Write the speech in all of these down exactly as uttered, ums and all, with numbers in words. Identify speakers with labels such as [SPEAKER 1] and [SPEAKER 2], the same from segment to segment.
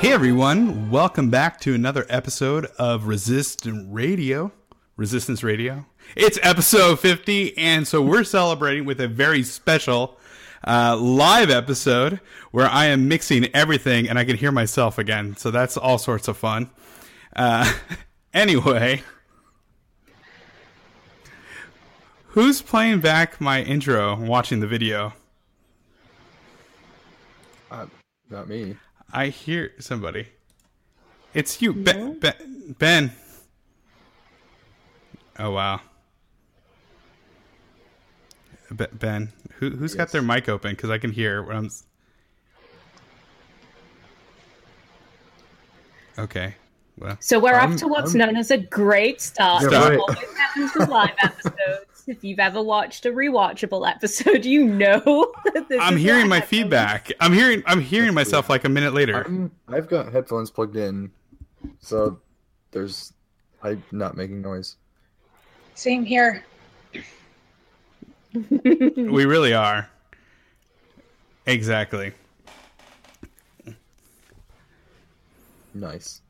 [SPEAKER 1] Hey everyone, welcome back to another episode of Resistant Radio, Resistance Radio. It's episode fifty, and so we're celebrating with a very special uh, live episode where I am mixing everything and I can hear myself again, so that's all sorts of fun. Uh, anyway, who's playing back my intro and watching the video?
[SPEAKER 2] Uh, not me.
[SPEAKER 1] I hear somebody. It's you, Ben. Ben. Ben. Oh wow. Ben, who who's yes. got their mic open? Because I can hear what I'm. Okay. Well.
[SPEAKER 3] So we're
[SPEAKER 2] I'm,
[SPEAKER 3] up to what's
[SPEAKER 2] I'm...
[SPEAKER 3] known as a great start.
[SPEAKER 2] Yeah,
[SPEAKER 3] That
[SPEAKER 2] right.
[SPEAKER 3] always happens with live episodes. If you've ever watched a rewatchable episode, you know that this
[SPEAKER 1] I'm
[SPEAKER 3] is
[SPEAKER 1] hearing
[SPEAKER 3] what
[SPEAKER 1] my
[SPEAKER 3] happens.
[SPEAKER 1] feedback. I'm hearing. I'm hearing
[SPEAKER 2] That's
[SPEAKER 1] myself
[SPEAKER 2] weird.
[SPEAKER 1] like a minute later.
[SPEAKER 2] I'm, I've got headphones plugged in, so there's I'm not making noise.
[SPEAKER 4] Same here.
[SPEAKER 1] We really are. Exactly.
[SPEAKER 2] Nice.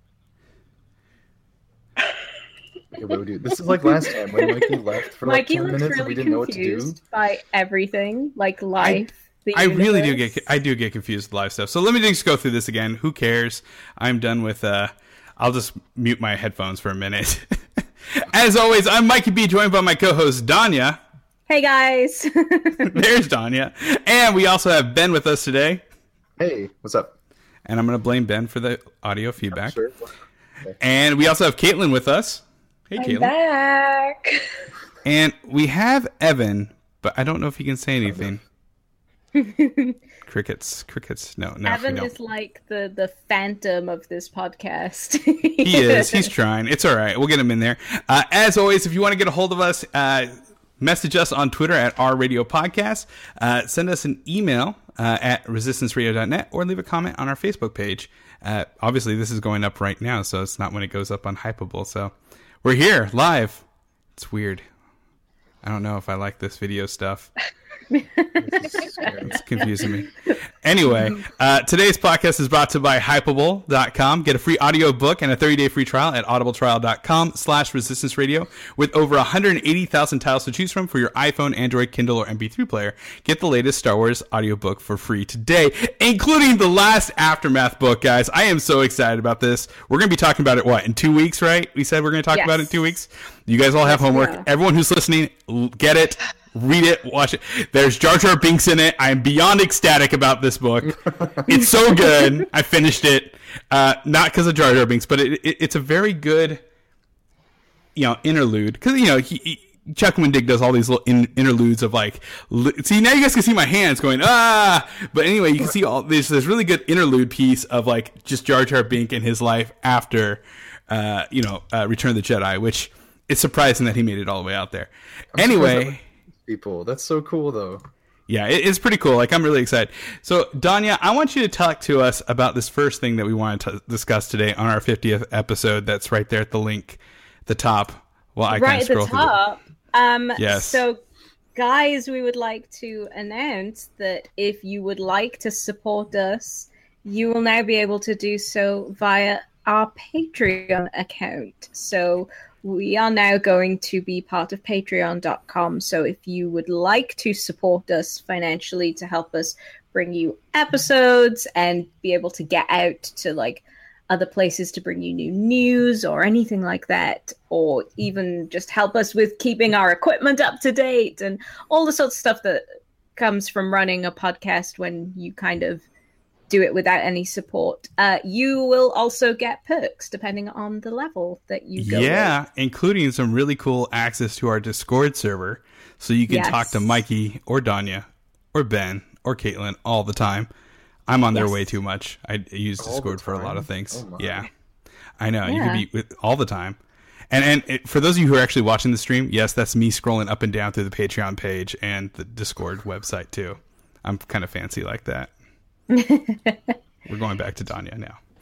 [SPEAKER 2] Okay, what do we do? This is like last time when Mikey left for like
[SPEAKER 3] Mikey
[SPEAKER 2] ten
[SPEAKER 3] looks
[SPEAKER 2] minutes and
[SPEAKER 3] really
[SPEAKER 2] we didn't know what to do.
[SPEAKER 3] confused by everything, like life. the
[SPEAKER 1] I really do
[SPEAKER 3] universe.
[SPEAKER 1] get. I do get confused with live stuff. So let me just go through this again. Who cares? I'm done with. Uh, I'll just mute my headphones for a minute. As always, I'm Mikey B, joined by my co-host Danya.
[SPEAKER 3] Hey guys.
[SPEAKER 1] There's Danya, and we also have Ben with us today.
[SPEAKER 2] Hey, what's up?
[SPEAKER 1] And I'm going to blame Ben for the audio feedback.
[SPEAKER 2] Sure.
[SPEAKER 1] And we also have Caitlin with us. Hey,
[SPEAKER 4] I'm
[SPEAKER 1] Caitlin.
[SPEAKER 4] back.
[SPEAKER 1] And we have Evan, but I don't know if he can say anything. Crickets, crickets. No, no.
[SPEAKER 3] Evan
[SPEAKER 1] no.
[SPEAKER 3] is like the, the phantom of this podcast.
[SPEAKER 1] He is. He's trying. It's all right. We'll get him in there. Uh, as always, if you want to get a hold of us, uh, message us on Twitter at our radio podcast. Uh, send us an email uh, at resistance radio dot net or leave a comment on our Facebook page. Uh, obviously, this is going up right now, so it's not when it goes up on Hypable. So we're here live. It's weird. I don't know if I like this video stuff. It's confusing me. Anyway, uh, today's podcast is brought to you by Hypable dot com. Get a free audio book and a thirty-day free trial at audibletrial dot com slash resistance radio. With over one hundred eighty thousand titles to choose from for your iPhone, Android, Kindle, or M P three player, get the latest Star Wars audiobook for free today, including the last Aftermath book, guys. I am so excited about this. We're going to be talking about it, what, in two weeks, right? We said we're going to talk
[SPEAKER 3] Yes.
[SPEAKER 1] about it in two weeks. You guys all have
[SPEAKER 3] Yes,
[SPEAKER 1] homework.
[SPEAKER 3] yeah.
[SPEAKER 1] Everyone who's listening, l- get it. Read it, watch it. There's Jar Jar Binks in it. I'm beyond ecstatic about this book. It's so good. I finished it. Uh, not because of Jar Jar Binks, but it, it, it's a very good, you know, interlude. Because, you know, he, he, Chuck Wendig does all these little in, interludes of like, li- see, now you guys can see my hands going, ah. But anyway, you can see all this, this really good interlude piece of like just Jar Jar Binks and his life after, uh, you know, uh, Return of the Jedi, which it's surprising that he made it all the way out there.
[SPEAKER 2] I'm
[SPEAKER 1] Anyway.
[SPEAKER 2] People, that's so cool though.
[SPEAKER 1] Yeah, it, it's pretty cool. Like, I'm really excited. So, Danya, I want you to talk to us about this first thing that we want to discuss today on our fiftieth episode. That's right there at the link, at the top. Well, I
[SPEAKER 3] right
[SPEAKER 1] kind
[SPEAKER 3] at
[SPEAKER 1] of scroll
[SPEAKER 3] the top. Um,
[SPEAKER 1] Yes.
[SPEAKER 3] So, guys, we would like to announce that if you would like to support us, you will now be able to do so via our Patreon account. So we are now going to be part of patreon dot com. So if you would like to support us financially to help us bring you episodes and be able to get out to like other places to bring you new news or anything like that, or even just help us with keeping our equipment up to date and all the sorts of stuff that comes from running a podcast when you kind of do it without any support, uh, you will also get perks depending on the level that you go
[SPEAKER 1] Yeah,
[SPEAKER 3] with.
[SPEAKER 1] including some really cool access to our Discord server. So you can
[SPEAKER 3] Yes.
[SPEAKER 1] talk to Mikey or Danya or Ben or Caitlin all the time. I'm on there
[SPEAKER 3] Yes.
[SPEAKER 1] way too much. I use
[SPEAKER 2] All the
[SPEAKER 1] Discord for a lot
[SPEAKER 2] time?
[SPEAKER 1] of things.
[SPEAKER 2] Oh my.
[SPEAKER 1] Yeah, I know. You
[SPEAKER 3] Yeah.
[SPEAKER 1] can be with all the time. And and it, for those of you who are actually watching the stream, yes, that's me scrolling up and down through the Patreon page and the Discord website too. I'm kind of fancy like that. We're going back to Danya now.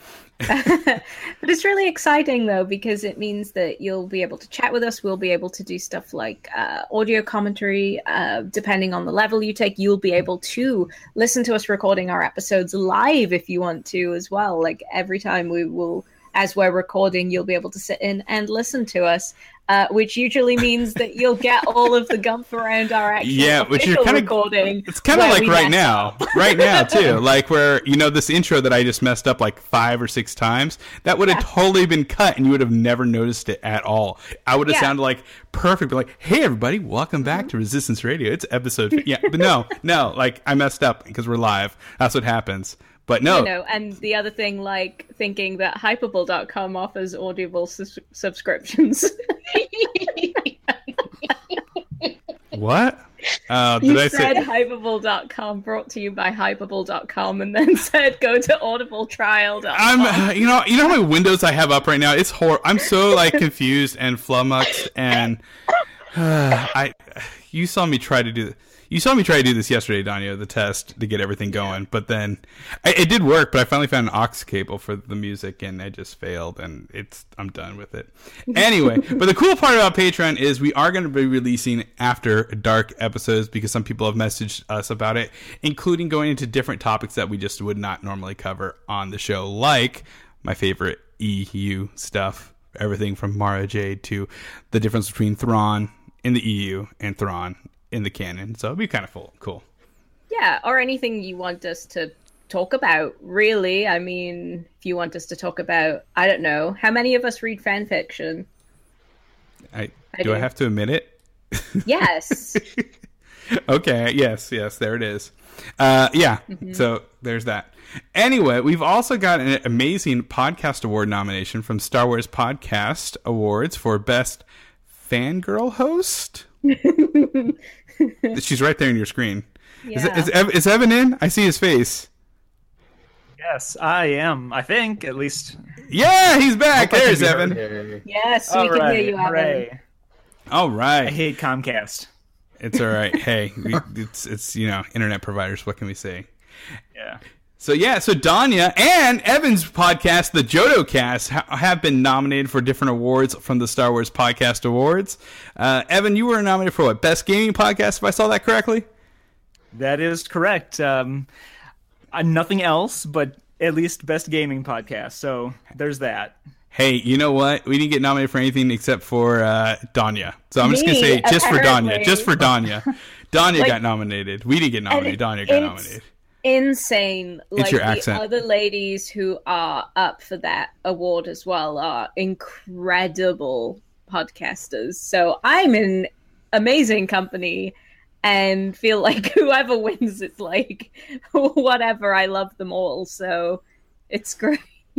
[SPEAKER 3] But it's really exciting though, because it means that you'll be able to chat with us. We'll be able to do stuff like uh, audio commentary. Uh, depending on the level you take, you'll be able to listen to us recording our episodes live if you want to as well. Like every time we will, as we're recording, you'll be able to sit in and listen to us. Uh, which usually means that you'll get all of the gump around our actual
[SPEAKER 1] yeah, which you're
[SPEAKER 3] kind
[SPEAKER 1] of
[SPEAKER 3] recording.
[SPEAKER 1] It's kind of like right now, right now too. Like where you know this intro that I just messed up like five or six times. That would have yeah. totally been cut, and you would have never noticed it at all. I would have yeah. sounded like perfect, like, "Hey everybody, welcome back mm-hmm. to Resistance Radio. It's episode." Yeah, but no, no, like I messed up because we're live. That's what happens. But no.
[SPEAKER 3] You know, and the other thing, like thinking that Hypable dot com offers Audible su- subscriptions.
[SPEAKER 1] What? Uh, did
[SPEAKER 3] you
[SPEAKER 1] I
[SPEAKER 3] said
[SPEAKER 1] say
[SPEAKER 3] Hypable dot com, brought to you by Hypable dot com, and then said go to audible trial dot com.
[SPEAKER 1] I'm, uh, you know, you know how many windows I have up right now. It's hor. I'm so like confused and flummoxed, and uh, I. You saw me try to do. You saw me try to do this yesterday, Danya, the test to get everything going. But then I, it did work. But I finally found an aux cable for the music, and I just failed. And it's I'm done with it. Anyway, but the cool part about Patreon is we are going to be releasing after dark episodes because some people have messaged us about it, including going into different topics that we just would not normally cover on the show, like my favorite E U stuff, everything from Mara Jade to the difference between Thrawn in the E U and Thrawn in the canon. So it'd be kind of cool. Cool.
[SPEAKER 3] Yeah, or anything you want us to talk about, really. I mean, if you want us to talk about, I don't know, how many of us read fan fiction?
[SPEAKER 1] I, I do, do I have to admit it?
[SPEAKER 3] Yes.
[SPEAKER 1] Okay, yes, yes, there it is. Uh, yeah, mm-hmm. So there's that. Anyway, we've also got an amazing podcast award nomination from Star Wars Podcast Awards for Best Fangirl Host. She's right there in your screen. Yeah. Is, is, Ev- is Evan in? I see his face.
[SPEAKER 5] Yes, I am. I think, at least.
[SPEAKER 1] Yeah, he's back. There's Evan.
[SPEAKER 3] Yes, we all can right, hear you, Evan.
[SPEAKER 5] Hooray.
[SPEAKER 1] All right.
[SPEAKER 5] I hate Comcast.
[SPEAKER 1] It's all right. Hey, we, it's it's you know internet providers. What can we say?
[SPEAKER 5] Yeah.
[SPEAKER 1] So yeah, so Danya and Evan's podcast, the Jodo Cast, ha- have been nominated for different awards from the Star Wars Podcast Awards. Uh, Evan, you were nominated for what? Best Gaming Podcast, if I saw that correctly?
[SPEAKER 5] That is correct. Um, uh, nothing else, but at least Best Gaming Podcast. So there's that.
[SPEAKER 1] Hey, you know what? We didn't get nominated for anything except for uh, Danya. So I'm Me, just going to say just apparently. for Danya. Just for Danya. Danya like, got nominated. We didn't get nominated. Danya got nominated.
[SPEAKER 3] Insane.
[SPEAKER 1] It's
[SPEAKER 3] like
[SPEAKER 1] your
[SPEAKER 3] the
[SPEAKER 1] accent.
[SPEAKER 3] Other ladies who are up for that award as well are incredible podcasters. So I'm in amazing company and feel like whoever wins, it's like whatever. I love them all. So it's great.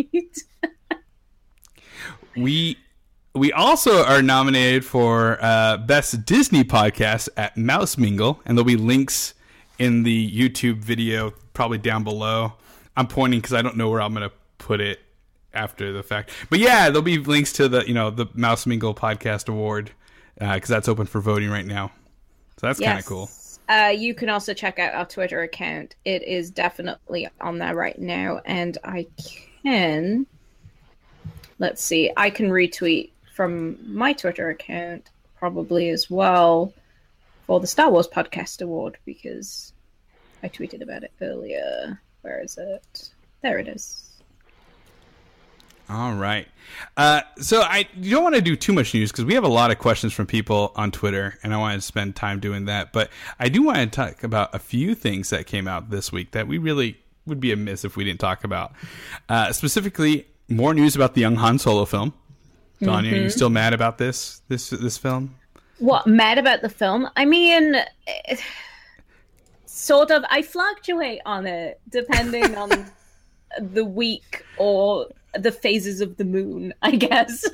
[SPEAKER 1] we we also are nominated for uh, Best Disney Podcast at Mouse Mingle, and there'll be links in the YouTube video, probably down below. I'm pointing because I don't know where I'm going to put it after the fact. But yeah, there'll be links to the, you know, the Mouse Mingle Podcast Award because uh, that's open for voting right now. So that's yes. kind of cool.
[SPEAKER 3] Uh, you can also check out our Twitter account. It is definitely on there right now. And I can, let's see, I can retweet from my Twitter account probably as well for the Star Wars Podcast Award because I tweeted about it earlier. Where is it? There it is.
[SPEAKER 1] All right. Uh, so I you don't want to do too much news because we have a lot of questions from people on Twitter, and I want to spend time doing that. But I do want to talk about a few things that came out this week that we really would be amiss if we didn't talk about. Uh, specifically, more news about the young Han Solo film. Danya, mm-hmm. Are you still mad about this this this film?
[SPEAKER 3] What, mad about the film? I mean, it, sort of. I fluctuate on it depending on the week or the phases of the moon, I guess.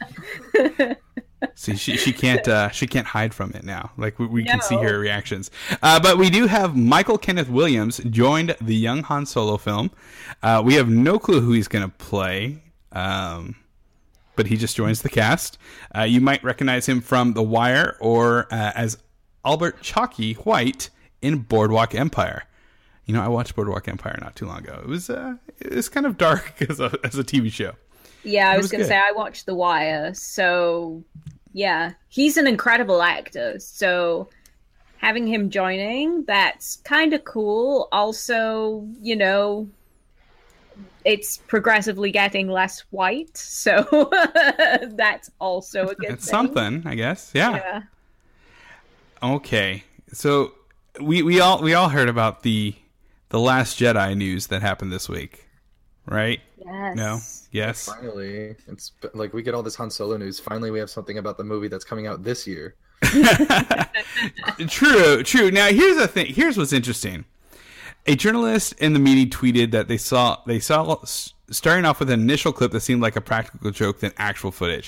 [SPEAKER 1] See, she she can't uh, she can't hide from it now. Like we, we no. can see her reactions. Uh, but we do have Michael Kenneth Williams joined the young Han Solo film. Uh, we have no clue who he's going to play. Um, but he just joins the cast. Uh, you might recognize him from The Wire or uh, as Albert Chalky White in Boardwalk Empire. You know, I watched Boardwalk Empire not too long ago. It was uh, it was kind of dark as a as a T V show.
[SPEAKER 3] Yeah, I
[SPEAKER 1] It
[SPEAKER 3] was,
[SPEAKER 1] was
[SPEAKER 3] going to
[SPEAKER 1] good.
[SPEAKER 3] say I watched The Wire, so yeah, he's an incredible actor. So having him joining, that's kind of cool. Also, you know, it's progressively getting less white, so that's also a good
[SPEAKER 1] It's
[SPEAKER 3] thing.
[SPEAKER 1] something, I guess. Yeah.
[SPEAKER 3] Yeah.
[SPEAKER 1] Okay. So we we all we all heard about the the Last Jedi news that happened this week, right?
[SPEAKER 3] Yes.
[SPEAKER 1] No. Yes.
[SPEAKER 2] Finally, it's like we get all this Han Solo news. Finally, we have something about the movie that's coming out this year.
[SPEAKER 1] True, true. Now here's the thing. Here's what's interesting. A journalist in the meeting tweeted that they saw they saw starting off with an initial clip that seemed like a practical joke than actual footage.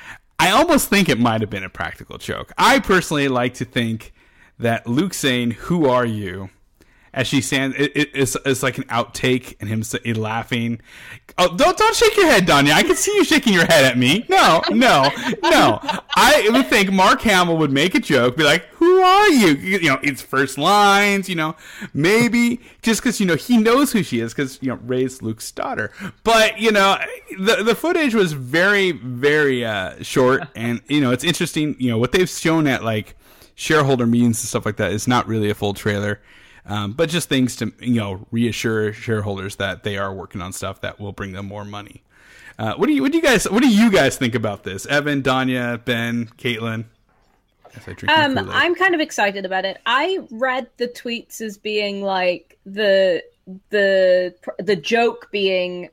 [SPEAKER 1] I almost think it might have been a practical joke. I personally like to think that Luke saying "Who are you?" as she stands, it, it, it's, it's like an outtake and him sa- laughing. Oh, don't don't shake your head, Danya. I can see you shaking your head at me. No, no, no. I would think Mark Hamill would make a joke, be like, "Who are you?" You, you know, it's first lines. You know, maybe just because you know he knows who she is because you know Rey's Luke's daughter. But you know, the the footage was very very uh, short, and you know it's interesting. You know what they've shown at like shareholder meetings and stuff like that is not really a full trailer. Um, but just things to, you know, reassure shareholders that they are working on stuff that will bring them more money. Uh, what do you, what do you guys, what do you guys think about this? Evan, Danya, Ben, Caitlin? As I drink my
[SPEAKER 3] Um,
[SPEAKER 1] Kool-Aid.
[SPEAKER 3] I'm kind of excited about it. I read the tweets as being like the the the joke being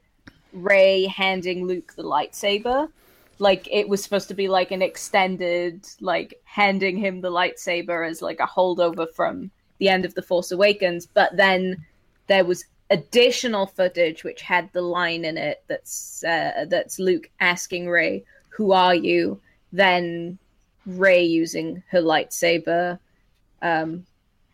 [SPEAKER 3] Rey handing Luke the lightsaber. Like it was supposed to be like an extended, like handing him the lightsaber as like a holdover from the end of The Force Awakens, but then there was additional footage which had the line in it that's uh, that's Luke asking Rey, "Who are you?" Then Rey using her lightsaber. Um,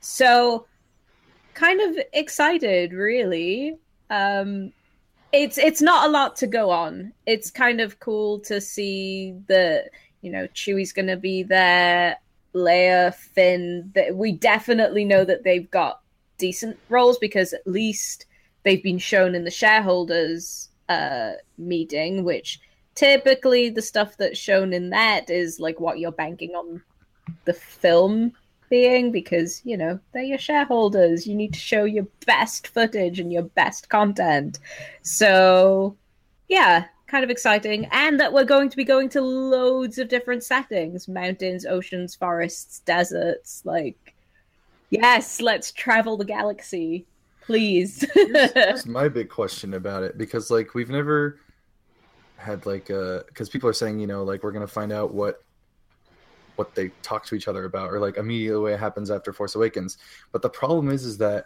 [SPEAKER 3] so kind of excited, really. Um, it's it's not a lot to go on. It's kind of cool to see that, you know, Chewie's going to be there. Leia, Finn, that we definitely know that they've got decent roles because at least they've been shown in the shareholders uh, meeting, which typically the stuff that's shown in that is like what you're banking on the film being because, you know, they're your shareholders. You need to show your best footage and your best content. So, yeah. Kind of exciting, and that we're going to be going to loads of different settings: mountains, oceans, forests, deserts. Like, yes, let's travel the galaxy, please.
[SPEAKER 2] Here's, here's my big question about it, because like we've never had like uh because people are saying, you know, like we're gonna find out what what they talk to each other about, or like immediately what happens after Force Awakens. But the problem is, is that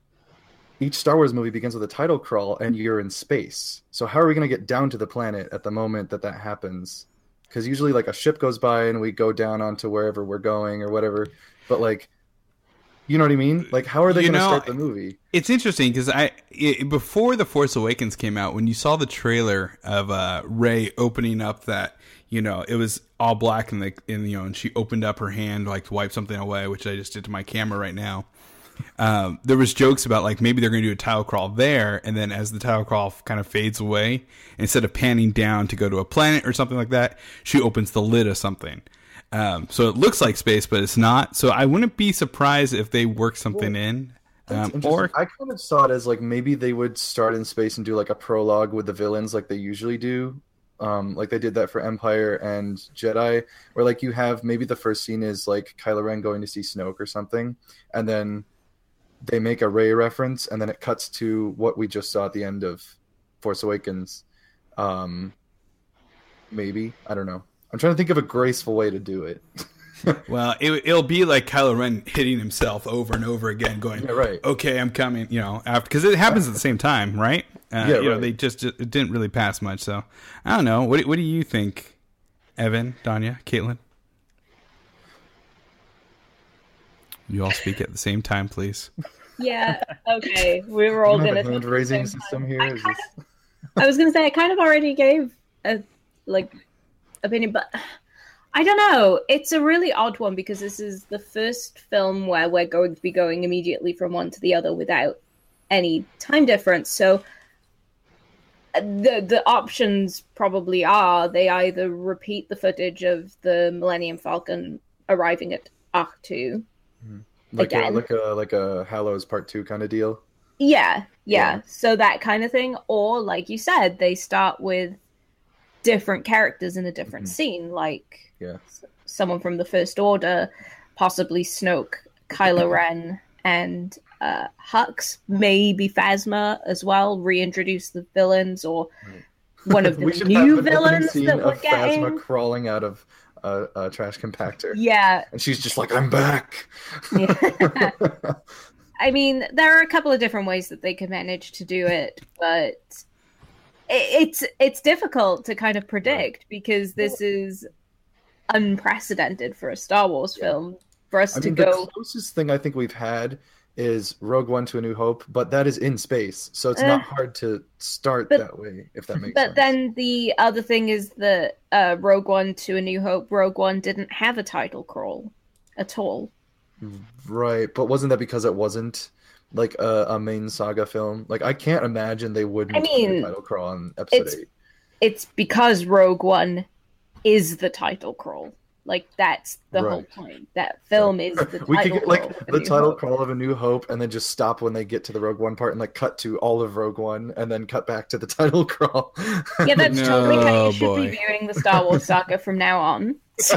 [SPEAKER 2] each Star Wars movie begins with a title crawl, and you're in space. So how are we going to get down to the planet at the moment that that happens? Because usually, like, a ship goes by, and we go down onto wherever we're going or whatever. But, like, you know what I mean? Like, how are they
[SPEAKER 1] You
[SPEAKER 2] going to
[SPEAKER 1] know,
[SPEAKER 2] start the movie?
[SPEAKER 1] It's interesting because I it, before The Force Awakens came out, when you saw the trailer of uh, Rey opening up that, you know, it was all black in the in you know, and she opened up her hand like to wipe something away, which I just did to my camera right now. Um, there was jokes about like maybe they're going to do a title crawl there, and then as the title crawl kind of fades away, instead of panning down to go to a planet or something like that, she opens the lid of something. Um, so it looks like space, but it's not. So I wouldn't be surprised if they work something
[SPEAKER 2] Well,
[SPEAKER 1] in.
[SPEAKER 2] That's
[SPEAKER 1] Um,
[SPEAKER 2] interesting.
[SPEAKER 1] or
[SPEAKER 2] I kind of saw it as like maybe they would start in space and do like a prologue with the villains like they usually do. Um, like they did that for Empire and Jedi, where like you have maybe the first scene is like Kylo Ren going to see Snoke or something, and then they make a Rey reference, and then it cuts to what we just saw at the end of Force Awakens. Um, maybe. I don't know. I'm trying to think of a graceful way to do it.
[SPEAKER 1] well, it, it'll be like Kylo Ren hitting himself over and over again, going,
[SPEAKER 2] Yeah, right.
[SPEAKER 1] "Okay, I'm coming." You know, after because it happens at the same time, right? Uh,
[SPEAKER 2] Yeah,
[SPEAKER 1] you know,
[SPEAKER 2] right.
[SPEAKER 1] they just, just it didn't really pass much. So I don't know. What do- what do you think, Evan, Danya, Caitlin? You all speak at the same time, please.
[SPEAKER 3] Yeah, okay. We were all
[SPEAKER 2] Do you
[SPEAKER 3] going
[SPEAKER 2] have
[SPEAKER 3] to
[SPEAKER 2] a hand raising system here? Is this...
[SPEAKER 3] I was going to say I kind of already gave a like opinion, but I don't know. It's a really odd one because this is the first film where we're going to be going immediately from one to the other without any time difference. So the the options probably are they either repeat the footage of the Millennium Falcon arriving at Ahch-To
[SPEAKER 2] Like a,
[SPEAKER 3] again.
[SPEAKER 2] like a like a Hallows Part Two kind of deal.
[SPEAKER 3] Yeah, yeah,
[SPEAKER 2] Yeah.
[SPEAKER 3] So that kind of thing. Or, like you said, they start with different characters in a different
[SPEAKER 2] Mhm.
[SPEAKER 3] scene, like
[SPEAKER 2] Yeah.
[SPEAKER 3] s- someone from the First Order, possibly Snoke, Kylo Ren, and uh, Hux, maybe Phasma as well, reintroduce the villains, or one of the
[SPEAKER 2] we should
[SPEAKER 3] new
[SPEAKER 2] have an opening
[SPEAKER 3] villains
[SPEAKER 2] scene
[SPEAKER 3] that we're
[SPEAKER 2] of
[SPEAKER 3] getting.
[SPEAKER 2] Phasma crawling out of a, a trash compactor,
[SPEAKER 3] Yeah,
[SPEAKER 2] and she's just like, "I'm back."
[SPEAKER 3] yeah. I mean, there are a couple of different ways that they could manage to do it, but it, it's it's difficult to kind of predict because this is unprecedented for a Star Wars
[SPEAKER 2] Yeah.
[SPEAKER 3] film for us
[SPEAKER 2] I
[SPEAKER 3] to
[SPEAKER 2] mean,
[SPEAKER 3] go.
[SPEAKER 2] the closest thing I think we've had is Rogue One to A New Hope, but that is in space, so it's
[SPEAKER 3] Uh,
[SPEAKER 2] not hard to start
[SPEAKER 3] but-
[SPEAKER 2] that way, if that makes
[SPEAKER 3] But
[SPEAKER 2] sense.
[SPEAKER 3] then the other thing is that uh, Rogue One to A New Hope, Rogue One didn't have a title crawl at all.
[SPEAKER 2] Right, but wasn't that because it wasn't like a, a main saga film? Like, I can't imagine they wouldn't
[SPEAKER 3] I mean,
[SPEAKER 2] put a title crawl on episode
[SPEAKER 3] it's-
[SPEAKER 2] eight.
[SPEAKER 3] It's because Rogue One is the title crawl. Like, that's the whole
[SPEAKER 2] Right.
[SPEAKER 3] point. That film is the title
[SPEAKER 2] We could get
[SPEAKER 3] crawl
[SPEAKER 2] like
[SPEAKER 3] of A
[SPEAKER 2] the
[SPEAKER 3] New
[SPEAKER 2] title
[SPEAKER 3] Hope.
[SPEAKER 2] crawl of A New Hope, and then just stop when they get to the Rogue One part, and like cut to all of Rogue One, and then cut back to the title crawl.
[SPEAKER 3] Yeah, that's
[SPEAKER 1] No,
[SPEAKER 3] totally how you should
[SPEAKER 1] boy.
[SPEAKER 3] be viewing the Star Wars saga from now on. So,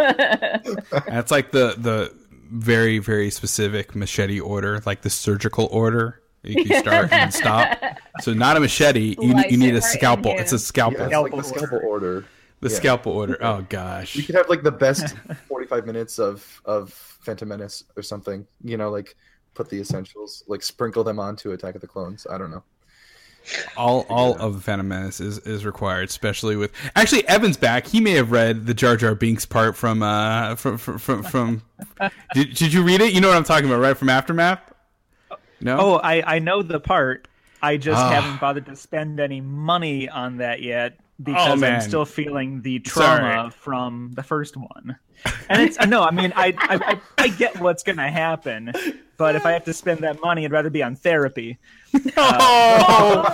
[SPEAKER 1] That's like the the very very specific machete order, like the surgical order. You can start and stop. So not a machete. You,
[SPEAKER 3] Slice
[SPEAKER 1] you need
[SPEAKER 3] it
[SPEAKER 1] a
[SPEAKER 3] right
[SPEAKER 1] scalpel.
[SPEAKER 3] in
[SPEAKER 1] It's a
[SPEAKER 3] half.
[SPEAKER 1] scalpel.
[SPEAKER 2] Yeah, it's like the scalpel order.
[SPEAKER 1] The
[SPEAKER 2] yeah.
[SPEAKER 1] scalpel order. Oh gosh.
[SPEAKER 2] You could have like the best forty-five minutes of of Phantom Menace or something. You know, like put the essentials, like sprinkle them onto Attack of the Clones. I don't know.
[SPEAKER 1] All all of the Phantom Menace is, is required, especially with actually Evan's back. He may have read the Jar Jar Binks part from uh from from from. from did, did you read it? You know what I'm talking about, right? From Aftermath. No.
[SPEAKER 5] Oh, I, I know the part. I just
[SPEAKER 1] Ah.
[SPEAKER 5] haven't bothered to spend any money on that yet because
[SPEAKER 1] Oh, man.
[SPEAKER 5] I'm still feeling the trauma
[SPEAKER 1] Sorry.
[SPEAKER 5] from the first one. And it's no, I mean, I I, I, I get what's gonna happen, but if I have to spend that money, I'd rather be on therapy.
[SPEAKER 1] Oh,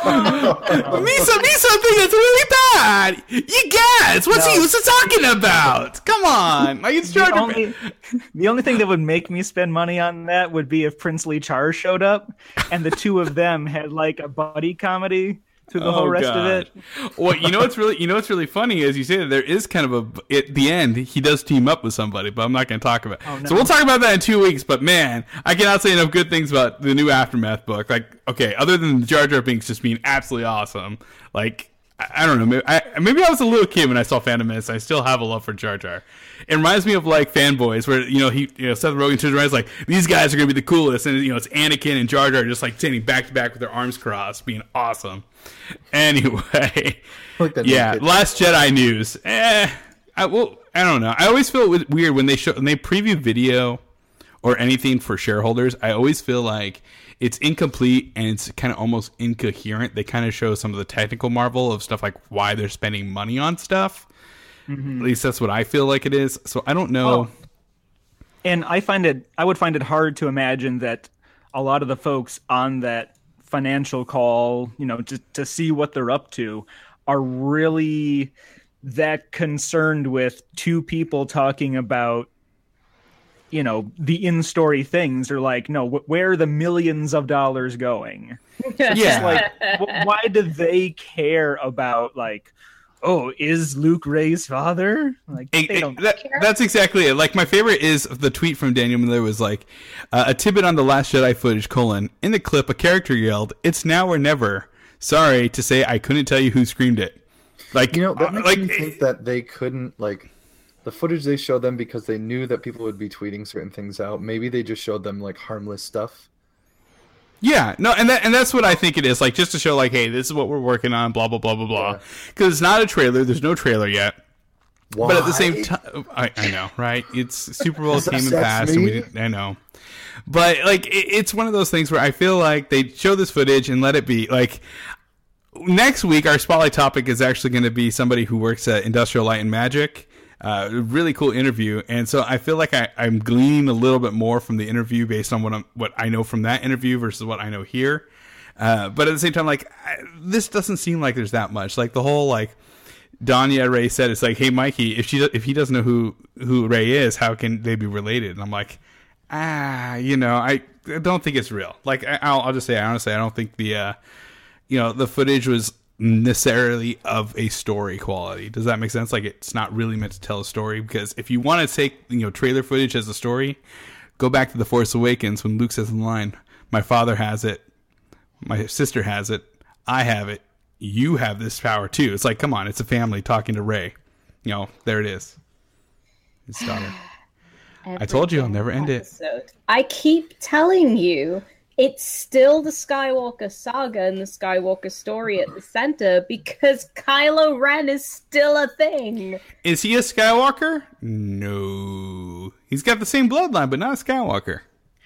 [SPEAKER 1] Misa, Misa thing that's really bad. You guys, what's
[SPEAKER 5] No.
[SPEAKER 1] he was talking about? Come on, like it's Jar
[SPEAKER 5] The
[SPEAKER 1] Jar.
[SPEAKER 5] only, the only thing that would make me spend money on that would be if Princely Char showed up and the two of them had like a buddy comedy through the whole rest of it.
[SPEAKER 1] Well, you know what's really you know what's really funny is you say that there is kind of a at the end he does team up with somebody, but I'm not going to talk about. it.
[SPEAKER 5] Oh, no.
[SPEAKER 1] So we'll talk about that in two weeks. But man, I cannot say enough good things about the new Aftermath book. Like, okay, other than Jar Jar Binks just being absolutely awesome, like. I I don't know. Maybe I, maybe I was a little kid when I saw Phantom Menace. I still have a love for Jar Jar. It reminds me of like Fanboys, where you know he, you know, Seth Rogen turns around, he's like, "These guys are gonna be the coolest," and you know it's Anakin and Jar Jar just like standing back to back with their arms crossed, being awesome. Anyway,
[SPEAKER 2] Like that
[SPEAKER 1] yeah.
[SPEAKER 2] naked-
[SPEAKER 1] Last Jedi news. Eh, I well, I don't know. I always feel it weird when they show when they preview video or anything for shareholders. I always feel like it's incomplete and it's kind of almost incoherent. They kind of show some of the technical marvel of stuff like why they're spending money on stuff. At least that's what I feel like it is. So I don't know.
[SPEAKER 5] Well, and I find it, I would find it hard to imagine that a lot of the folks on that financial call, you know, to, to see what they're up to, are really that concerned with two people talking about, you know, the in-story things. They're like, no, wh- where are the millions of dollars going?
[SPEAKER 1] Yeah.
[SPEAKER 5] It's like, wh- why do they care about, like, oh, is Luke Rey's father? Like,
[SPEAKER 1] It-
[SPEAKER 5] they
[SPEAKER 1] it-
[SPEAKER 5] don't
[SPEAKER 1] that-
[SPEAKER 4] care.
[SPEAKER 1] that's exactly it. Like my favorite is the tweet from Daniel Miller was like uh, a tidbit on the Last Jedi footage. Colon in the clip, a character yelled, "It's now or never." Sorry to say, I couldn't tell you who screamed it. Like
[SPEAKER 2] You know, that
[SPEAKER 1] uh,
[SPEAKER 2] makes
[SPEAKER 1] like
[SPEAKER 2] me think that they couldn't, like, the footage they showed them because they knew that people would be tweeting certain things out. Maybe they just showed them, like, harmless stuff.
[SPEAKER 1] yeah, no, and that and that's what I think it is. Like just to show, like, hey, this is what we're working on. Blah blah blah blah blah. Because it's not a trailer. There's no trailer yet.
[SPEAKER 2] Why?
[SPEAKER 1] But at the same time, I, I know, right? It's Super Bowl
[SPEAKER 2] This
[SPEAKER 1] came and
[SPEAKER 2] upsets
[SPEAKER 1] passed, and we
[SPEAKER 2] me.
[SPEAKER 1] didn't. I know, but like it, it's one of those things where I feel like they show this footage and let it be. Like next week, our spotlight topic is actually going to be somebody who works at Industrial Light and Magic. Uh, really cool interview, and so I feel like I, I'm gleaning a little bit more from the interview based on what I'm, what I know from that interview versus what I know here. Uh, but at the same time, like I, this doesn't seem like there's that much. Like the whole like Danya Ray said, it's like, hey Mikey, if she if he doesn't know who who Ray is, how can they be related? And I'm like, ah, you know, I, I don't think it's real. Like I, I'll, I'll just say honestly, I don't think the uh, you know the footage was necessarily of a story quality. Does that make sense? Like it's not really meant to tell a story, because if you want to take, you know, trailer footage as a story, go back to The Force Awakens when Luke says in the line, my father has it, my sister has it, I have it, you have this power too. It's like, come on, it's a family talking to Rey. You know, there it is. His daughter. I told you I'll never end it.
[SPEAKER 3] I keep telling you, it's still the Skywalker saga and the Skywalker story at the center, because Kylo Ren is still a thing.
[SPEAKER 1] Is he a Skywalker? No. He's got the same bloodline, but not a Skywalker.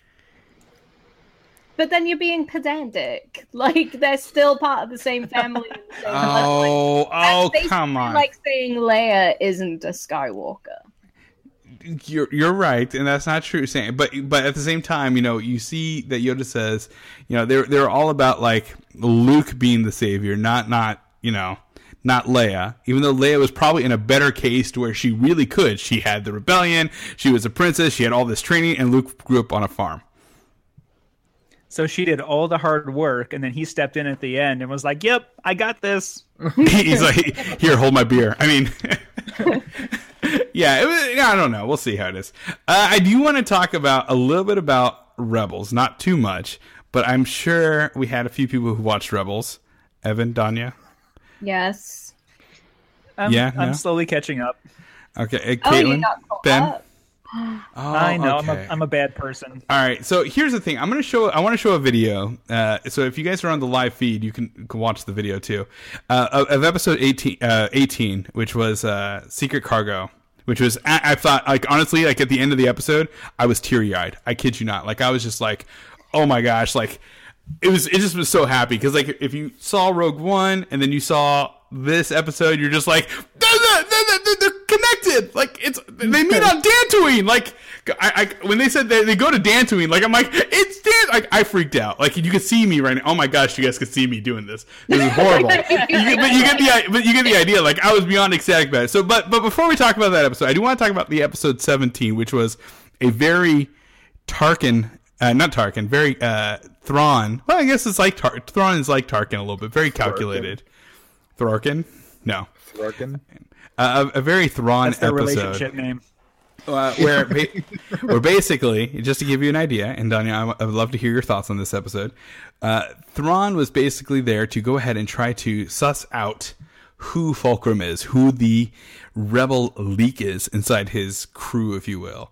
[SPEAKER 3] But then you're being pedantic. Like, they're still part of the same family. And the same
[SPEAKER 1] oh, oh, come on.
[SPEAKER 3] Like saying Leia isn't a Skywalker.
[SPEAKER 1] You're you're right, and that's not true. Saying, but but at the same time, you know, you see that Yoda says, you know, they're they're all about like Luke being the savior, not not you know, not Leia. Even though Leia was probably in a better case to where she really could. She had the rebellion, she was a princess, she had all this training, and Luke grew up on a farm.
[SPEAKER 5] So she did all the hard work, and then he stepped in at the end and was like, "Yep, I got this."
[SPEAKER 1] He's like, "Here, hold my beer." I mean. Yeah, it was, I don't know. We'll see how it is. Uh, I do want to talk about a little bit about Rebels, not too much, but I'm sure we had a few people who watched Rebels. Evan, Danya?
[SPEAKER 3] Yes.
[SPEAKER 5] I'm,
[SPEAKER 1] yeah,
[SPEAKER 5] I'm
[SPEAKER 1] no?
[SPEAKER 5] slowly catching up.
[SPEAKER 1] Okay, uh,
[SPEAKER 3] Oh,
[SPEAKER 1] Caitlin,
[SPEAKER 3] you got caught
[SPEAKER 1] Ben?
[SPEAKER 3] up.
[SPEAKER 1] Oh,
[SPEAKER 5] I know,
[SPEAKER 1] okay.
[SPEAKER 5] I'm, a, I'm a bad person.
[SPEAKER 1] All right, so here's the thing. I'm going to show. I want to show a video. Uh, so if you guys are on the live feed, you can, can watch the video too, uh, of, of episode eighteen, uh, eighteen, which was uh, Secret Cargo. Which was, I, I thought, like, honestly, like, at the end of the episode, I was teary-eyed. I kid you not. Like, I was just like, oh my gosh, like, it was, it just was so happy. Because, like, if you saw Rogue One, and then you saw this episode, you're just like, they're, they're, they're, they're connected! Like, it's, they meet on Dantooine! Like, I, I, when they said they, they go to Dantooine, like, I'm like, it's Dan, like, I freaked out. Like, you can see me right now. Oh my gosh, you guys could see me doing this. This is horrible. you get, but you get the, but you get the idea. Like, I was beyond ecstatic about it. So, but, but before we talk about that episode, I do want to talk about the episode seventeen, which was a very Tarkin, uh, not Tarkin, very, uh, Thrawn. Well, I guess it's like, Tar- Thrawn is like Tarkin a little bit, very calculated. Thorkin? No.
[SPEAKER 2] Thorkin?
[SPEAKER 1] Uh, a, a very Thrawn
[SPEAKER 5] That's their
[SPEAKER 1] episode.
[SPEAKER 5] relationship name.
[SPEAKER 1] Uh, where, ba- where basically, just to give you an idea, and Danya, I would love to hear your thoughts on this episode. Uh, Thrawn was basically there to go ahead and try to suss out who Fulcrum is, who the rebel leak is inside his crew, if you will.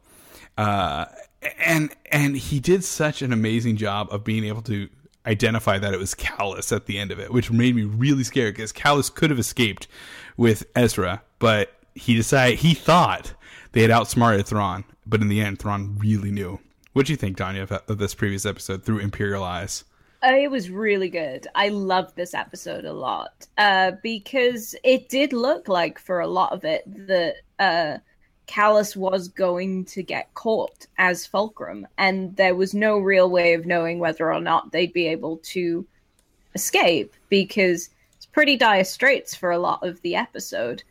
[SPEAKER 1] Uh, and and he did such an amazing job of being able to identify that it was Kallus at the end of it, which made me really scared, because Kallus could have escaped with Ezra, but he decided, he thought they had outsmarted Thrawn, but in the end, Thrawn really knew. What do you think, Danya, of, of this previous episode through Imperial eyes?
[SPEAKER 3] Uh, it was really good. I loved this episode a lot, uh, because it did look like, for a lot of it, that uh, Kallus was going to get caught as Fulcrum, and there was no real way of knowing whether or not they'd be able to escape, because it's pretty dire straits for a lot of the episode.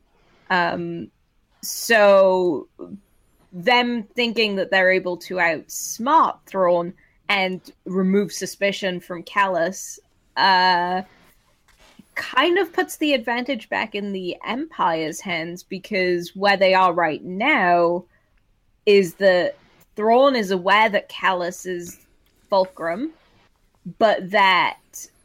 [SPEAKER 3] Um, so them thinking that they're able to outsmart Thrawn and remove suspicion from Kallus uh, kind of puts the advantage back in the Empire's hands, because where they are right now is that Thrawn is aware that Kallus is Fulcrum, but that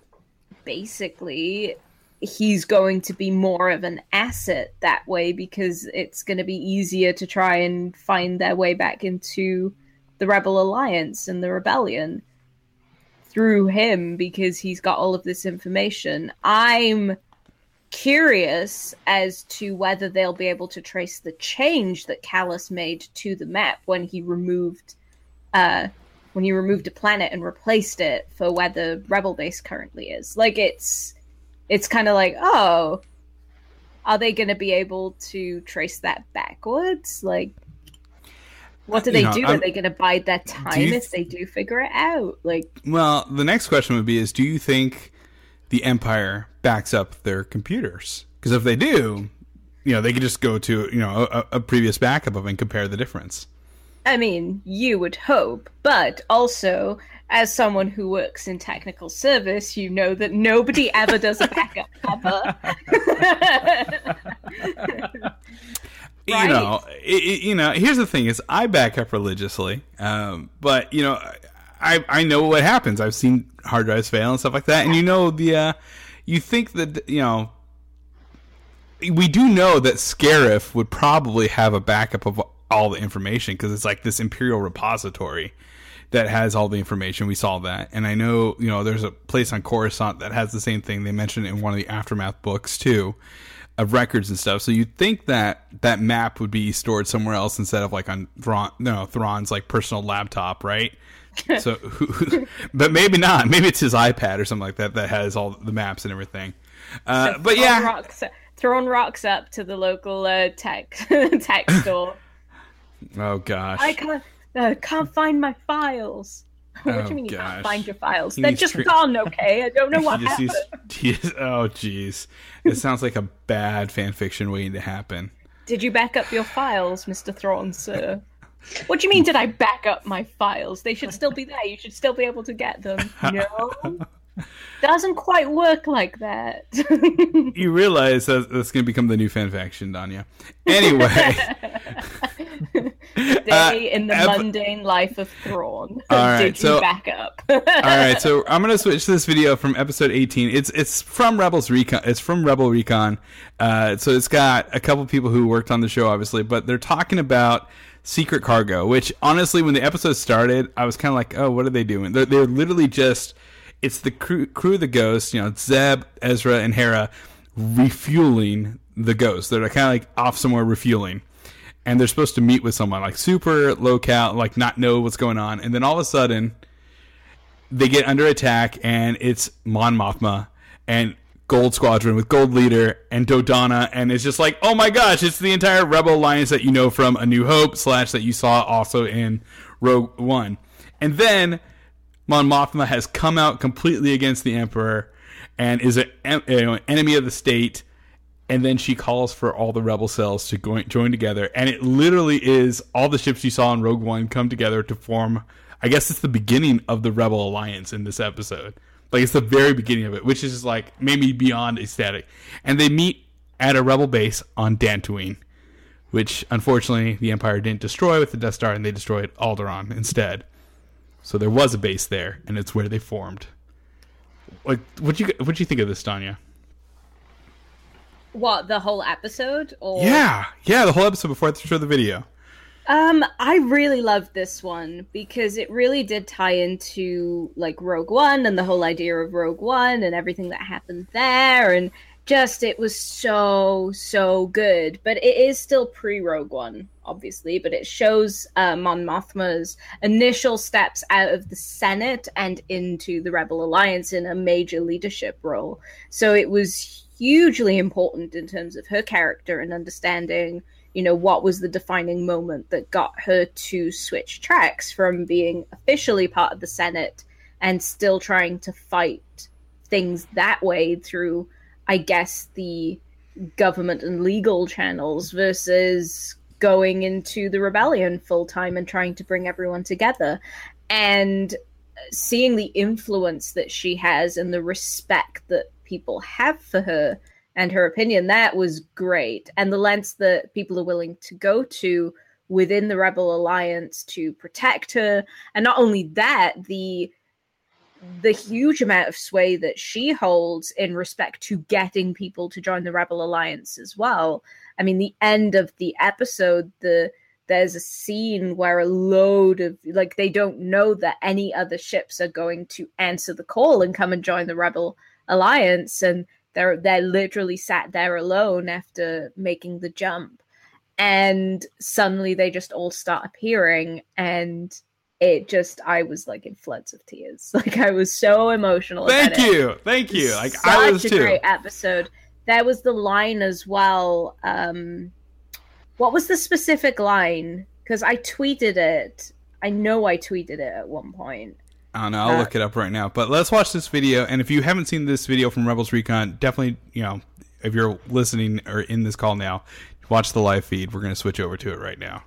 [SPEAKER 3] basically he's going to be more of an asset that way, because it's going to be easier to try and find their way back into the Rebel Alliance and the Rebellion through him, because he's got all of this information. I'm curious as to whether they'll be able to trace the change that Kallus made to the map when he removed uh when he removed a planet and replaced it for where the Rebel base currently is. Like, it's it's kind of like, oh, are they going to be able to trace that backwards? Like, what do they
[SPEAKER 1] You know,
[SPEAKER 3] do?
[SPEAKER 1] I'm-
[SPEAKER 3] Are they going to bide their time
[SPEAKER 1] you
[SPEAKER 3] if they do figure it out? Like,
[SPEAKER 1] Well, the next question would be: Is do you think the Empire backs up their computers? Because if they do, you know, they could just go to you know a, a previous backup of and compare the difference.
[SPEAKER 3] I mean, you would hope, but also, as someone who works in technical service, you know that nobody ever does a backup ever.
[SPEAKER 1] You
[SPEAKER 3] Right.
[SPEAKER 1] know, it, it- you know. Here's the thing: is I back up religiously, um, but you know, I I know what happens. I've seen hard drives fail and stuff like that, and you know the uh, you think that you know. We do know that Scarif would probably have a backup of all the information because it's like this Imperial repository that has all the information. We saw that, and I know you know there's a place on Coruscant that has the same thing. They mentioned it in one of the Aftermath books too, of records and stuff. So you'd think that that map would be stored somewhere else instead of like on Thrawn, no, Thrawn's like personal laptop, right? So, but maybe not. Maybe it's his iPad or something like that that has all the maps and everything. Uh,
[SPEAKER 3] So
[SPEAKER 1] but
[SPEAKER 3] Thrawn
[SPEAKER 1] yeah,
[SPEAKER 3] rocks, Thrawn rocks up to the local uh, tech tech store.
[SPEAKER 1] oh gosh,
[SPEAKER 3] I can't uh, can't find my files. What
[SPEAKER 1] Oh,
[SPEAKER 3] do you mean you
[SPEAKER 1] gosh.
[SPEAKER 3] can't find your files?
[SPEAKER 1] He
[SPEAKER 3] They're
[SPEAKER 1] needs
[SPEAKER 3] just
[SPEAKER 1] tre-
[SPEAKER 3] gone, okay? I don't know what
[SPEAKER 1] He just
[SPEAKER 3] happened.
[SPEAKER 1] sees- he is- oh jeez, it sounds like a bad fan fiction waiting to happen.
[SPEAKER 3] Did you back up your files, Mister Thrawn, sir? What do you mean, did I back up my files? They should still be there. You should still be able to get them. No. Doesn't quite work like that.
[SPEAKER 1] You realize that that's going to become the new fan faction, Danya. Anyway,
[SPEAKER 3] Day
[SPEAKER 1] Uh,
[SPEAKER 3] in the
[SPEAKER 1] ep-
[SPEAKER 3] mundane life of Thrawn.
[SPEAKER 1] All right,
[SPEAKER 3] Did you
[SPEAKER 1] so-
[SPEAKER 3] back up?
[SPEAKER 1] all right, so I'm going to switch to this video from episode eighteen. It's it's from Rebels Recon. It's from Rebel Recon. Uh, so it's got a couple people who worked on the show, obviously, but they're talking about secret cargo. Which honestly, when the episode started, I was kind of like, oh, what are they doing? They're they're literally just. It's the crew, crew of the Ghost, you know, Zeb, Ezra, and Hera refueling the Ghost. They're kind of like off somewhere refueling. And they're supposed to meet with someone, like super low cal, like not know what's going on. And then all of a sudden, they get under attack, and it's Mon Mothma and Gold Squadron with Gold Leader and Dodonna. And it's just like, oh my gosh, it's the entire Rebel Alliance that you know from A New Hope, slash that you saw also in Rogue One. And then Mon Mothma has come out completely against the Emperor and is an an enemy of the state, and then she calls for all the rebel cells to go, join together, and it literally is all the ships you saw in Rogue One come together to form, I guess it's the beginning of the Rebel Alliance in this episode. Like, it's the very beginning of it, which is just like, made me beyond ecstatic. And they meet at a rebel base on Dantooine, which unfortunately the Empire didn't destroy with the Death Star, and they destroyed Alderaan instead. So there was a base there, and it's where they formed. Like, what you what you think of this, Tanya?
[SPEAKER 3] What, the whole episode? Or...
[SPEAKER 1] Yeah, yeah, the whole episode before I show the video.
[SPEAKER 3] Um, I really loved this one because it really did tie into like Rogue One and the whole idea of Rogue One and everything that happened there, and just it was so so good. But it is still pre-Rogue One, obviously. But it shows uh, Mon Mothma's initial steps out of the Senate and into the Rebel Alliance in a major leadership role. So it was hugely important in terms of her character and understanding, you know, what was the defining moment that got her to switch tracks from being officially part of the Senate and still trying to fight things that way through, I guess, the government and legal channels versus going into the rebellion full time and trying to bring everyone together. And seeing the influence that she has and the respect that people have for her and her opinion, that was great. And the lengths that people are willing to go to within the Rebel Alliance to protect her. And not only that, the the huge amount of sway that she holds in respect to getting people to join the Rebel Alliance as well. I mean, the end of the episode, the there's a scene where a load of, like, they don't know that any other ships are going to answer the call and come and join the Rebel Alliance, and they're they're literally sat there alone after making the jump, and suddenly they just all start appearing, and it just, I was like in floods of tears. Like, I was so emotional.
[SPEAKER 1] Thank
[SPEAKER 3] about it.
[SPEAKER 1] you, thank you. Like,
[SPEAKER 3] Such
[SPEAKER 1] I was
[SPEAKER 3] a
[SPEAKER 1] too.
[SPEAKER 3] great episode. there was the line as well. Um, what was the specific line? Because I tweeted it. I know I tweeted it at one point.
[SPEAKER 1] I don't know. I'll uh, look it up right now. But let's watch this video. And if you haven't seen this video from Rebels Recon, definitely, you know, if you're listening or in this call now, watch the live feed. We're going to switch over to it right now.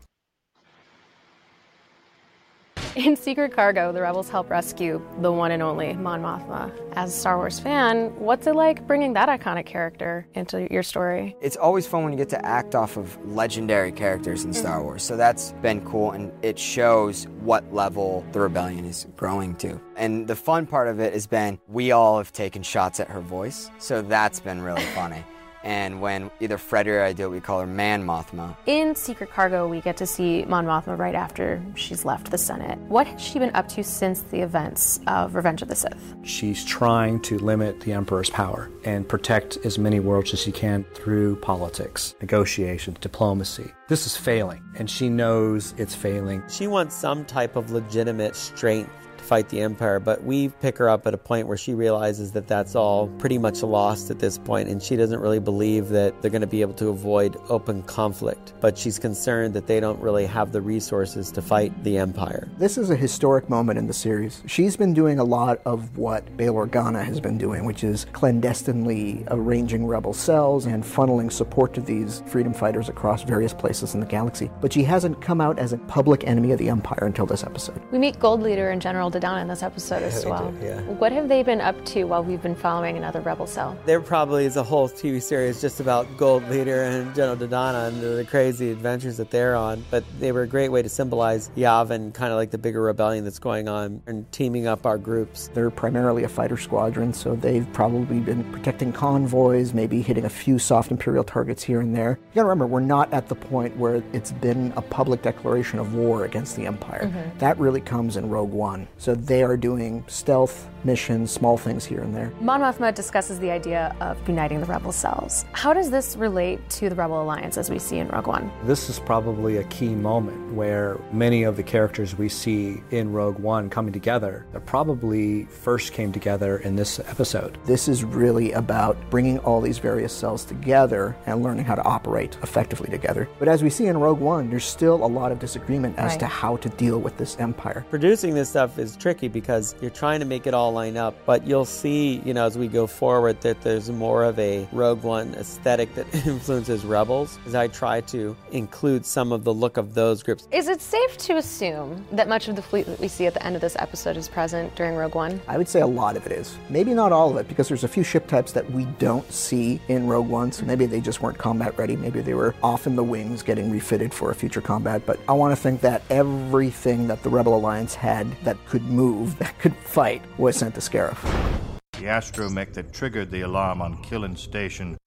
[SPEAKER 6] In Secret Cargo, the Rebels help rescue the one and only Mon Mothma. As a Star Wars fan, what's it like bringing that iconic character into your story?
[SPEAKER 7] It's always fun when you get to act off of legendary characters in Star Wars, so that's been cool, and it shows what level the Rebellion is growing to. And the fun part of it has been we all have taken shots at her voice, so that's been really funny. And when either Fred or I do it, we call her Man Mothma.
[SPEAKER 6] In Secret Cargo, we get to see Mon Mothma right after she's left the Senate. What has she been up to since the events of Revenge of the Sith?
[SPEAKER 8] She's trying to limit the Emperor's power and protect as many worlds as she can through politics, negotiations, diplomacy. This is failing, and she knows it's failing.
[SPEAKER 9] She wants some type of legitimate strength fight the Empire, but we pick her up at a point where she realizes that that's all pretty much lost at this point, and she doesn't really believe that they're going to be able to avoid open conflict, but she's concerned that they don't really have the resources to fight the Empire.
[SPEAKER 10] This is a historic moment in the series. She's been doing a lot of what Bail Organa has been doing, which is clandestinely arranging rebel cells and funneling support to these freedom fighters across various places in the galaxy, but she hasn't come out as a public enemy of the Empire until this episode.
[SPEAKER 6] We meet Gold Leader and General Dodonna in this episode as
[SPEAKER 9] Yeah,
[SPEAKER 6] well.
[SPEAKER 9] do, yeah.
[SPEAKER 6] What have they been up to while we've been following another rebel cell?
[SPEAKER 9] There probably is a whole T V series just about Gold Leader and General Dodonna and the, the crazy adventures that they're on, but they were a great way to symbolize Yavin, kind of like the bigger rebellion that's going on, and teaming up our groups.
[SPEAKER 10] They're primarily a fighter squadron, so they've probably been protecting convoys, maybe hitting a few soft Imperial targets here and there. You gotta remember, we're not at the point where it's been a public declaration of war against the Empire. Mm-hmm. That really comes in Rogue One. So they are doing stealth missions, small things here and there.
[SPEAKER 6] Mon Mothma discusses the idea of uniting the rebel cells. How does this relate to the Rebel Alliance as we see in Rogue One?
[SPEAKER 8] This is probably a key moment where many of the characters we see in Rogue One coming together that probably first came together in this episode.
[SPEAKER 10] This is really about bringing all these various cells together and learning how to operate effectively together. But as we see in Rogue One, there's still a lot of disagreement as
[SPEAKER 6] right.
[SPEAKER 10] to how to deal with this Empire.
[SPEAKER 9] Producing this stuff is tricky because you're trying to make it all line up, but you'll see, you know, as we go forward that there's more of a Rogue One aesthetic that influences Rebels, as I try to include some of the look of those groups.
[SPEAKER 6] Is it safe to assume that much of the fleet that we see at the end of this episode is present during Rogue One?
[SPEAKER 10] I would say a lot of it is. Maybe not all of it, because there's a few ship types that we don't see in Rogue One, so maybe they just weren't combat ready. Maybe they were off in the wings getting refitted for a future combat, but I want to think that everything that the Rebel Alliance had that could move, that could fight, was sent to Scarif.
[SPEAKER 11] The astromech that triggered the alarm on Killen Station.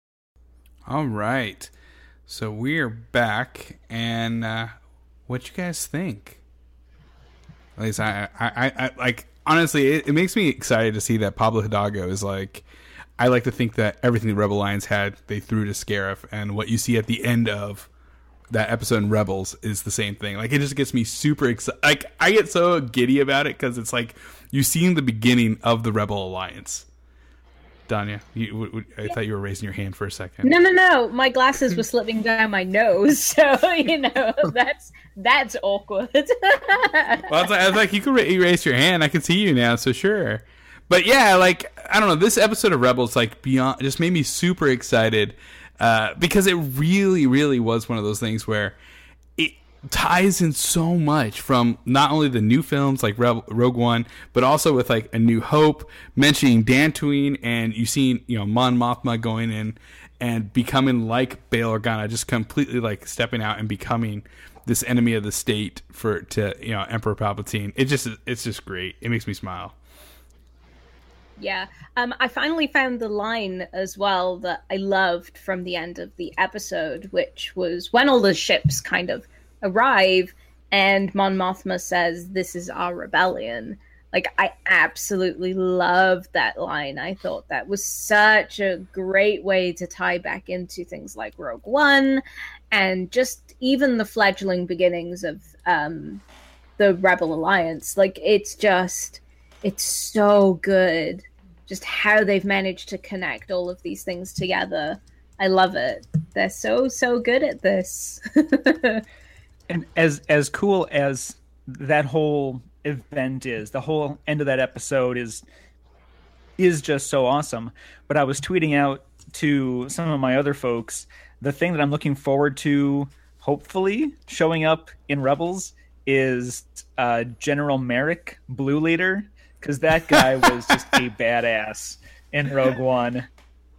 [SPEAKER 1] All right. So we're back, and uh, what you guys think? At least I, I, I, I like, honestly, it, it makes me excited to see that Pablo Hidalgo is like, I like to think that everything the Rebel Alliance had, they threw to Scarif, and what you see at the end of that episode in Rebels is the same thing. Like, it just gets me super excited. Like, I get so giddy about it because it's like you see the beginning of the Rebel Alliance. Danya, you, w- w- I thought you were raising your hand for a second.
[SPEAKER 3] No, no, no. My glasses were slipping down my nose, so you know that's that's awkward. Well,
[SPEAKER 1] I was like, I was like you could ra- you raise your hand. I can see you now, so sure. But yeah, like I don't know, this episode of Rebels, like beyond, just made me super excited uh, because it really, really was one of those things where it ties in so much from not only the new films like Rebel, Rogue One, but also with like A New Hope, mentioning Dantooine, and you seen, you know, Mon Mothma going in and becoming like Bail Organa, just completely like stepping out and becoming this enemy of the state for to you know Emperor Palpatine. It just it's just great. It makes me smile.
[SPEAKER 3] Yeah, um, I finally found the line as well that I loved from the end of the episode, which was when all the ships kind of arrive and Mon Mothma says, "This is our rebellion." Like, I absolutely loved that line. I thought that was such a great way to tie back into things like Rogue One and just even the fledgling beginnings of um, the Rebel Alliance. Like, it's just, it's so good just how they've managed to connect all of these things together. I love it. They're so, so good at this.
[SPEAKER 5] And as as cool as that whole event is, the whole end of that episode is is just so awesome. But I was tweeting out to some of my other folks, the thing that I'm looking forward to hopefully showing up in Rebels is uh, General Merrick, Blue Leader, because that guy was just a badass in Rogue One.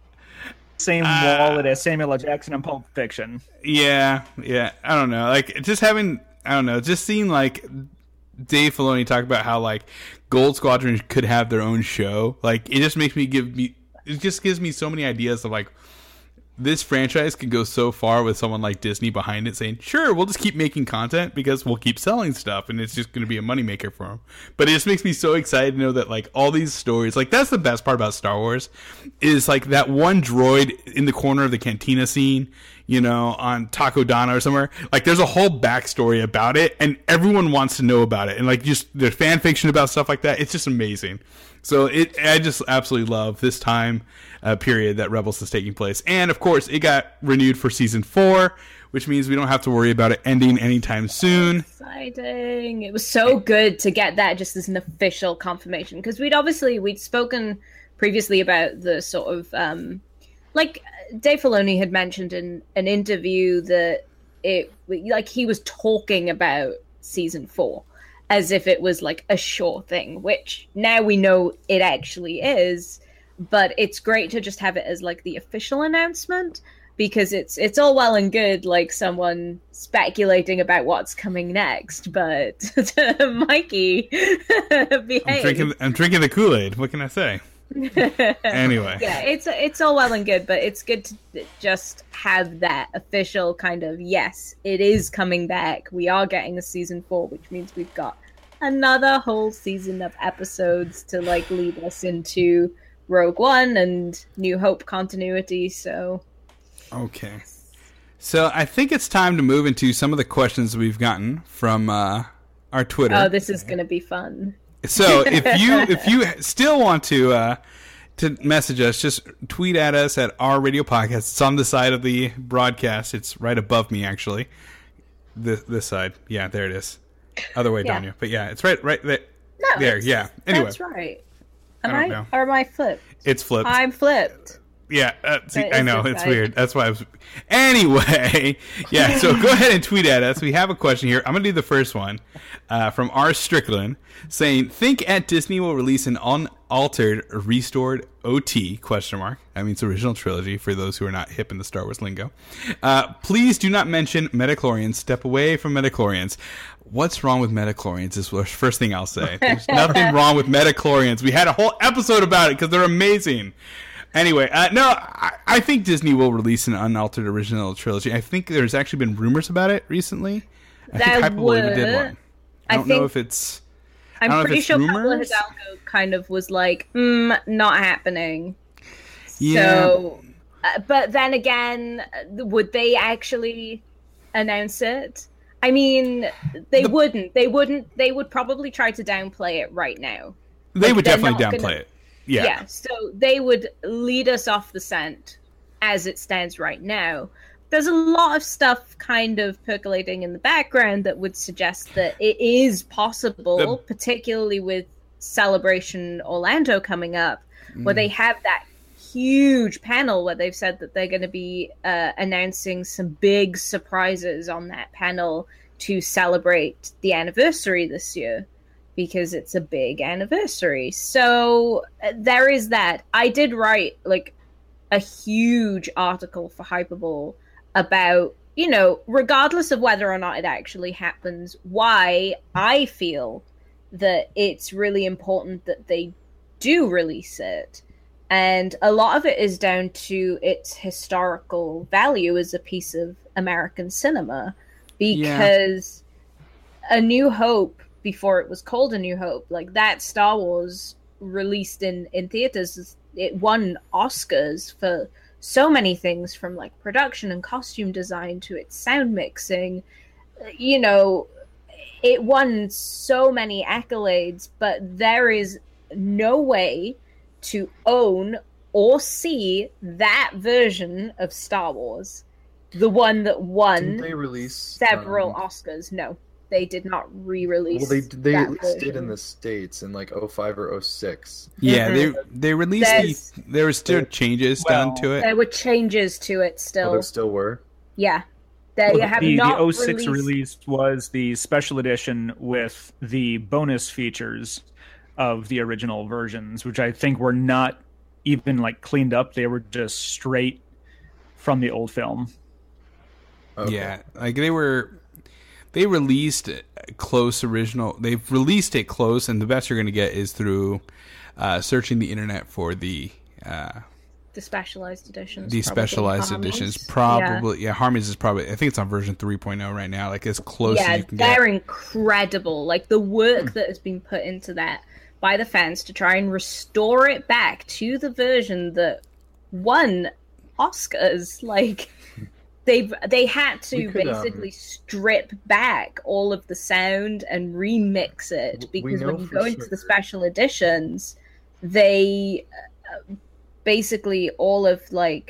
[SPEAKER 5] Same uh, wallet as Samuel L. Jackson in Pulp Fiction.
[SPEAKER 1] Yeah, yeah. I don't know. Like, just having, I don't know, just seeing, like, Dave Filoni talk about how, like, Gold Squadron could have their own show. Like, it just makes me give me, it just gives me so many ideas of, like, this franchise could go so far with someone like Disney behind it saying, sure, we'll just keep making content because we'll keep selling stuff and it's just going to be a moneymaker for them. But it just makes me so excited to know that, like, all these stories, like, that's the best part about Star Wars is, like, that one droid in the corner of the cantina scene, you know, on Takodana or somewhere. Like, there's a whole backstory about it and everyone wants to know about it. And, like, just there's fan fiction about stuff like that. It's just amazing. So it, I just absolutely love this time uh, period that Rebels is taking place. And, of course, it got renewed for season four, which means we don't have to worry about it ending anytime soon.
[SPEAKER 3] Exciting. It was so good to get that just as an official confirmation. Because we'd obviously, we'd spoken previously about the sort of, um, like Dave Filoni had mentioned in an interview that it, like he was talking about season four. As if it was like a sure thing, which now we know it actually is. But it's great to just have it as like the official announcement because it's it's all well and good, like someone speculating about what's coming next. But Mikey, behave.
[SPEAKER 1] I'm drinking. I'm drinking the Kool-Aid. What can I say? Anyway,
[SPEAKER 3] yeah, it's it's all well and good, but it's good to just have that official kind of yes, it is coming back. We are getting a season four, which means we've got another whole season of episodes to like lead us into Rogue One and New Hope continuity. So,
[SPEAKER 1] okay, so I think it's time to move into some of the questions we've gotten from uh, our Twitter.
[SPEAKER 3] Oh, this is going to be fun.
[SPEAKER 1] So if you if you still want to uh, to message us, just tweet at us at our radio podcast. It's on the side of the broadcast. It's right above me, actually. This this side, yeah, there it is. Other way
[SPEAKER 3] yeah.
[SPEAKER 1] down you, but yeah, it's right right there.
[SPEAKER 3] No,
[SPEAKER 1] there, yeah. Anyway,
[SPEAKER 3] that's right. Am
[SPEAKER 1] I
[SPEAKER 3] I,
[SPEAKER 1] don't know.
[SPEAKER 3] or am I flipped?
[SPEAKER 1] It's flipped.
[SPEAKER 3] I'm flipped.
[SPEAKER 1] Yeah, uh, see,
[SPEAKER 3] That
[SPEAKER 1] I
[SPEAKER 3] is
[SPEAKER 1] know
[SPEAKER 3] the
[SPEAKER 1] it's
[SPEAKER 3] side.
[SPEAKER 1] weird. That's why I was. Anyway, yeah. So go ahead and tweet at us. We have a question here. I'm gonna do the first one uh, from R. Strickland saying, "Think at Disney will release an unaltered, restored O T?" Question mark. That means original trilogy for those who are not hip in the Star Wars lingo. Uh, please do not mention Metachlorians. Step away from Metachlorians. What's wrong with Metachlorians is the first thing I'll say. There's nothing wrong with Metachlorians. We had a whole episode about it because they're amazing. Anyway, uh, no, I, I think Disney will release an unaltered original trilogy. I think there's actually been rumors about it recently. I
[SPEAKER 3] That
[SPEAKER 1] think Hyperbole
[SPEAKER 3] would.
[SPEAKER 1] even did one. I
[SPEAKER 3] I
[SPEAKER 1] don't know
[SPEAKER 3] think-
[SPEAKER 1] if it's. I
[SPEAKER 3] I'm
[SPEAKER 1] don't know if
[SPEAKER 3] pretty
[SPEAKER 1] it's
[SPEAKER 3] sure Pablo
[SPEAKER 1] rumors.
[SPEAKER 3] Hidalgo kind of was like, mm, not happening.
[SPEAKER 1] Yeah.
[SPEAKER 3] So, uh, but then again, uh, would they actually announce it? I mean, they
[SPEAKER 1] The-
[SPEAKER 3] wouldn't. They wouldn't. They would probably try to downplay it right now.
[SPEAKER 1] They
[SPEAKER 3] Like,
[SPEAKER 1] would
[SPEAKER 3] they're
[SPEAKER 1] definitely
[SPEAKER 3] not
[SPEAKER 1] downplay
[SPEAKER 3] gonna-
[SPEAKER 1] it. Yeah.
[SPEAKER 3] Yeah. So they would lead us off the scent as it stands right now. There's a lot of stuff kind of percolating in the background that would suggest that it is possible,
[SPEAKER 1] The-
[SPEAKER 3] particularly with Celebration Orlando coming up, where
[SPEAKER 1] Mm.
[SPEAKER 3] they have that huge panel where they've said that they're going to be uh, announcing some big surprises on that panel to celebrate the anniversary this year, because it's a big anniversary. So uh, there is that. I did write like a huge article for Hyperbole about, you know, regardless of whether or not it actually happens, why I feel that it's really important that they do release it. And a lot of it is down to its historical value as a piece of American cinema, because A New Hope, before it was called A New Hope, like that Star Wars released in, in theaters, it won Oscars for so many things, from like production and costume design to its sound mixing. You know, it won so many accolades, but there is no way to own or see that version of Star Wars, the one that won
[SPEAKER 2] Didn't they release
[SPEAKER 3] several
[SPEAKER 2] um,
[SPEAKER 3] Oscars. No, they did not re-release.
[SPEAKER 2] Well, they they
[SPEAKER 3] that
[SPEAKER 2] at least
[SPEAKER 3] version.
[SPEAKER 2] did in the States in like oh five or oh six.
[SPEAKER 1] Yeah,
[SPEAKER 3] Mhm.
[SPEAKER 1] they they released
[SPEAKER 3] There's-
[SPEAKER 1] the. There were still changes
[SPEAKER 5] Well,
[SPEAKER 1] done to it.
[SPEAKER 3] There were changes to it
[SPEAKER 2] Oh,
[SPEAKER 3] still.
[SPEAKER 2] there still were.
[SPEAKER 3] Yeah, they
[SPEAKER 5] Well,
[SPEAKER 3] have
[SPEAKER 5] the,
[SPEAKER 3] not
[SPEAKER 5] the oh six
[SPEAKER 3] released.
[SPEAKER 5] release was the special edition with the bonus features of the original versions, which I think were not even like cleaned up. They were just straight from the old film.
[SPEAKER 2] Okay.
[SPEAKER 1] Yeah, like they were. They released a close original. They've released it close, and the best you're going to get is through uh, searching the internet for the uh,
[SPEAKER 3] The specialized editions.
[SPEAKER 1] the
[SPEAKER 3] probably
[SPEAKER 1] specialized
[SPEAKER 3] Harmonies.
[SPEAKER 1] editions. Probably, yeah. yeah, Harmonies is probably. I think it's on version three point oh right now. Like as close
[SPEAKER 3] Yeah,
[SPEAKER 1] as you can
[SPEAKER 3] they're
[SPEAKER 1] get.
[SPEAKER 3] incredible. Like the work that has been put into that by the fans to try and restore it back to the version that won Oscars. Like they've they had to
[SPEAKER 2] We could,
[SPEAKER 3] basically
[SPEAKER 2] um,
[SPEAKER 3] strip back all of the sound and remix it
[SPEAKER 2] We
[SPEAKER 3] because
[SPEAKER 2] know
[SPEAKER 3] when you
[SPEAKER 2] for
[SPEAKER 3] go into
[SPEAKER 2] sure.
[SPEAKER 3] the special editions, they uh, basically all of like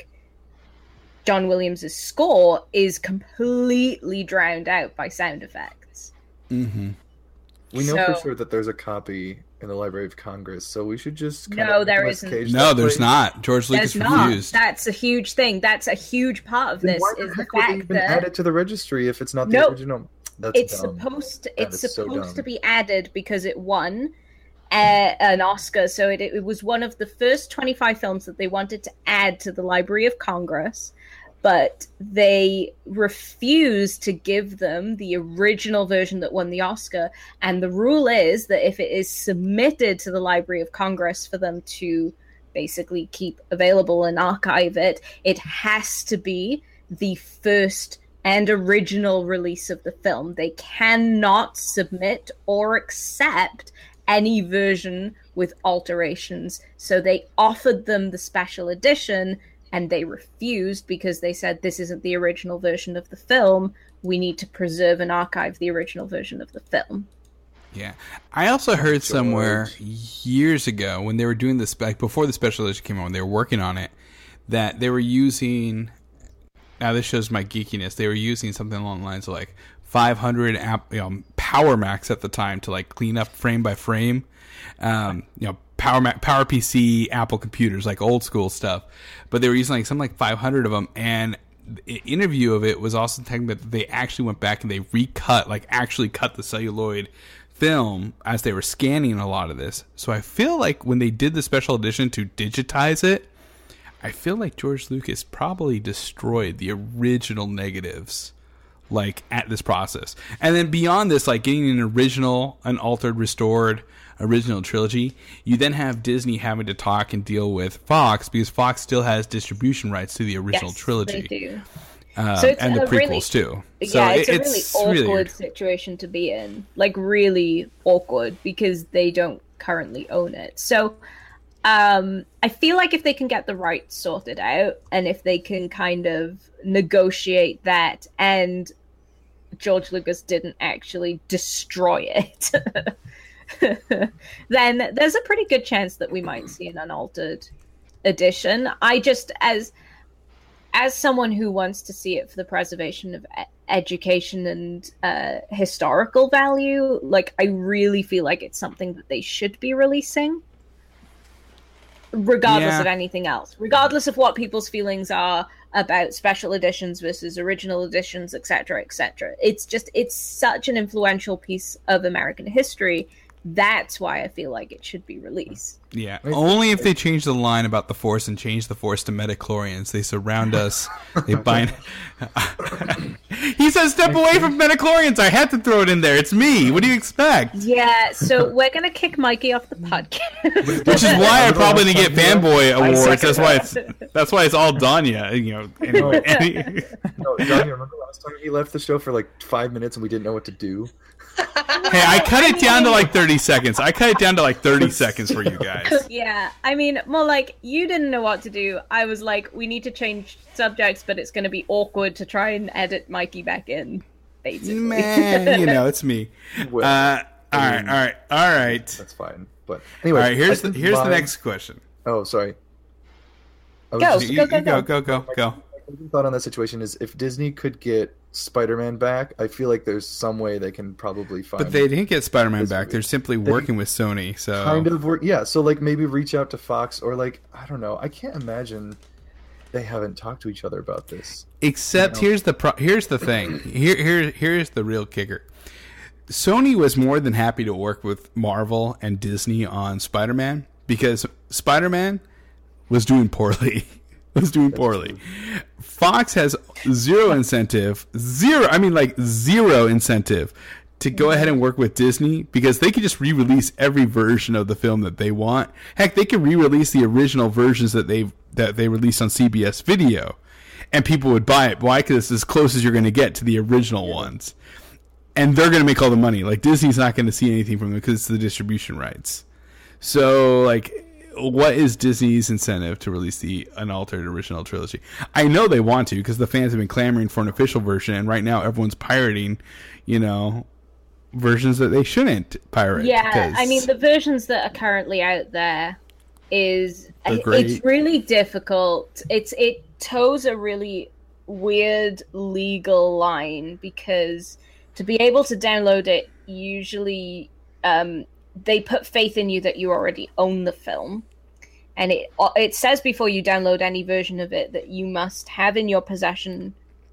[SPEAKER 3] John Williams' score is completely drowned out by sound effects.
[SPEAKER 1] Mm-hmm.
[SPEAKER 2] We know
[SPEAKER 3] So-
[SPEAKER 2] for sure that there's a copy in the Library of Congress, so we should just kind
[SPEAKER 3] No,
[SPEAKER 2] of
[SPEAKER 3] there
[SPEAKER 2] investigate
[SPEAKER 3] isn't.
[SPEAKER 1] No,
[SPEAKER 2] that
[SPEAKER 1] there's
[SPEAKER 2] place.
[SPEAKER 1] not. George Lucas
[SPEAKER 3] There's not.
[SPEAKER 1] refused.
[SPEAKER 3] That's a huge thing. That's a huge part of
[SPEAKER 2] Then
[SPEAKER 3] this
[SPEAKER 2] why the
[SPEAKER 3] is the
[SPEAKER 2] heck would they
[SPEAKER 3] fact
[SPEAKER 2] even
[SPEAKER 3] that
[SPEAKER 2] add it to the registry if it's not the
[SPEAKER 3] Nope.
[SPEAKER 2] original? That's
[SPEAKER 3] it's
[SPEAKER 2] dumb.
[SPEAKER 3] supposed to,
[SPEAKER 2] That
[SPEAKER 3] it's
[SPEAKER 2] is so
[SPEAKER 3] supposed
[SPEAKER 2] dumb.
[SPEAKER 3] to be added because it won uh, an Oscar. So it, it was one of the first twenty-five films that they wanted to add to the Library of Congress, but they refused to give them the original version that won the Oscar. And the rule is that if it is submitted to the Library of Congress for them to basically keep available and archive it, it has to be the first and original release of the film. They cannot submit or accept any version with alterations. So they offered them the special edition and they refused because they said this isn't the original version of the film. We need to preserve and archive the original version of the film.
[SPEAKER 1] Yeah, I also heard somewhere years ago when they were doing this, like before the special edition came out, when they were working on it, that they were using. Now this shows my geekiness. They were using something along the lines of like five hundred app, you know, Power Macs at the time to like clean up frame by frame. Um, you know, Power Mac, Power P C, Apple computers, like old school stuff. But they were using like something like five hundred of them, and the interview of it was also talking that they actually went back and they recut, like actually cut the celluloid film as they were scanning a lot of this. So I feel like when they did the special edition to digitize it, I feel like George Lucas probably destroyed the original negatives, like at this process. And then beyond this, like getting an original, unaltered, restored original trilogy, you then have Disney having to talk and deal with Fox because Fox still has distribution rights to the original
[SPEAKER 3] Yes,
[SPEAKER 1] trilogy.
[SPEAKER 3] they do.
[SPEAKER 1] Um,
[SPEAKER 3] So it's
[SPEAKER 1] and the
[SPEAKER 3] a
[SPEAKER 1] prequels
[SPEAKER 3] really-
[SPEAKER 1] too. So
[SPEAKER 3] Yeah, it's
[SPEAKER 1] it-
[SPEAKER 3] a really
[SPEAKER 1] it's
[SPEAKER 3] awkward
[SPEAKER 1] really weird.
[SPEAKER 3] situation to be in. Like really awkward because they don't currently own it. So um I feel like if they can get the rights sorted out and if they can kind of negotiate that and George Lucas didn't actually destroy it, then there's a pretty good chance that we might see an unaltered edition. I just, as as someone who wants to see it for the preservation of e- education and uh, historical value, like I really feel like it's something that they should be releasing, regardless
[SPEAKER 1] Yeah.
[SPEAKER 3] of anything else, regardless of what people's feelings are about special editions versus original editions, et cetera, et cetera. It's just, it's such an influential piece of American history. That's why I feel like it should be released.
[SPEAKER 1] Yeah, only if they change the line about the Force and change the Force to metachlorians. They surround us. They bind. He says, "Step away from metachlorians." I had to throw it in there. It's me. What do you expect?
[SPEAKER 3] Yeah, so we're gonna kick Mikey off the podcast.
[SPEAKER 1] Which is why I probably didn't get fanboy
[SPEAKER 3] I
[SPEAKER 1] awards.
[SPEAKER 3] second
[SPEAKER 1] That's why
[SPEAKER 3] that.
[SPEAKER 1] it's that's why it's all Danya. You know. Anyway.
[SPEAKER 2] No, Johnny, remember last time he left the show for like five minutes and we didn't know what to do?
[SPEAKER 1] Hey, I cut it down to like thirty seconds. I cut it down to like thirty seconds for you guys.
[SPEAKER 3] Yeah, I mean, more like you didn't know what to do. I was like, we need to change subjects, but it's going to be awkward to try and edit Mikey back in, basically.
[SPEAKER 1] Man, you know, it's me.
[SPEAKER 2] Well,
[SPEAKER 1] Uh, all
[SPEAKER 2] I
[SPEAKER 1] right,
[SPEAKER 2] mean,
[SPEAKER 1] all right, all right.
[SPEAKER 2] That's fine. But anyway,
[SPEAKER 1] All right, here's
[SPEAKER 2] I
[SPEAKER 1] the
[SPEAKER 2] think
[SPEAKER 1] here's the
[SPEAKER 2] my-
[SPEAKER 1] next question.
[SPEAKER 2] Oh, sorry. I was
[SPEAKER 3] Go,
[SPEAKER 2] just-
[SPEAKER 3] go, go, go.
[SPEAKER 1] go, go, go.
[SPEAKER 2] My thought on that situation is if Disney could get Spider-Man back, I feel like there's some way they can probably find.
[SPEAKER 1] But they didn't get Spider-Man
[SPEAKER 2] this
[SPEAKER 1] back.
[SPEAKER 2] movie.
[SPEAKER 1] They're simply
[SPEAKER 2] They
[SPEAKER 1] working with Sony. So
[SPEAKER 2] kind of work. Yeah, so like maybe reach out to Fox or like I don't know. I can't imagine they haven't talked to each other about this.
[SPEAKER 1] Except
[SPEAKER 2] You know?
[SPEAKER 1] here's the pro- here's the thing. Here here here's the real kicker. Sony was more than happy to work with Marvel and Disney on Spider-Man because Spider-Man was doing poorly. was doing poorly. Fox has zero incentive, zero, I mean like zero incentive to go ahead and work with Disney because they could just re-release every version of the film that they want. Heck, they could re-release the original versions that they that they released on C B S Video and people would buy it. Why? Because it's as close as you're going to get to the original ones. And they're going to make all the money. Like Disney's not going to see anything from them because it's the distribution rights. So like what is Disney's incentive to release the unaltered original trilogy? I know they want to because the fans have been clamoring for an official version, and right now everyone's pirating, you know, versions that they shouldn't pirate.
[SPEAKER 3] Yeah,
[SPEAKER 1] 'cause
[SPEAKER 3] I mean the versions that are currently out there is
[SPEAKER 1] They're great.
[SPEAKER 3] it's really difficult. It's it toes a really weird legal line because to be able to download it, usually um, they put faith in you that you already own the film. And it it says before you download any version of it that you must have in your possession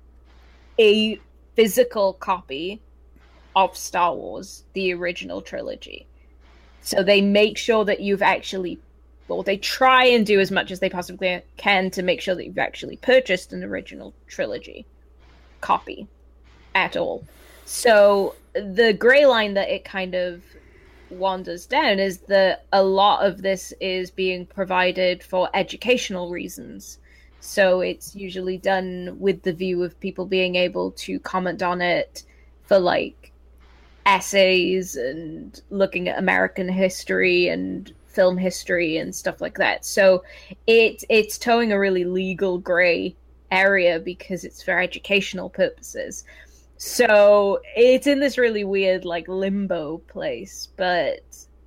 [SPEAKER 3] a physical copy of Star Wars, the original trilogy. So they make sure that you've actually, or they try and do as much as they possibly can to make sure that you've actually purchased an original trilogy copy at all. So the gray line that it kind of wanders down is that a lot of this is being provided for educational reasons. So it's usually done with the view of people being able to comment on it for like essays and looking at American history and film history and stuff like that. So it it's towing a really legal gray area because it's for educational purposes. So it's in this really weird like limbo place, but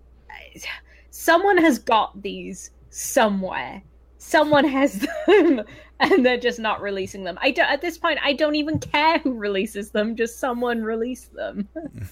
[SPEAKER 3] someone has got these somewhere. Someone has them and they're just not releasing them. I don't, at this point I don't even care who releases them, just someone release them.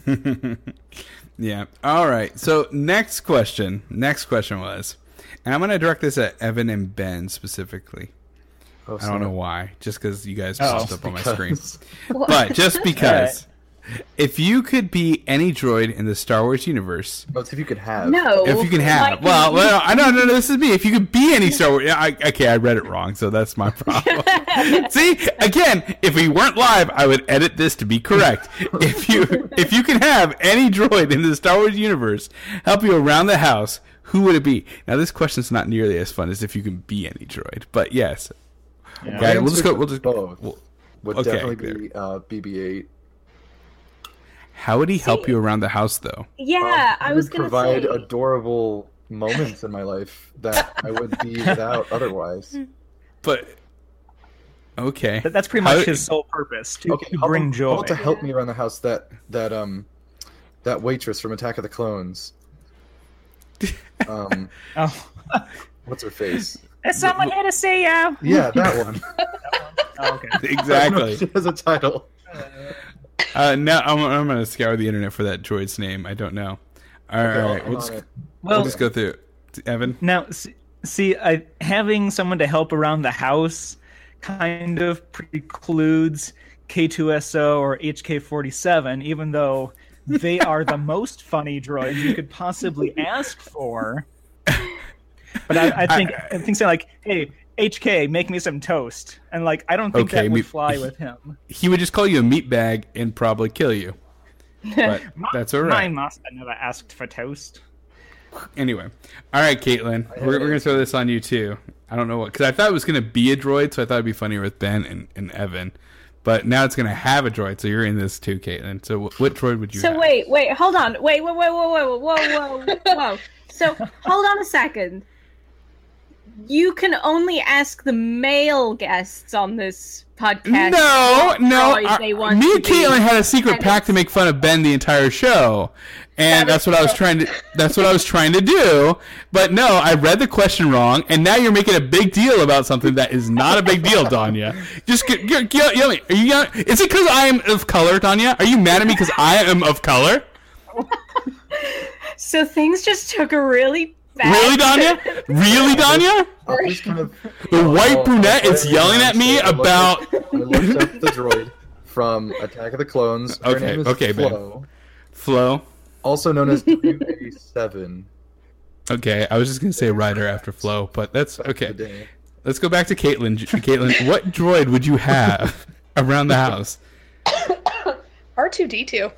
[SPEAKER 1] Yeah. All right. So next question. Next question was, and I'm going to direct this at Evan and Ben specifically.
[SPEAKER 2] Oh,
[SPEAKER 1] I don't know why. Just because you guys
[SPEAKER 2] Oh,
[SPEAKER 1] popped up on my screen.
[SPEAKER 3] What?
[SPEAKER 1] But just because. If you could be any droid in the Star Wars universe,
[SPEAKER 2] Let's see if you could have.
[SPEAKER 3] No.
[SPEAKER 1] if you can have,
[SPEAKER 3] like-
[SPEAKER 1] well, well, I don't know. This is me. If you could be any Star Wars, yeah, I, okay, I read it wrong, so that's my problem. See, again, if we weren't live, I would edit this to be correct. If you, if you can have any droid in the Star Wars universe help you around the house, who would it be? Now, this question's not nearly as fun as if you can be any droid, but yes.
[SPEAKER 5] Yeah.
[SPEAKER 1] Okay, we'll just go. We'll just
[SPEAKER 2] both.
[SPEAKER 1] we'll-
[SPEAKER 2] Would
[SPEAKER 1] okay,
[SPEAKER 2] definitely
[SPEAKER 1] there.
[SPEAKER 2] be uh, B B eight.
[SPEAKER 1] How would he help
[SPEAKER 3] See-
[SPEAKER 1] you around the house, though?
[SPEAKER 3] Yeah,
[SPEAKER 2] Um,
[SPEAKER 3] I was
[SPEAKER 2] would
[SPEAKER 3] going to
[SPEAKER 2] provide
[SPEAKER 3] say.
[SPEAKER 2] adorable moments in my life that I would be without otherwise.
[SPEAKER 1] But okay,
[SPEAKER 5] That, that's pretty
[SPEAKER 1] How-
[SPEAKER 5] much his sole purpose to,
[SPEAKER 2] Okay,
[SPEAKER 5] to
[SPEAKER 2] how
[SPEAKER 5] bring
[SPEAKER 2] about-
[SPEAKER 5] joy.
[SPEAKER 2] How about to help me around the house? That that um that waitress from Attack of the Clones. Um,
[SPEAKER 5] Oh.
[SPEAKER 2] what's her face?
[SPEAKER 3] Is someone here to see you?
[SPEAKER 2] Yeah, that one.
[SPEAKER 5] Oh, okay.
[SPEAKER 1] exactly.
[SPEAKER 2] She has a title.
[SPEAKER 1] Uh, no, I'm, I'm going to scour the internet for that droid's name. I don't know. All right,
[SPEAKER 2] Okay,
[SPEAKER 1] all right.
[SPEAKER 2] I'm
[SPEAKER 1] We'll
[SPEAKER 2] on
[SPEAKER 1] just,
[SPEAKER 2] it.
[SPEAKER 1] we'll
[SPEAKER 5] Well,
[SPEAKER 1] just go through it. Evan?
[SPEAKER 5] now, see, see I, having someone to help around the house kind of precludes K two S O or H K forty-seven, even though they are the most funny droids you could possibly ask for. But I, I think I, think saying like, "Hey, H K, make me some toast," and like, I don't think
[SPEAKER 1] Okay,
[SPEAKER 5] that
[SPEAKER 1] me-
[SPEAKER 5] would fly with him.
[SPEAKER 1] He would just call you a meatbag and probably kill you. But that's all
[SPEAKER 5] My
[SPEAKER 1] right.
[SPEAKER 5] master never asked for toast.
[SPEAKER 1] Anyway. All right, Caitlin. We're, we're going to throw this on you, too. I don't know what. Because I thought it was going to be a droid, so I thought it'd be funnier with Ben and, and Evan. But now it's going to have a droid, so you're in this, too, Caitlin. So what, what droid would you
[SPEAKER 3] So
[SPEAKER 1] have?
[SPEAKER 3] wait, wait, hold on. Wait, wait, wait, wait, wait, whoa, whoa, whoa. So hold on a second. You can only ask the male guests on this podcast.
[SPEAKER 1] No, no.
[SPEAKER 3] Droid they
[SPEAKER 1] uh,
[SPEAKER 3] want
[SPEAKER 1] me
[SPEAKER 3] to
[SPEAKER 1] and Caitlin
[SPEAKER 3] be.
[SPEAKER 1] had a secret
[SPEAKER 3] And
[SPEAKER 1] pact to make fun of Ben the entire show, and
[SPEAKER 3] That
[SPEAKER 1] that's
[SPEAKER 3] is
[SPEAKER 1] what I was
[SPEAKER 3] true.
[SPEAKER 1] trying to. That's what I was trying to do. But no, I read the question wrong, and now you're making a big deal about something that is not a big deal, Danya. Just get, get, get, yell me. Are you? Yell- is it because I am of color, Danya? Are you mad at me because I am of color?
[SPEAKER 3] So things just took a really bad
[SPEAKER 1] Really, Danya? Really, Danya?
[SPEAKER 2] I just kind of,
[SPEAKER 1] The white
[SPEAKER 2] Oh,
[SPEAKER 1] brunette
[SPEAKER 2] oh,
[SPEAKER 1] is yelling at me
[SPEAKER 2] I looked
[SPEAKER 1] about.
[SPEAKER 2] up- I looked up the droid from Attack of the Clones. Her
[SPEAKER 1] Okay,
[SPEAKER 2] name is
[SPEAKER 1] okay, Ben.
[SPEAKER 2] Flo,
[SPEAKER 1] Flo.
[SPEAKER 2] also known as W A seven.
[SPEAKER 1] Okay, I was just gonna say Ryder after Flo, but that's
[SPEAKER 2] Back in
[SPEAKER 1] okay.
[SPEAKER 2] the day.
[SPEAKER 1] Let's go back to Caitlin. Caitlin, what droid would you have around the house?
[SPEAKER 12] R two D two.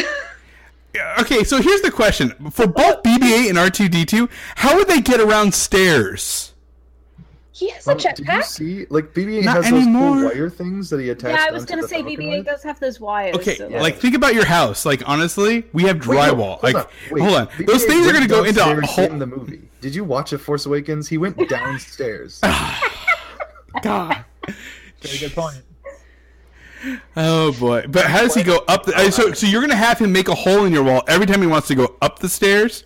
[SPEAKER 1] Okay, so here's the question: for both B B eight and R two D two, how would they get around stairs?
[SPEAKER 12] He has a
[SPEAKER 2] Um, did you
[SPEAKER 12] jetpack.
[SPEAKER 2] see? Like B B eight
[SPEAKER 1] Not
[SPEAKER 2] has those
[SPEAKER 1] anymore.
[SPEAKER 2] cool wire things that he attached.
[SPEAKER 3] Yeah, I was
[SPEAKER 2] onto
[SPEAKER 3] gonna
[SPEAKER 2] the
[SPEAKER 3] say
[SPEAKER 2] Falcon
[SPEAKER 3] B B eight
[SPEAKER 2] with?
[SPEAKER 3] does have those wires.
[SPEAKER 1] Okay,
[SPEAKER 3] so
[SPEAKER 2] Yeah.
[SPEAKER 1] like think about your house. Like honestly, we have
[SPEAKER 2] Wait, no,
[SPEAKER 1] drywall.
[SPEAKER 2] hold
[SPEAKER 1] like
[SPEAKER 2] on, wait.
[SPEAKER 1] hold on,
[SPEAKER 2] B B eight
[SPEAKER 1] those things are
[SPEAKER 2] went
[SPEAKER 1] gonna go into a
[SPEAKER 2] downstairs
[SPEAKER 1] whole.
[SPEAKER 2] in the movie. Did you watch A Force Awakens? He went downstairs.
[SPEAKER 1] God.
[SPEAKER 5] Very good point.
[SPEAKER 1] Oh boy! But how does he go up? The, uh, so, so you're gonna have him make a hole in your wall every time he wants to go up the stairs?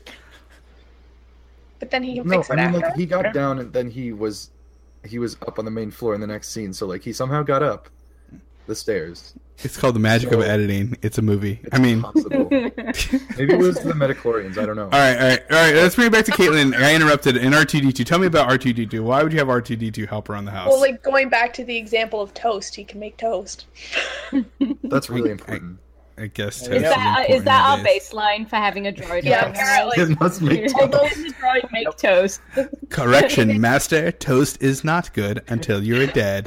[SPEAKER 12] But then he can
[SPEAKER 2] No,
[SPEAKER 12] fix
[SPEAKER 2] I
[SPEAKER 12] it
[SPEAKER 2] mean
[SPEAKER 12] after.
[SPEAKER 2] like he got down and then he was he was up on the main floor in the next scene. So like he somehow got up the stairs.
[SPEAKER 1] It's called the magic of
[SPEAKER 2] So-
[SPEAKER 1] editing. It's a movie. I mean, all
[SPEAKER 2] Possible. Maybe it was the Metachlorians. I don't know.
[SPEAKER 1] right, all right, all right. Let's bring it back to Caitlin. I interrupted in R two D two. Tell me about R two D two. Why would you have R two D two help around the house?
[SPEAKER 12] Well, like going back to the example of toast, he can make toast.
[SPEAKER 2] That's really important.
[SPEAKER 1] I guess.
[SPEAKER 3] Is
[SPEAKER 1] toast
[SPEAKER 3] that,
[SPEAKER 1] important
[SPEAKER 3] is that our
[SPEAKER 1] nowadays.
[SPEAKER 3] baseline for having a droid?
[SPEAKER 12] Yeah,
[SPEAKER 3] around the house?
[SPEAKER 12] apparently.
[SPEAKER 2] It must make
[SPEAKER 3] Although
[SPEAKER 2] toast.
[SPEAKER 3] the droid make toast.
[SPEAKER 1] Correction, master. Toast is not good until you're dead.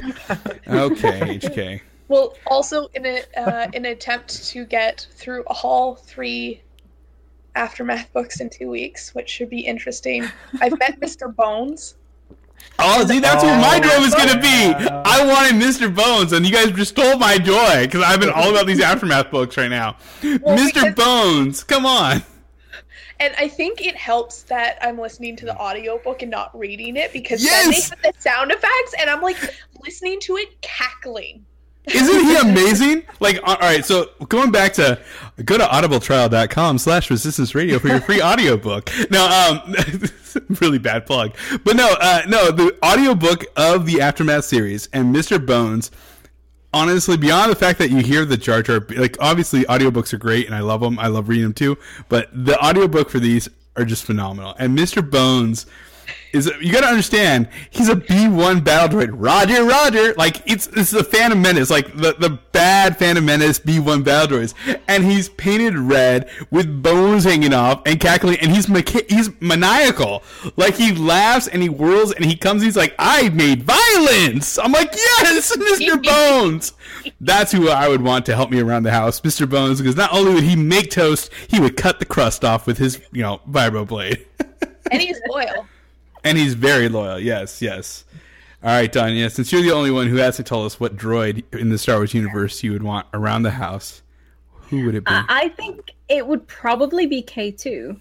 [SPEAKER 1] Okay, H K.
[SPEAKER 12] Well, also in a uh, in an attempt to get through all three Aftermath books in two weeks, which should be interesting. I've met Mister Bones.
[SPEAKER 1] Oh, see, that's what my joy was gonna be. I wanted Mister Bones, and you guys just stole my joy because I've been all about these Aftermath books right now.
[SPEAKER 12] Well,
[SPEAKER 1] Mister
[SPEAKER 12] because-
[SPEAKER 1] Bones, come on.
[SPEAKER 12] And I think it helps that I'm listening to the audiobook and not reading it because
[SPEAKER 1] Yes!
[SPEAKER 12] then they have the sound effects and I'm like listening to it cackling.
[SPEAKER 1] Isn't he amazing? Like, all right, so going back to go to audibletrial.com slash resistance radio for your free audiobook. Now, um, really bad plug. But no, uh, no, the audiobook of the Aftermath series and Mister Bones, honestly, beyond the fact that you hear the Jar Jar, like, obviously audiobooks are great and I love them. I love reading them too. But the audiobook for these are just phenomenal. And Mister Bones is, you gotta understand, he's a B one battle droid. Roger, Roger. Like, it's it's the Phantom Menace, like the, the bad Phantom Menace B one battle droids. And he's painted red with bones hanging off and cackling, and he's mecha- he's maniacal. Like, he laughs and he whirls and he comes, he's like, I made violence. I'm like, yes, Mister Bones. That's who I would want to help me around the house, Mister Bones, because not only would he make toast, he would cut the crust off with his, you know, vibro blade.
[SPEAKER 12] And he's loyal.
[SPEAKER 1] And he's very loyal. Yes, yes. All right, Danya, since you're the only one who has to tell us what droid in the Star Wars universe you would want around the house, who would it be?
[SPEAKER 3] Uh, I think it would probably be K two.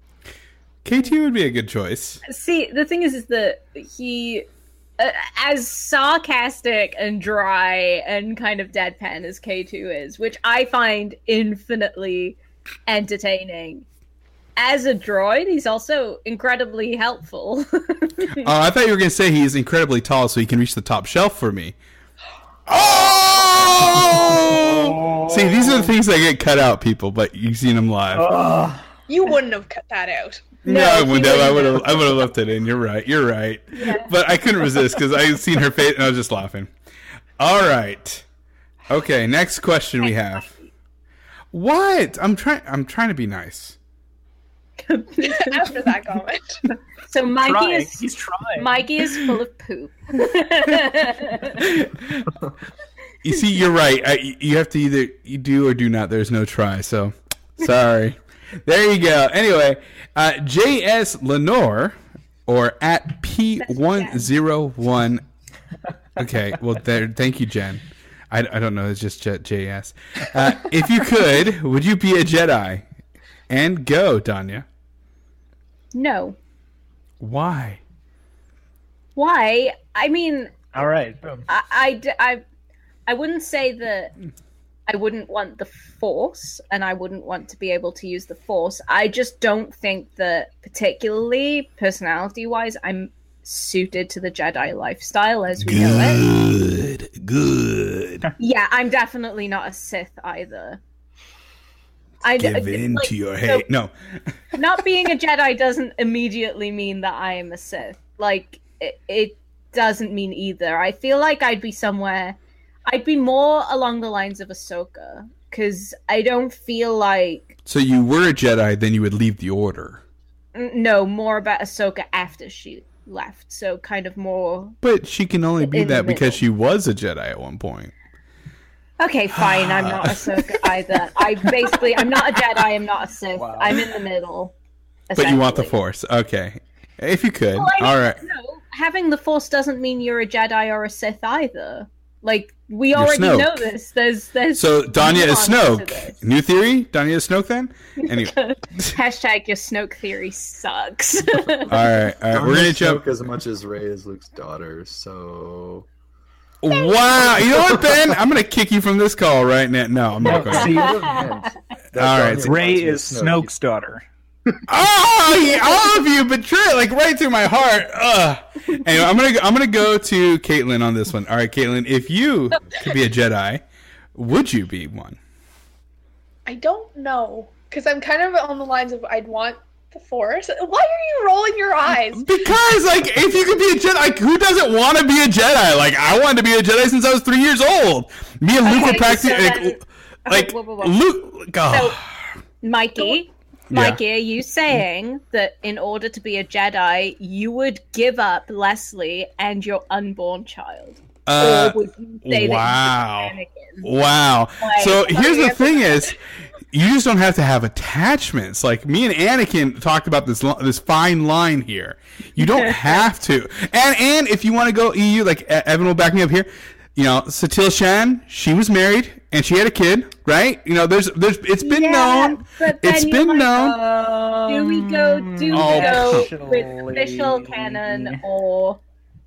[SPEAKER 1] K two would be a good choice.
[SPEAKER 3] See, the thing is, is that he, uh, as sarcastic and dry and kind of deadpan as K two is, which I find infinitely entertaining. As a droid, he's also incredibly helpful.
[SPEAKER 1] Oh, I thought you were going to say he's incredibly tall so he can reach the top shelf for me. Oh! See, these are the things that get cut out, people, but you've seen them live.
[SPEAKER 12] You wouldn't have cut that out.
[SPEAKER 1] No, I wouldn't have. I would have. I would have left it in. You're right. You're right.
[SPEAKER 3] Yeah.
[SPEAKER 1] But I couldn't resist because I had seen her face and I was just laughing. All right. Okay. Next question we have. What? I'm trying. I'm trying to be nice.
[SPEAKER 12] After that comment.
[SPEAKER 3] So Mikey
[SPEAKER 5] Trying.
[SPEAKER 3] is
[SPEAKER 5] He's trying.
[SPEAKER 3] Mikey is full of poop.
[SPEAKER 1] You see, you're right. I, you have to either you do or do not. There's no try. So sorry. There you go. Anyway, uh, J S Lenore or at P one oh one. Okay. Well, there. Thank you, Jen. I, I don't know. It's just J- JS. Uh, if you could, would you be a Jedi? And go, Danya.
[SPEAKER 3] No.
[SPEAKER 1] Why?
[SPEAKER 3] Why? I mean,
[SPEAKER 5] All right. Boom.
[SPEAKER 3] I, I, d- I, I wouldn't say that I wouldn't want the Force, and I wouldn't want to be able to use the Force. I just don't think that, particularly personality-wise, I'm suited to the Jedi lifestyle as we know it.
[SPEAKER 1] Good, good.
[SPEAKER 3] Yeah, I'm definitely not a Sith either. I
[SPEAKER 1] Give in
[SPEAKER 3] like,
[SPEAKER 1] to your
[SPEAKER 3] so
[SPEAKER 1] hate. No.
[SPEAKER 3] Not being a Jedi doesn't immediately mean that I am a Sith. Like, it, it doesn't mean either. I feel like I'd be somewhere... I'd be more along the lines of Ahsoka, because I don't feel like...
[SPEAKER 1] So you were a Jedi, then you would leave the Order.
[SPEAKER 3] No, more about Ahsoka after she left, so kind of more...
[SPEAKER 1] But she can only be
[SPEAKER 3] in the
[SPEAKER 1] that because
[SPEAKER 3] middle.
[SPEAKER 1] she was a Jedi at one point.
[SPEAKER 3] Okay, fine, I'm not Ahsoka either. I basically, I'm not a Jedi, I'm not a Sith. I'm in the middle.
[SPEAKER 1] But you want the
[SPEAKER 3] essentially.
[SPEAKER 1] Force. Okay. If you could.
[SPEAKER 3] Well, I mean,
[SPEAKER 1] All right.
[SPEAKER 3] No, having the Force doesn't mean you're a Jedi or a Sith either. Like, we
[SPEAKER 1] You're
[SPEAKER 3] already
[SPEAKER 1] Snoke.
[SPEAKER 3] know this. There's, there's
[SPEAKER 1] So Danya is
[SPEAKER 3] nuance to
[SPEAKER 1] Snoke. New theory? Danya is Snoke then? Anyway.
[SPEAKER 3] Hashtag your Snoke theory sucks.
[SPEAKER 1] All right. All right. We're going to jump.
[SPEAKER 2] as much as Rey is Luke's daughter, so...
[SPEAKER 1] Wow. You know what, Ben? I'm going to kick you from this call right now. No, I'm not going
[SPEAKER 5] See,
[SPEAKER 1] to. All right. so-
[SPEAKER 5] Rey is Snoke's daughter.
[SPEAKER 1] Oh, yeah, all of you betrayed, like right through my heart. Ugh. Anyway, I'm gonna I'm gonna go to Caitlin on this one. All right, Caitlin, if you could be a Jedi, would you be one?
[SPEAKER 12] I don't know, because I'm kind of on the lines of I'd want the Force. Why are you rolling your eyes?
[SPEAKER 1] Because like, if you could be a Jedi, like, who doesn't want to be a Jedi? Like, I wanted to be a Jedi since I was three years old. Me and Luke
[SPEAKER 3] Okay,
[SPEAKER 1] were practicing.
[SPEAKER 3] so
[SPEAKER 1] like,
[SPEAKER 3] then-
[SPEAKER 1] like
[SPEAKER 3] whoa, whoa, whoa.
[SPEAKER 1] Luke. Oh.
[SPEAKER 3] So, Mikey,
[SPEAKER 1] Yeah.
[SPEAKER 3] Mikey, are you saying that in order to be a Jedi, you would give up Leslie and your unborn child?
[SPEAKER 1] Uh,
[SPEAKER 3] or would you say
[SPEAKER 1] wow.
[SPEAKER 3] that you
[SPEAKER 1] Wow.
[SPEAKER 3] Like,
[SPEAKER 1] So
[SPEAKER 3] what
[SPEAKER 1] here's
[SPEAKER 3] are
[SPEAKER 1] the
[SPEAKER 3] your
[SPEAKER 1] thing is, you just don't have to have attachments. Like me and Anakin talked about this li- this fine line here. You don't have to. And and if you want to go E U, like E- Evan will back me up here. You know, Satil Shan, she was married and she had a kid, right? You know, there's there's it's been
[SPEAKER 3] Yeah,
[SPEAKER 1] known.
[SPEAKER 3] but then
[SPEAKER 1] It's
[SPEAKER 3] you're
[SPEAKER 1] been
[SPEAKER 3] like,
[SPEAKER 1] known.
[SPEAKER 3] Do we go? Do we
[SPEAKER 1] Oh,
[SPEAKER 3] go with official canon or?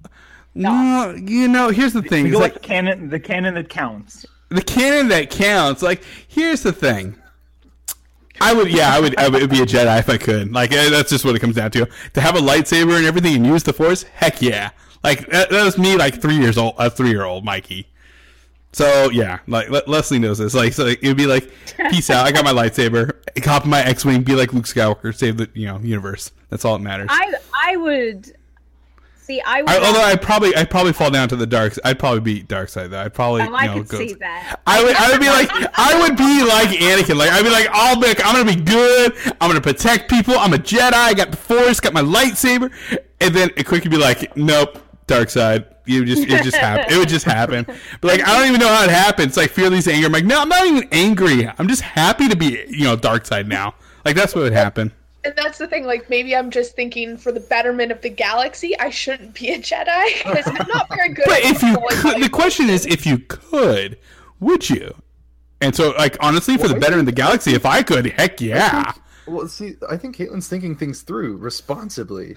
[SPEAKER 1] No, you know, here's the thing.
[SPEAKER 5] We
[SPEAKER 1] It's
[SPEAKER 5] go
[SPEAKER 1] like
[SPEAKER 5] with the canon, the canon that counts.
[SPEAKER 1] the canon that counts. Like, here's the thing. I would, yeah, I would, I would be a Jedi if I could. Like, eh, that's just what it comes down to. To have a lightsaber and everything and use the Force, heck yeah. Like, that, that was me, like three years old, a three-year-old Mikey. So yeah, like Le- Leslie knows this. Like, so like, it would be like, peace out. I got my lightsaber. Hop in my X-wing. Be like Luke Skywalker. Save the you know universe. That's all that matters.
[SPEAKER 3] I I would see. I would.
[SPEAKER 1] I, although I probably I'd probably fall down to the dark. I'd probably be dark side though. I'd probably
[SPEAKER 3] oh, I
[SPEAKER 1] you know
[SPEAKER 3] could
[SPEAKER 1] go.
[SPEAKER 3] see that.
[SPEAKER 1] I would I would be like I would be like Anakin. Like I'd be like I'll be like, I'm gonna be good. I'm gonna protect people. I'm a Jedi. I got the Force. Got my lightsaber. And then it quick could be like, nope, dark side. You just it just happen. It would just happen. But like I don't even know how it happened. It's like fearless anger. I'm like, no, I'm not even angry. I'm just happy to be you know dark side now. Like that's what would happen.
[SPEAKER 12] And that's the thing, like, maybe I'm just thinking for the betterment of the galaxy, I shouldn't be a Jedi, because I'm not very good
[SPEAKER 1] But
[SPEAKER 12] at
[SPEAKER 1] if you
[SPEAKER 12] controlling
[SPEAKER 1] could,
[SPEAKER 12] my
[SPEAKER 1] the question is, if you could, would you? And so, like, honestly, for the better in the galaxy, if I could, heck yeah.
[SPEAKER 2] Well, see, I think Caitlin's thinking things through responsibly.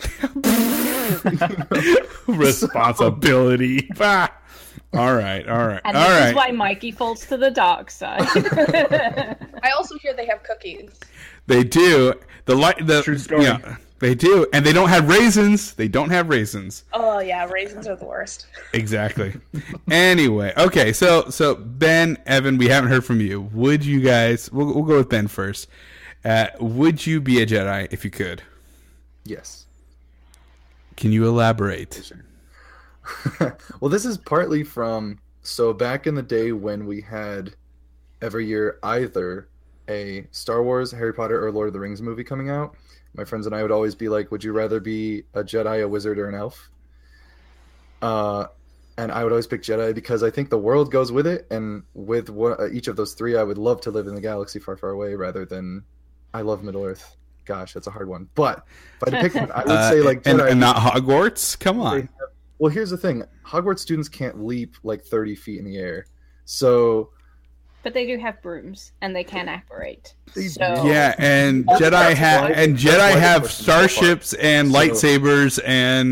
[SPEAKER 1] Responsibility. Ah. All right, all right,
[SPEAKER 3] And
[SPEAKER 1] all
[SPEAKER 3] this
[SPEAKER 1] right.
[SPEAKER 3] is why Mikey falls to the dark side.
[SPEAKER 12] I also hear they have cookies.
[SPEAKER 1] They do. The light. The
[SPEAKER 5] True story.
[SPEAKER 1] Yeah, they do, and they don't have raisins. They don't have raisins.
[SPEAKER 12] Oh yeah, raisins are the worst.
[SPEAKER 1] Exactly. Anyway, okay. So, so Ben, Evan, we haven't heard from you. Would you guys? We'll we'll go with Ben first. Uh, would you be a Jedi if you could?
[SPEAKER 2] Yes.
[SPEAKER 1] Can you elaborate?
[SPEAKER 2] Well, this is partly from so back in the day when we had every year either a Star Wars, Harry Potter, or Lord of the Rings movie coming out. My friends and I would always be like, "Would you rather be a Jedi, a wizard, or an elf?" Uh, and I would always pick Jedi because I think the world goes with it, and with what, uh, each of those three, I would love to live in the galaxy far, far away rather than I love Middle Earth. Gosh, that's a hard one. But if I had to pick one, I would
[SPEAKER 1] Uh,
[SPEAKER 2] say like
[SPEAKER 1] and,
[SPEAKER 2] Jedi.
[SPEAKER 1] and not Hogwarts. Come on.
[SPEAKER 2] Well, here's the thing: Hogwarts students can't leap like thirty feet in the air, so
[SPEAKER 3] But they do have brooms and they can apparate.
[SPEAKER 2] They
[SPEAKER 3] So
[SPEAKER 1] Yeah, and
[SPEAKER 2] That's-
[SPEAKER 1] Jedi
[SPEAKER 2] that's
[SPEAKER 1] have
[SPEAKER 2] why-
[SPEAKER 1] and
[SPEAKER 2] that's why
[SPEAKER 1] Jedi
[SPEAKER 2] the
[SPEAKER 1] have
[SPEAKER 2] question's so hard.
[SPEAKER 1] starships and
[SPEAKER 2] So-
[SPEAKER 1] lightsabers and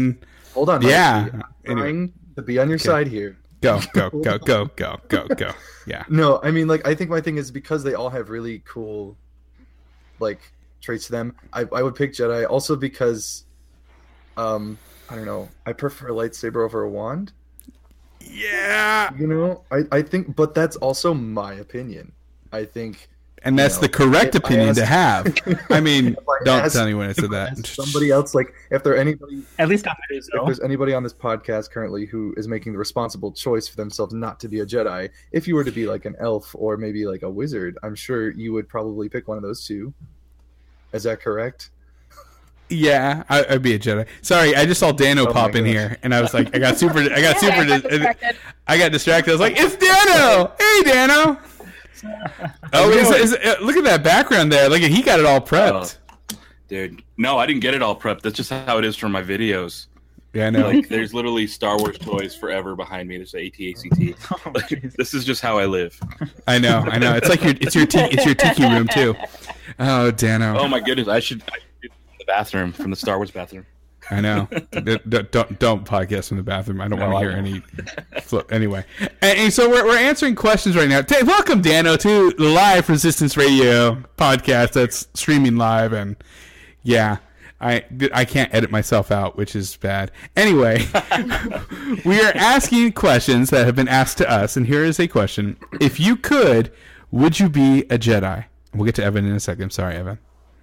[SPEAKER 2] Hold on.
[SPEAKER 1] Yeah.
[SPEAKER 2] Mikey. I'm trying to be on your okay. side here.
[SPEAKER 1] Go, go, go, go, go, go, go. Yeah.
[SPEAKER 2] No, I mean, like, I think my thing is because they all have really cool, like, traits to them. I, I would pick Jedi also because, um, I don't know, I prefer a lightsaber over a wand.
[SPEAKER 1] Yeah.
[SPEAKER 2] You know, I, I think, but that's also my opinion. I think.
[SPEAKER 1] And that's
[SPEAKER 2] know,
[SPEAKER 1] the correct
[SPEAKER 2] if
[SPEAKER 1] opinion
[SPEAKER 2] I ask,
[SPEAKER 1] to have. I mean, I don't ask, tell anyone I said that.
[SPEAKER 2] Somebody else, like, if there anybody,
[SPEAKER 5] at least on
[SPEAKER 2] if there's anybody on this podcast currently who is making the responsible choice for themselves not to be a Jedi, if you were to be like an elf or maybe like a wizard, I'm sure you would probably pick one of those two. Is that correct?
[SPEAKER 1] Yeah, I, I'd be a Jedi. Sorry, I just saw Dano oh pop in here, and I was like, I got super, I got super, yeah, I, got I got distracted. I was like, it's Dano. Hey, Dano. Oh, is, is, is, look at that background there. Look, he got it all prepped.
[SPEAKER 13] Uh, dude, no, I didn't get it all prepped. That's just how it is for my videos.
[SPEAKER 1] Yeah, I know.
[SPEAKER 13] Like, there's literally Star Wars toys forever behind me. There's A T A C T. Oh, this is just how I live.
[SPEAKER 1] I know, I know. It's like your, it's your, t- it's your tiki room too. Oh, Dano.
[SPEAKER 13] Oh my goodness, I should. I should do the bathroom from the Star Wars bathroom.
[SPEAKER 1] I know. don't, don't don't podcast from the bathroom. I don't no, want to hear any. Flip. Anyway, and, and so we're we're answering questions right now. Hey, welcome, Dano, to the live Resistance Radio podcast that's streaming live, and yeah, I I can't edit myself out, which is bad. Anyway, we are asking questions that have been asked to us, and here is a question: if you could, would you be a Jedi? We'll get to Evan in a second. I'm sorry, Evan.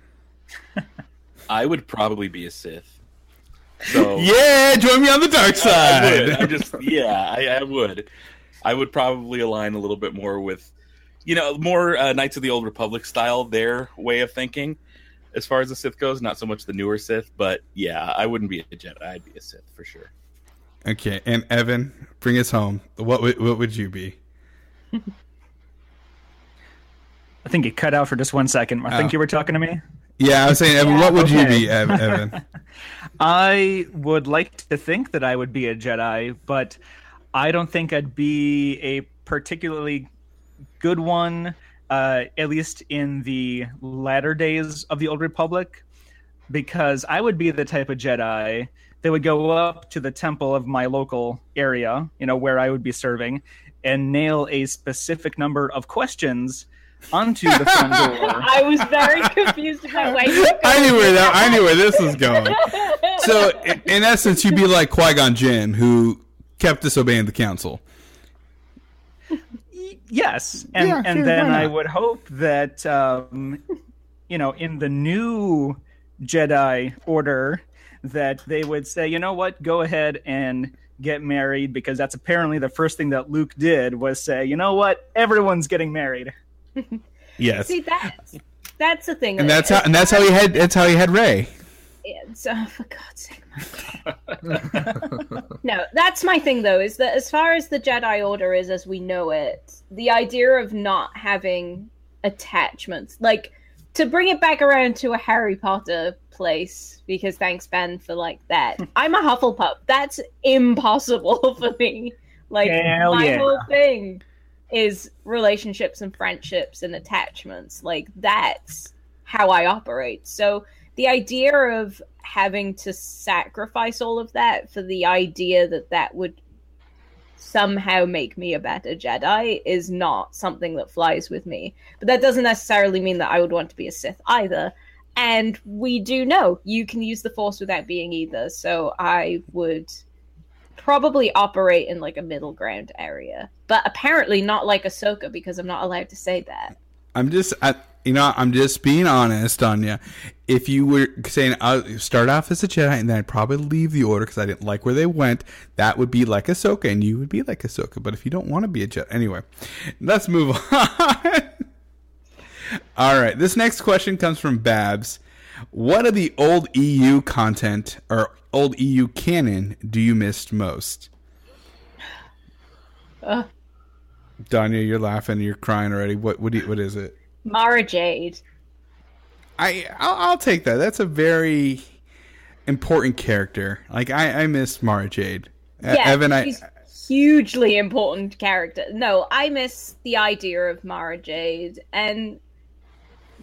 [SPEAKER 13] I would probably be a Sith. So
[SPEAKER 1] yeah, join me on the dark side.
[SPEAKER 13] I would. I just yeah, I, I would. I would probably align a little bit more with, you know, more uh, Knights of the Old Republic style, their way of thinking, as far as the Sith goes. Not so much the newer Sith, but yeah, I wouldn't be a Jedi. I'd be a Sith for sure.
[SPEAKER 1] Okay, and Evan, bring us home. What would what would you be?
[SPEAKER 5] I think it cut out for just one second. I oh. think you were talking to me.
[SPEAKER 1] Yeah, I was saying, Evan, yeah, what would okay. you be, Evan?
[SPEAKER 5] I would like to think that I would be a Jedi, but I don't think I'd be a particularly good one, uh, at least in the latter days of the Old Republic, because I would be the type of Jedi that would go up to the temple of my local area, you know, where I would be serving, and nail a specific number of questions onto the front door.
[SPEAKER 3] I was very confused about why you were
[SPEAKER 1] I knew where that I knew where this was going. So, in, in essence, you'd be like Qui-Gon Jinn, who kept disobeying the council.
[SPEAKER 5] Yes, and yeah, and sure, then I would hope that um, you know, in the new Jedi Order, that they would say, you know what, go ahead and get married, because that's apparently the first thing that Luke did was say, you know what, everyone's getting married.
[SPEAKER 1] Yes.
[SPEAKER 3] See, that's that's the thing,
[SPEAKER 1] and that's how and that's how he had that's how he had Rey.
[SPEAKER 3] Yeah, so, for God's sake, no, that's my thing though. Is that as far as the Jedi Order is as we know it, the idea of not having attachments, like to bring it back around to a Harry Potter place, because thanks Ben for like that. I'm a Hufflepuff. That's impossible for me. Like
[SPEAKER 5] Hell
[SPEAKER 3] my
[SPEAKER 5] yeah.
[SPEAKER 3] whole thing is relationships and friendships and attachments. Like that's how I operate. So the idea of having to sacrifice all of that for the idea that that would somehow make me a better Jedi is not something that flies with me. But that doesn't necessarily mean that I would want to be a Sith either. And we do know you can use the Force without being either. So I would probably operate in like a middle ground area, but apparently not like Ahsoka, because I'm not allowed to say that.
[SPEAKER 1] I'm just, I, you know, I'm just being honest, Anya. If you were saying I'll start off as a Jedi and then I'd probably leave the Order because I didn't like where they went, that would be like Ahsoka, and you would be like Ahsoka. But if you don't want to be a Jedi, anyway, let's move on. All right, this next question comes from Babs. What of the old E U content or old E U canon do you miss most?
[SPEAKER 3] Uh,
[SPEAKER 1] Danya, you're laughing. You're crying already. What? What? Do you, what is it?
[SPEAKER 3] Mara Jade.
[SPEAKER 1] I. I'll, I'll take that. That's a very important character. Like I, I miss Mara Jade.
[SPEAKER 3] Yeah,
[SPEAKER 1] Evan,
[SPEAKER 3] she's
[SPEAKER 1] I.
[SPEAKER 3] Hugely important character. No, I miss the idea of Mara Jade, and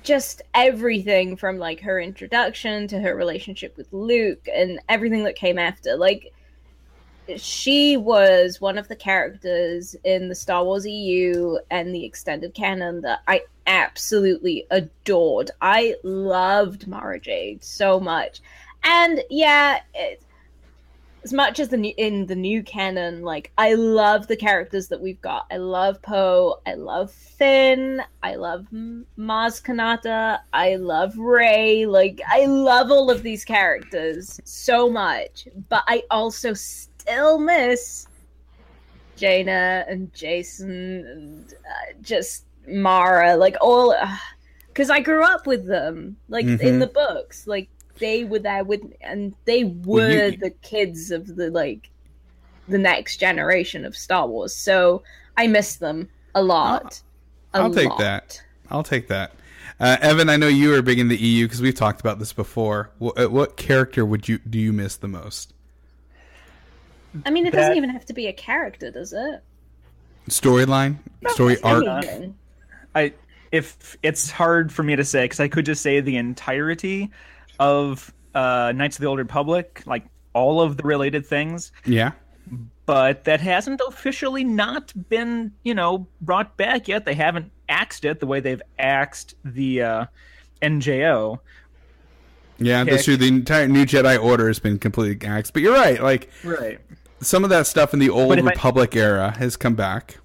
[SPEAKER 3] just everything from like her introduction to her relationship with Luke and everything that came after. Like, she was one of the characters in the Star Wars E U and the extended canon that I absolutely adored. I loved Mara Jade so much. And yeah, it, as much as the new, in the new canon, like, I love the characters that we've got. I love Poe. I love Finn. I love Maz Kanata. I love Rey. Like, I love all of these characters so much. But I also still miss Jaina and Jason and uh, just Mara. Like, all... Because uh, I grew up with them. Like, mm-hmm. in the books. Like, they were there with me, and they were well, you, the kids of the like the next generation of Star Wars. So I miss them a lot.
[SPEAKER 1] I'll,
[SPEAKER 3] a
[SPEAKER 1] I'll take
[SPEAKER 3] lot.
[SPEAKER 1] that. I'll take that. Uh, Evan, I know you were big in the E U because we've talked about this before. What, what character would you do you miss the most?
[SPEAKER 3] I mean, it
[SPEAKER 5] that,
[SPEAKER 3] doesn't even have to be a character, does it?
[SPEAKER 1] Storyline, story arc.
[SPEAKER 5] I if it's hard for me to say because I could just say the entirety of uh, Knights of the Old Republic, like all of the related things.
[SPEAKER 1] Yeah.
[SPEAKER 5] But that hasn't officially not been, you know, brought back yet. They haven't axed it the way they've axed the uh, N J O.
[SPEAKER 1] Yeah, that's true. The entire New Jedi Order has been completely axed. But you're right. Like,
[SPEAKER 5] right.
[SPEAKER 1] Some of that stuff in the Old Republic
[SPEAKER 5] I,
[SPEAKER 1] era has come back.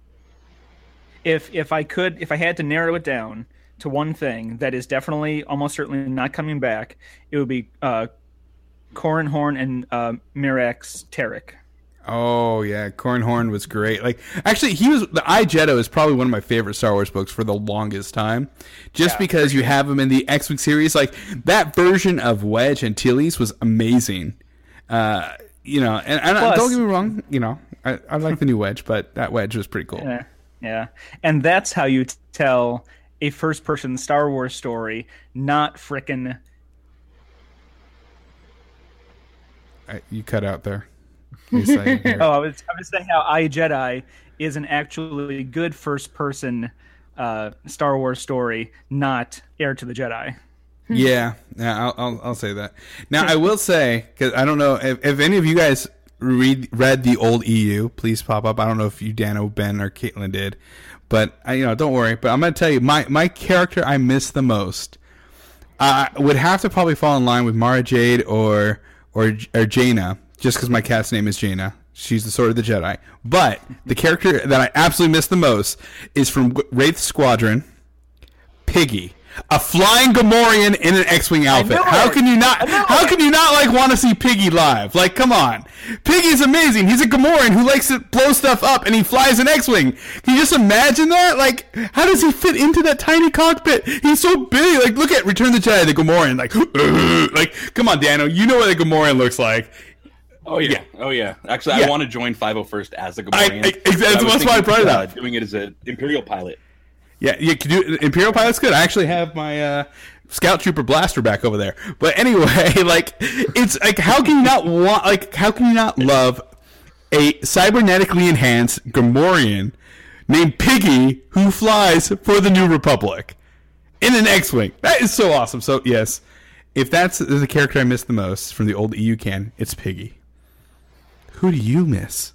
[SPEAKER 5] If if I could, if I had to narrow it down to one thing that is definitely, almost certainly not coming back, it would be uh, Corran Horn and uh, Mirax Tarek.
[SPEAKER 1] Oh yeah, Corran Horn was great. Like, actually, he was the I, Jedha is probably one of my favorite Star Wars books for the longest time, just yeah, because you have him in the X-Wing series. Like, that version of Wedge and Antilles was amazing. Uh, you know, and, and Plus, don't get me wrong, you know, I, I like the new Wedge, but that Wedge was pretty cool.
[SPEAKER 5] Yeah, yeah, and that's how you t- tell a first-person Star Wars story, not frickin'...
[SPEAKER 1] I, you cut out there.
[SPEAKER 5] oh, I was, I was saying how I, Jedi is an actually good first-person uh, Star Wars story, not Heir to the Jedi.
[SPEAKER 1] yeah, yeah, I'll, I'll, I'll say that. Now, I will say, because I don't know, if, if any of you guys read read the old E U, please pop up. I don't know if you, Dano, Ben, or Caitlin did. But, you know, don't worry. But I'm going to tell you, my, my character I miss the most uh, would have to probably fall in line with Mara Jade or or, or Jaina, just because my cat's name is Jaina. She's the Sword of the Jedi. But the character that I absolutely miss the most is from Wraith Squadron, Piggy. A flying Gamorrean in an X-Wing outfit. How can you not? How it. can you not like want to see Piggy live? Like, come on, Piggy's amazing. He's a Gamorrean who likes to blow stuff up, and he flies an X-Wing. Can you just imagine that? Like, how does he fit into that tiny cockpit? He's so big. Like, look at Return of the Jedi, the Gamorrean. Like, like, come on, Dano, you know what a Gamorrean looks like.
[SPEAKER 13] Oh yeah, oh yeah. Actually,
[SPEAKER 1] yeah.
[SPEAKER 13] I want to join five oh first as a Gamorrean.
[SPEAKER 1] I, I, exactly, that's why I brought it up.
[SPEAKER 13] Uh, doing it as an Imperial pilot.
[SPEAKER 1] Yeah, you can do Imperial pilot's good. I actually have my uh, Scout Trooper blaster back over there. But anyway, like, it's like, how can you not want? Like, how can you not love a cybernetically enhanced Gamorrean named Piggy who flies for the New Republic in an X-wing? That is so awesome. So yes, if that's the character I miss the most from the old E U canon, it's Piggy. Who do you miss?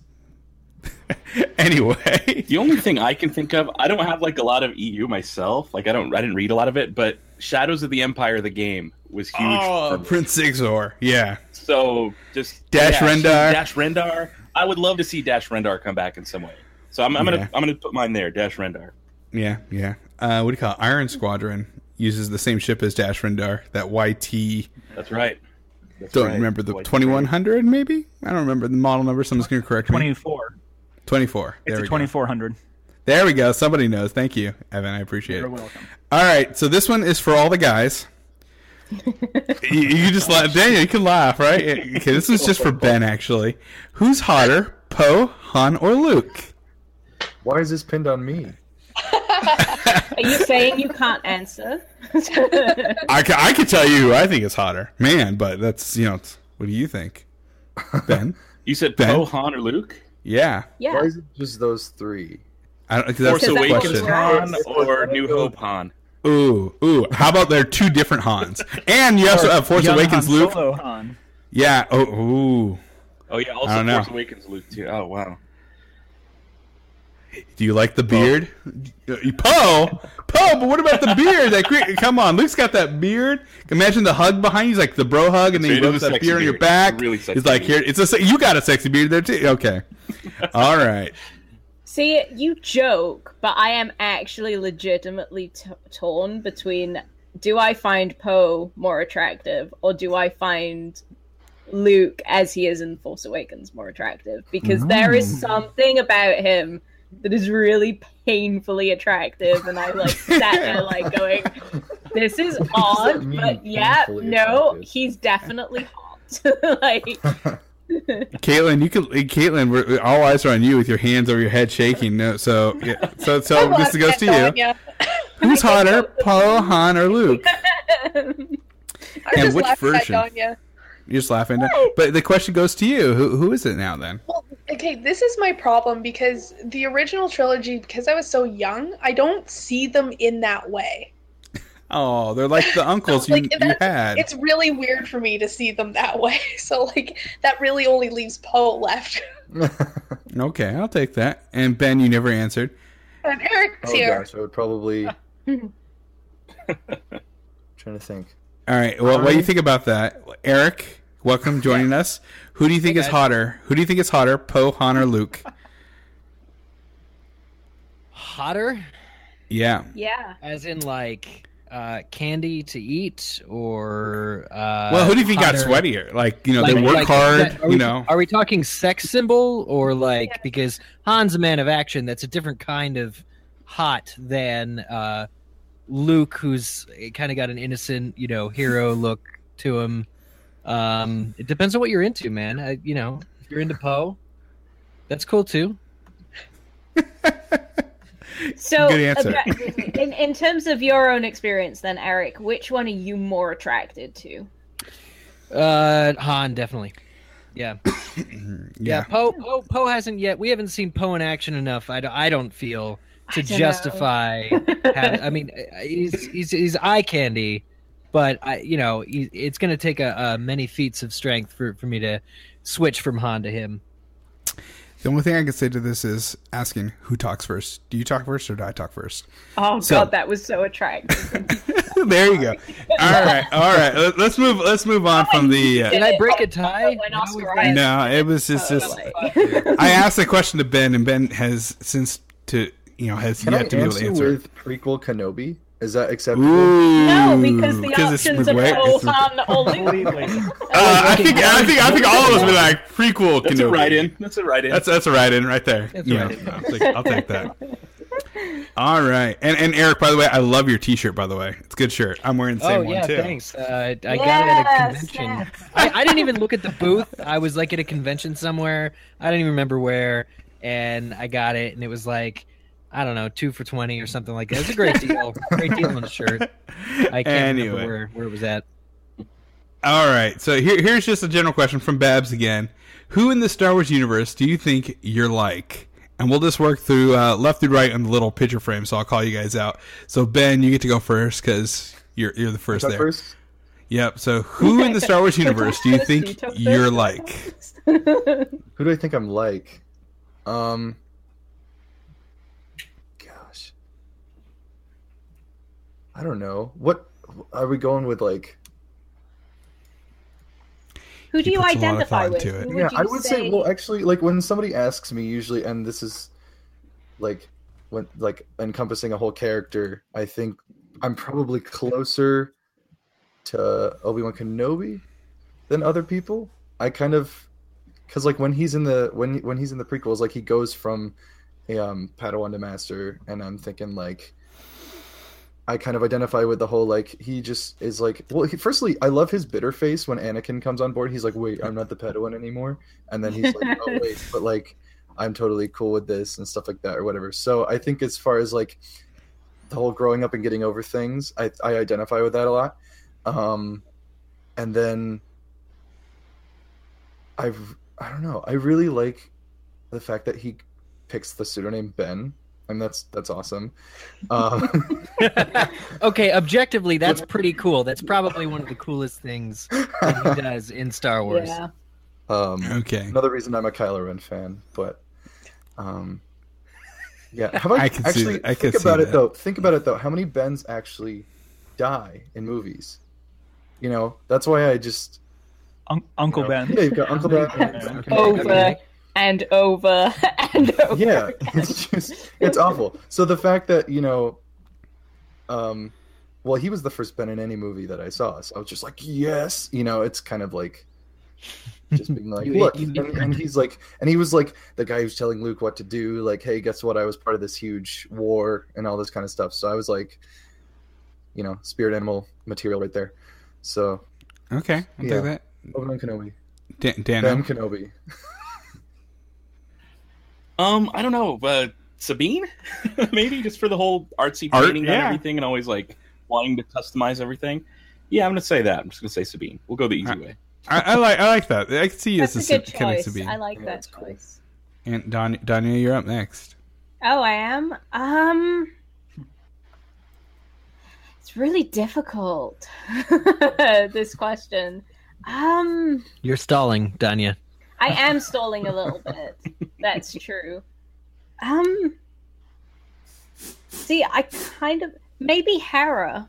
[SPEAKER 1] Anyway,
[SPEAKER 13] the only thing I can think of, I don't have like a lot of E U myself. Like I don't, I didn't read a lot of it, but Shadows of the Empire, the game, was huge.
[SPEAKER 1] Oh,
[SPEAKER 13] for
[SPEAKER 1] Prince Xor, yeah.
[SPEAKER 13] So just
[SPEAKER 1] Dash
[SPEAKER 13] yeah,
[SPEAKER 1] Rendar,
[SPEAKER 13] Dash Rendar. I would love to see Dash Rendar come back in some way. So I'm, I'm yeah. gonna, I'm gonna put mine there, Dash Rendar.
[SPEAKER 1] Yeah, yeah. Uh, what do you call it? Iron Squadron uses the same ship as Dash Rendar. That Y T.
[SPEAKER 13] That's right. That's
[SPEAKER 1] don't
[SPEAKER 13] right.
[SPEAKER 1] remember the twenty-one hundred, maybe. I don't remember the model number. Someone's gonna correct me.
[SPEAKER 5] twenty-four.
[SPEAKER 1] twenty-four.
[SPEAKER 5] It's a twenty-four hundred.
[SPEAKER 1] There we go. Somebody knows. Thank you, Evan. I appreciate
[SPEAKER 5] You're
[SPEAKER 1] it.
[SPEAKER 5] You're welcome.
[SPEAKER 1] All right. So this one is for all the guys. you, you just laugh. Daniel, you can laugh, right? Okay, this is just for Ben, actually. Who's hotter, Poe, Han, or Luke?
[SPEAKER 2] Why is this pinned on me?
[SPEAKER 3] Are you saying you can't answer?
[SPEAKER 1] I, can, I can tell you who I think is hotter. Man, but that's, you know, what do you think? Ben?
[SPEAKER 13] You said
[SPEAKER 1] Ben?
[SPEAKER 13] Poe, Han, or Luke?
[SPEAKER 1] Yeah.
[SPEAKER 3] Yeah.
[SPEAKER 2] Why is it just those three?
[SPEAKER 1] I don't,
[SPEAKER 13] Force
[SPEAKER 1] that's
[SPEAKER 13] Awakens
[SPEAKER 1] question.
[SPEAKER 13] Han or New Hope Han?
[SPEAKER 1] Ooh, ooh. How about there are two different Hans? And you also have Force
[SPEAKER 5] Young
[SPEAKER 1] Awakens
[SPEAKER 5] Han
[SPEAKER 1] Luke.
[SPEAKER 5] Solo Han.
[SPEAKER 1] Yeah. Oh, ooh.
[SPEAKER 13] Oh yeah,
[SPEAKER 1] I
[SPEAKER 13] also
[SPEAKER 1] don't know.
[SPEAKER 13] Force Awakens Luke too. Oh wow.
[SPEAKER 1] Do you like the beard? Poe? Poe, but what about the beard? That cre- Come on, Luke's got that beard. Imagine the hug behind you. He's like the bro hug, and then
[SPEAKER 13] So
[SPEAKER 1] he
[SPEAKER 13] it is
[SPEAKER 1] rubs
[SPEAKER 13] a
[SPEAKER 1] that
[SPEAKER 13] sexy
[SPEAKER 1] beard on your
[SPEAKER 13] beard.
[SPEAKER 1] back.
[SPEAKER 13] It's a really sexy
[SPEAKER 1] He's like,
[SPEAKER 13] beard.
[SPEAKER 1] here, it's a se- you got a sexy beard there too. Okay. All right.
[SPEAKER 3] See, you joke, but I am actually legitimately t- torn between do I find Poe more attractive or do I find Luke, as he is in Force Awakens, more attractive? Because there is something about him that is really painfully attractive, and I like sat there like going, this is odd,
[SPEAKER 2] mean,
[SPEAKER 3] but yeah,
[SPEAKER 2] painfully
[SPEAKER 3] no,
[SPEAKER 2] attractive?
[SPEAKER 3] he's definitely hot. Like,
[SPEAKER 1] Caitlin, you can. Caitlin, we're, all eyes are on you with your hands over your head shaking. No, so, yeah, so, so
[SPEAKER 12] Come
[SPEAKER 1] this
[SPEAKER 12] on,
[SPEAKER 1] goes to you.
[SPEAKER 12] Antonia.
[SPEAKER 1] Who's hotter, Poe, Han, or Luke?
[SPEAKER 12] I'm
[SPEAKER 1] And
[SPEAKER 12] just
[SPEAKER 1] which
[SPEAKER 12] laughing
[SPEAKER 1] version?
[SPEAKER 12] at Donya.
[SPEAKER 1] You're just laughing. But the question goes to you. Who, who is it now then?
[SPEAKER 12] Well, okay, this is my problem because the original trilogy, because I was so young, I don't see them in that way.
[SPEAKER 1] Oh, they're like the uncles you,
[SPEAKER 12] Like,
[SPEAKER 1] you
[SPEAKER 12] that's-
[SPEAKER 1] had.
[SPEAKER 12] It's really weird for me to see them that way. So, like, that really only leaves Poe left.
[SPEAKER 1] Okay, I'll take that. And Ben, you never answered.
[SPEAKER 12] And Eric's
[SPEAKER 2] Oh
[SPEAKER 12] here.
[SPEAKER 2] gosh, I would probably. Trying to think.
[SPEAKER 1] All right. Well, what do you think about that, Eric? Welcome joining us. Who do you think
[SPEAKER 14] Hey,
[SPEAKER 1] is
[SPEAKER 14] guys.
[SPEAKER 1] hotter? Who do you think is hotter, Poe, Han, or Luke?
[SPEAKER 14] Hotter?
[SPEAKER 1] Yeah.
[SPEAKER 3] yeah.
[SPEAKER 14] As in, like, uh, candy to eat, or uh,
[SPEAKER 1] Well, who do you think got
[SPEAKER 14] hotter-
[SPEAKER 1] sweatier? Like, you know,
[SPEAKER 14] Like-
[SPEAKER 1] they work
[SPEAKER 14] like,
[SPEAKER 1] hard.
[SPEAKER 14] are we,
[SPEAKER 1] You know.
[SPEAKER 14] are we talking sex symbol or like because Han's a man of action? That's a different kind of hot than uh, Luke, who's kind of got an innocent, you know, hero look to him. Um, it depends on what you're into, man. I, you know, if you're into Poe, that's cool too.
[SPEAKER 3] So,
[SPEAKER 1] Good answer.
[SPEAKER 3] objectively, in, in terms of your own experience, then, Eric, which one are you more attracted to?
[SPEAKER 14] Uh, Han, definitely. Yeah. yeah.
[SPEAKER 1] Yeah.
[SPEAKER 14] Poe, Poe, Poe hasn't yet. We haven't seen Poe in action enough. I, don't- I don't feel to
[SPEAKER 3] I don't know.
[SPEAKER 14] justify. having, I mean, he's, he's he's eye candy, but I, you know, he, it's going to take a, a many feats of strength for, for me to switch from Han to him.
[SPEAKER 1] The only thing I can say to this is asking who talks first. Do you talk first or do I talk first?
[SPEAKER 3] Oh
[SPEAKER 1] So-
[SPEAKER 3] god, that was so attractive.
[SPEAKER 1] There you go. All right, all right. Let- Let's move. Let's move on from the. Uh,
[SPEAKER 14] Did I break a tie?
[SPEAKER 3] When Oscar Isaac-
[SPEAKER 1] no, it was just.
[SPEAKER 3] Oh,
[SPEAKER 1] just
[SPEAKER 3] like-
[SPEAKER 1] I asked the question to Ben, and Ben has since to you know has
[SPEAKER 2] Can I
[SPEAKER 1] yet to be able to
[SPEAKER 2] answer
[SPEAKER 1] answer.
[SPEAKER 2] with prequel Kenobi? Is that acceptable?
[SPEAKER 1] Ooh,
[SPEAKER 3] No, because the
[SPEAKER 1] 'cause it's
[SPEAKER 3] options are
[SPEAKER 1] way-
[SPEAKER 3] Poe,
[SPEAKER 1] it's-
[SPEAKER 3] Han, or Luke.
[SPEAKER 5] Completely.
[SPEAKER 1] Uh, I think I think I think all of us would like prequel.
[SPEAKER 13] That's a
[SPEAKER 1] Kenobi.
[SPEAKER 13] write-in. That's a write-in.
[SPEAKER 1] That's that's a write-in right there.
[SPEAKER 14] That's a
[SPEAKER 1] Yeah,
[SPEAKER 14] write-in.
[SPEAKER 1] I'll, take, I'll take that. All right, and and Eric, by the way, I love your T-shirt. By the way, it's a good shirt. I'm wearing the same
[SPEAKER 14] Oh
[SPEAKER 1] one
[SPEAKER 14] yeah,
[SPEAKER 1] too.
[SPEAKER 14] thanks. Uh, I got it at a
[SPEAKER 3] Yes,
[SPEAKER 14] convention. I, I didn't even look at the booth. I was like at a convention somewhere. I don't even remember where, and I got it, and it was like, I don't know, two for twenty or something like that. It was a great deal. Great deal on the shirt. I can't
[SPEAKER 1] Anyway.
[SPEAKER 14] remember where, where it was at.
[SPEAKER 1] All right, so here here's just a general question from Babs again. Who in the Star Wars universe do you think you're like? And we'll just work through uh, left through right on the little picture frame. So I'll call you guys out. So Ben, you get to go first because you're you're the first
[SPEAKER 2] Talk
[SPEAKER 1] there.
[SPEAKER 2] first?
[SPEAKER 1] Yep. So who in the Star Wars universe do you
[SPEAKER 3] First, you
[SPEAKER 1] think
[SPEAKER 3] talk
[SPEAKER 1] you're
[SPEAKER 3] first.
[SPEAKER 1] like?
[SPEAKER 2] Who do I think I'm like? Um. Gosh. I don't know. What are we going with? Like,
[SPEAKER 3] Who do
[SPEAKER 1] He
[SPEAKER 3] you
[SPEAKER 1] puts a lot of
[SPEAKER 3] identify
[SPEAKER 1] thought
[SPEAKER 3] with?
[SPEAKER 1] into it.
[SPEAKER 3] Who
[SPEAKER 2] yeah,
[SPEAKER 3] you
[SPEAKER 2] I would say? Well, actually, like when somebody asks me, usually, and this is like when like encompassing a whole character, I think I'm probably closer to Obi-Wan Kenobi than other people. I kind of because like when he's in the when when he's in the prequels, like he goes from a um, Padawan to Master, and I'm thinking like I kind of identify with the whole like he just is like well. He, firstly, I love his bitter face when Anakin comes on board. He's like, "Wait, I'm not the Padawan anymore," and then he's like, "Oh wait, but like I'm totally cool with this and stuff like that or whatever." So I think as far as like the whole growing up and getting over things, I I identify with that a lot. Um, and then I've I don't know. I really like the fact that he picks the pseudonym Ben. and that's that's awesome. Uh,
[SPEAKER 14] Okay, objectively, that's pretty cool. That's probably one of the coolest things that he does in Star Wars.
[SPEAKER 3] Yeah.
[SPEAKER 2] um,
[SPEAKER 1] Okay.
[SPEAKER 2] Another reason I'm a Kylo Ren fan, but um, yeah. How about,
[SPEAKER 1] I can see
[SPEAKER 2] actually
[SPEAKER 1] that. I can
[SPEAKER 2] think
[SPEAKER 1] see
[SPEAKER 2] about it
[SPEAKER 1] that.
[SPEAKER 2] though. Think about it though. How many Bens actually die in movies? You know, that's why I just
[SPEAKER 5] Un- Uncle
[SPEAKER 2] you know,
[SPEAKER 5] Ben.
[SPEAKER 2] Yeah, you've got Uncle Ben.
[SPEAKER 3] Over and over and over.
[SPEAKER 2] Yeah, it's just it's awful. So the fact that you know, um, well, he was the first Ben in any movie that I saw, so I was just like, yes, you know, it's kind of like just being like,
[SPEAKER 14] You-
[SPEAKER 2] look,
[SPEAKER 14] you-
[SPEAKER 2] and, and he's like, and he was like the guy who's telling Luke what to do, like, hey, guess what? I was part of this huge war and all this kind of stuff. So I was like, you know, spirit animal material right there. So
[SPEAKER 1] Okay, I'll
[SPEAKER 2] yeah,
[SPEAKER 1] take that.
[SPEAKER 2] Obi-Wan Kenobi,
[SPEAKER 1] Dan, Dan,
[SPEAKER 2] Ben Kenobi.
[SPEAKER 13] Um, I don't know, uh, Sabine, maybe just for the whole artsy
[SPEAKER 1] Art,
[SPEAKER 13] painting
[SPEAKER 1] yeah.
[SPEAKER 13] and everything, and always like wanting to customize everything. Yeah, I'm gonna say that. I'm just gonna say Sabine. We'll go the easy way.
[SPEAKER 1] I, I like I like that. I can see you
[SPEAKER 3] That's
[SPEAKER 1] as
[SPEAKER 3] a
[SPEAKER 1] a
[SPEAKER 3] good
[SPEAKER 1] kind of
[SPEAKER 3] choice.
[SPEAKER 1] Sabine.
[SPEAKER 3] I like that choice.
[SPEAKER 1] And Don, Daniel, you're up next.
[SPEAKER 3] Oh, I am. Um, it's really difficult. This question. Um,
[SPEAKER 14] You're stalling, Danya.
[SPEAKER 3] I am stalling a little bit. That's true. Um, see, I kind of maybe Hera.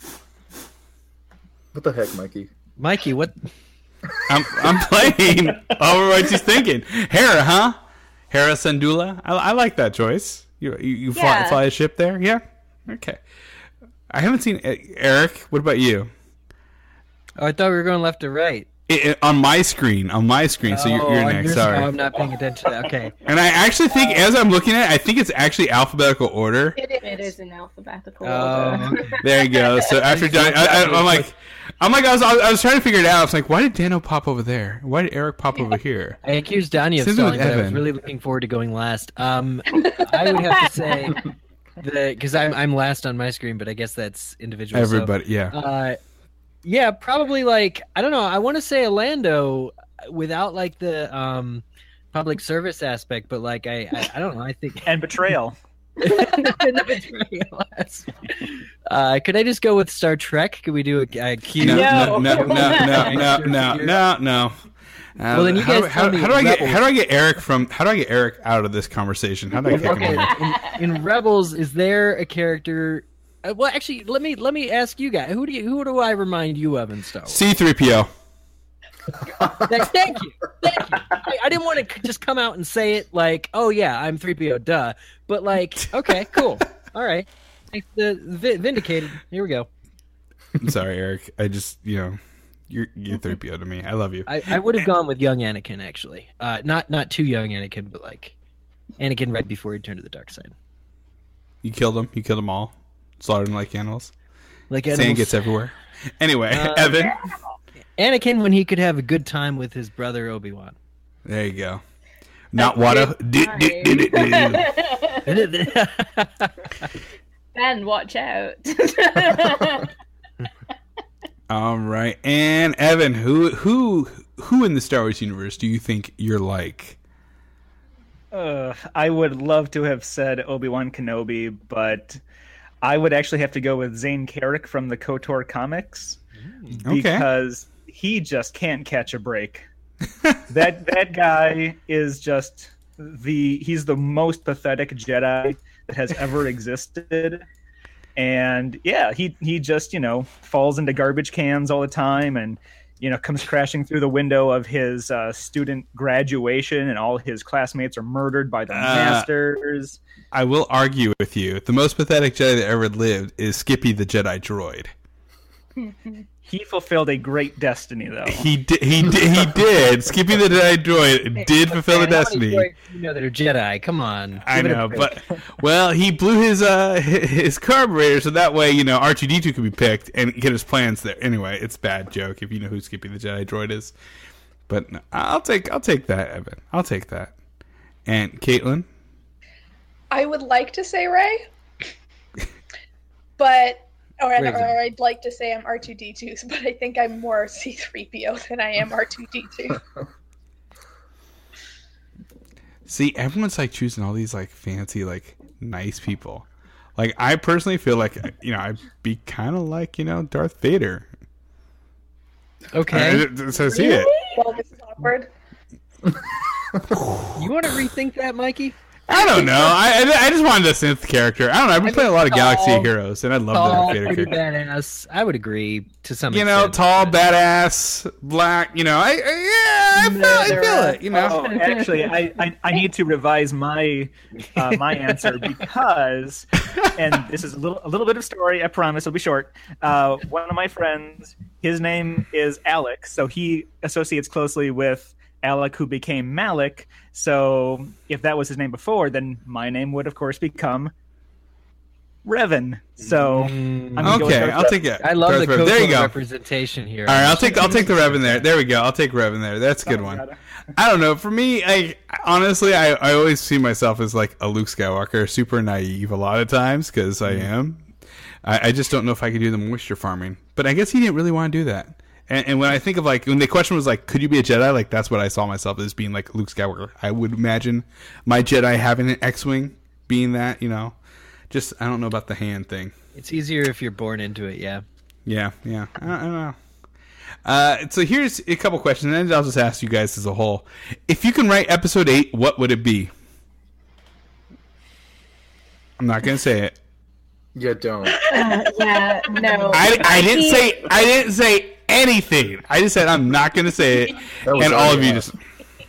[SPEAKER 2] What the heck, Mikey?
[SPEAKER 14] Mikey, what?
[SPEAKER 1] I'm I'm playing. Oh, what you thinking? Hera, huh? Hera Syndulla. I, I like that choice. You you, you fly,
[SPEAKER 3] Yeah.
[SPEAKER 1] fly a ship there? Yeah. Okay. I haven't seen Eric. What about you?
[SPEAKER 14] Oh, I thought we were going left to right.
[SPEAKER 1] It, it- on my screen, on my screen. So you're,
[SPEAKER 14] Oh,
[SPEAKER 1] you're
[SPEAKER 14] on
[SPEAKER 1] next.
[SPEAKER 14] your-
[SPEAKER 1] Sorry.
[SPEAKER 14] oh, I'm not paying attention. Okay.
[SPEAKER 1] And I actually think, as I'm looking at it, I think it's actually alphabetical order.
[SPEAKER 3] It is, it is in alphabetical
[SPEAKER 14] Oh,
[SPEAKER 3] order.
[SPEAKER 14] okay.
[SPEAKER 1] There you go. So after Don, I, I, I'm like, I'm like, I was, I was trying to figure it out. I was like, why did Dano pop over there? Why did Eric pop over here?
[SPEAKER 14] I accused Danya of
[SPEAKER 1] Same thing with
[SPEAKER 14] stalling, but I was
[SPEAKER 1] Evan.
[SPEAKER 14] really looking forward to going last. Um, I would have to say that because I'm I'm last on my screen, but I guess that's individual. so,
[SPEAKER 1] Everybody, yeah.
[SPEAKER 14] Uh, yeah, probably like I don't know. I want to say Orlando without like the um public service aspect, but like I I, I don't know. I think
[SPEAKER 5] And betrayal.
[SPEAKER 14] uh, could I just go with Star Trek? Could we do a, a Q?
[SPEAKER 1] No, no, no, no, no, no, no, no, no. Uh,
[SPEAKER 14] Well, then you
[SPEAKER 1] how,
[SPEAKER 14] guys
[SPEAKER 1] how,
[SPEAKER 14] tell me
[SPEAKER 1] how do I get
[SPEAKER 14] Rebels.
[SPEAKER 1] how do I get Eric from how do I get Eric out of this conversation? How do I kick
[SPEAKER 14] Okay,
[SPEAKER 1] him out?
[SPEAKER 14] in, in Rebels, is there a character? Uh, well, actually, let me let me ask you guys. Who do you, who do I remind you of in Star Wars?
[SPEAKER 1] C three P O.
[SPEAKER 14] Thank, thank you, thank you. I, I didn't want to just come out and say it like, "Oh yeah, I'm three P O." Duh. But like, okay, cool, all right. Thanks, the vi- vindicated. Here we go.
[SPEAKER 1] I'm sorry, Eric. I just you know you're you're three P O to me. I love you.
[SPEAKER 14] I, I would have gone with young Anakin actually. Uh, not not too young Anakin, but like Anakin right before he turned to the dark side.
[SPEAKER 1] You killed them. You killed them all. Slaughtered them like animals.
[SPEAKER 14] Like
[SPEAKER 1] Sand
[SPEAKER 14] animals.
[SPEAKER 1] gets everywhere. Anyway,
[SPEAKER 14] Uh,
[SPEAKER 1] Evan.
[SPEAKER 14] Anakin when he could have a good time with his brother Obi-Wan.
[SPEAKER 1] There you go. Not water. Do, do, do, do, do.
[SPEAKER 3] Ben, watch out.
[SPEAKER 1] All right, and Evan, who who who in the Star Wars universe do you think you're like?
[SPEAKER 5] Uh, I would love to have said Obi-Wan Kenobi, but I would actually have to go with Zane Carrick from the KOTOR comics
[SPEAKER 1] Okay.
[SPEAKER 5] because he just can't catch a break. that that guy is just the he's the most pathetic Jedi that has ever existed. And yeah, he he just, you know, falls into garbage cans all the time and, you know, comes crashing through the window of his uh, student graduation and all his classmates are murdered by the
[SPEAKER 1] Uh,
[SPEAKER 5] masters.
[SPEAKER 1] I will argue with you. The most pathetic Jedi that ever lived is Skippy the Jedi Droid.
[SPEAKER 5] He fulfilled a great destiny, though.
[SPEAKER 1] He did. He did. He did. Skippy the Jedi Droid did fulfill the
[SPEAKER 14] Man, how many
[SPEAKER 1] destiny.
[SPEAKER 14] droids do You know that are Jedi. Come on.
[SPEAKER 1] I
[SPEAKER 14] Give it a
[SPEAKER 1] know,
[SPEAKER 14] break.
[SPEAKER 1] but well, he blew his uh his carburetor, so that way you know R two D two could be picked and get his plans there. Anyway, it's a bad joke if you know who Skippy the Jedi Droid is. But no, I'll take I'll take that, Evan. I'll take that. And Caitlin,
[SPEAKER 12] I would like to say Ray, but or,
[SPEAKER 1] Ray's
[SPEAKER 12] or I'd like to say I'm R two D two, but I think I'm more C three P O than I am R two D two.
[SPEAKER 1] see, everyone's like choosing all these like fancy like nice people. Like, I personally feel like, you know, I'd be kind of like, you know, Darth Vader.
[SPEAKER 14] Okay.
[SPEAKER 1] I, so see it.
[SPEAKER 12] Well, this is awkward.
[SPEAKER 14] You want to rethink that, Mikey?
[SPEAKER 1] I don't know. I, I I just wanted a synth character. I don't know. I've been
[SPEAKER 14] I
[SPEAKER 1] playing a
[SPEAKER 14] mean,
[SPEAKER 1] lot of Galaxy
[SPEAKER 14] tall,
[SPEAKER 1] Heroes, and I love
[SPEAKER 14] tall,
[SPEAKER 1] the Vader
[SPEAKER 14] pretty
[SPEAKER 1] character.
[SPEAKER 14] badass. I would agree to some
[SPEAKER 1] You
[SPEAKER 14] extent.
[SPEAKER 1] know, tall, badass, black. You know, I, I yeah, I feel, I feel it. You know,
[SPEAKER 5] Oh, actually, I, I, I need to revise my uh, my answer because, and this is a little a little bit of story. I promise it'll be short. Uh, one of my friends, his name is Alex, so he associates closely with Alec, who became Malik. So if that was his name before, then my name would, of course, become Revan. So I'm gonna go with
[SPEAKER 1] okay,
[SPEAKER 5] Darth
[SPEAKER 1] I'll
[SPEAKER 5] Revan.
[SPEAKER 1] take it.
[SPEAKER 14] I love
[SPEAKER 1] Darth
[SPEAKER 14] the
[SPEAKER 1] Revan.
[SPEAKER 14] Coco
[SPEAKER 1] There you go.
[SPEAKER 14] representation here.
[SPEAKER 1] All right, I'll take I'll take the Revan there. There we go. I'll take Revan there. That's a good one. I don't know. For me, I honestly, I, I always see myself as like a Luke Skywalker, super naive a lot of times because I am. I, I just don't know if I could do the moisture farming. But I guess he didn't really want to do that. And, and when I think of like when the question was like, could you be a Jedi? Like that's what I saw myself as being like Luke Skywalker. I would imagine my Jedi having an X-wing being that. You know, just I don't know about the hand thing.
[SPEAKER 14] It's easier if you're born into it, yeah.
[SPEAKER 1] Yeah, yeah. I, I don't know. Uh, so here's a couple questions, and then I'll just ask you guys as a whole. If you can write episode eight, what would it be? I'm not gonna say it.
[SPEAKER 2] Yeah, don't.
[SPEAKER 3] Uh, yeah, no.
[SPEAKER 1] I, I didn't
[SPEAKER 3] He-
[SPEAKER 1] say I didn't say anything. I just said I'm not gonna say it,
[SPEAKER 2] That was
[SPEAKER 1] and all of you
[SPEAKER 2] already
[SPEAKER 1] just.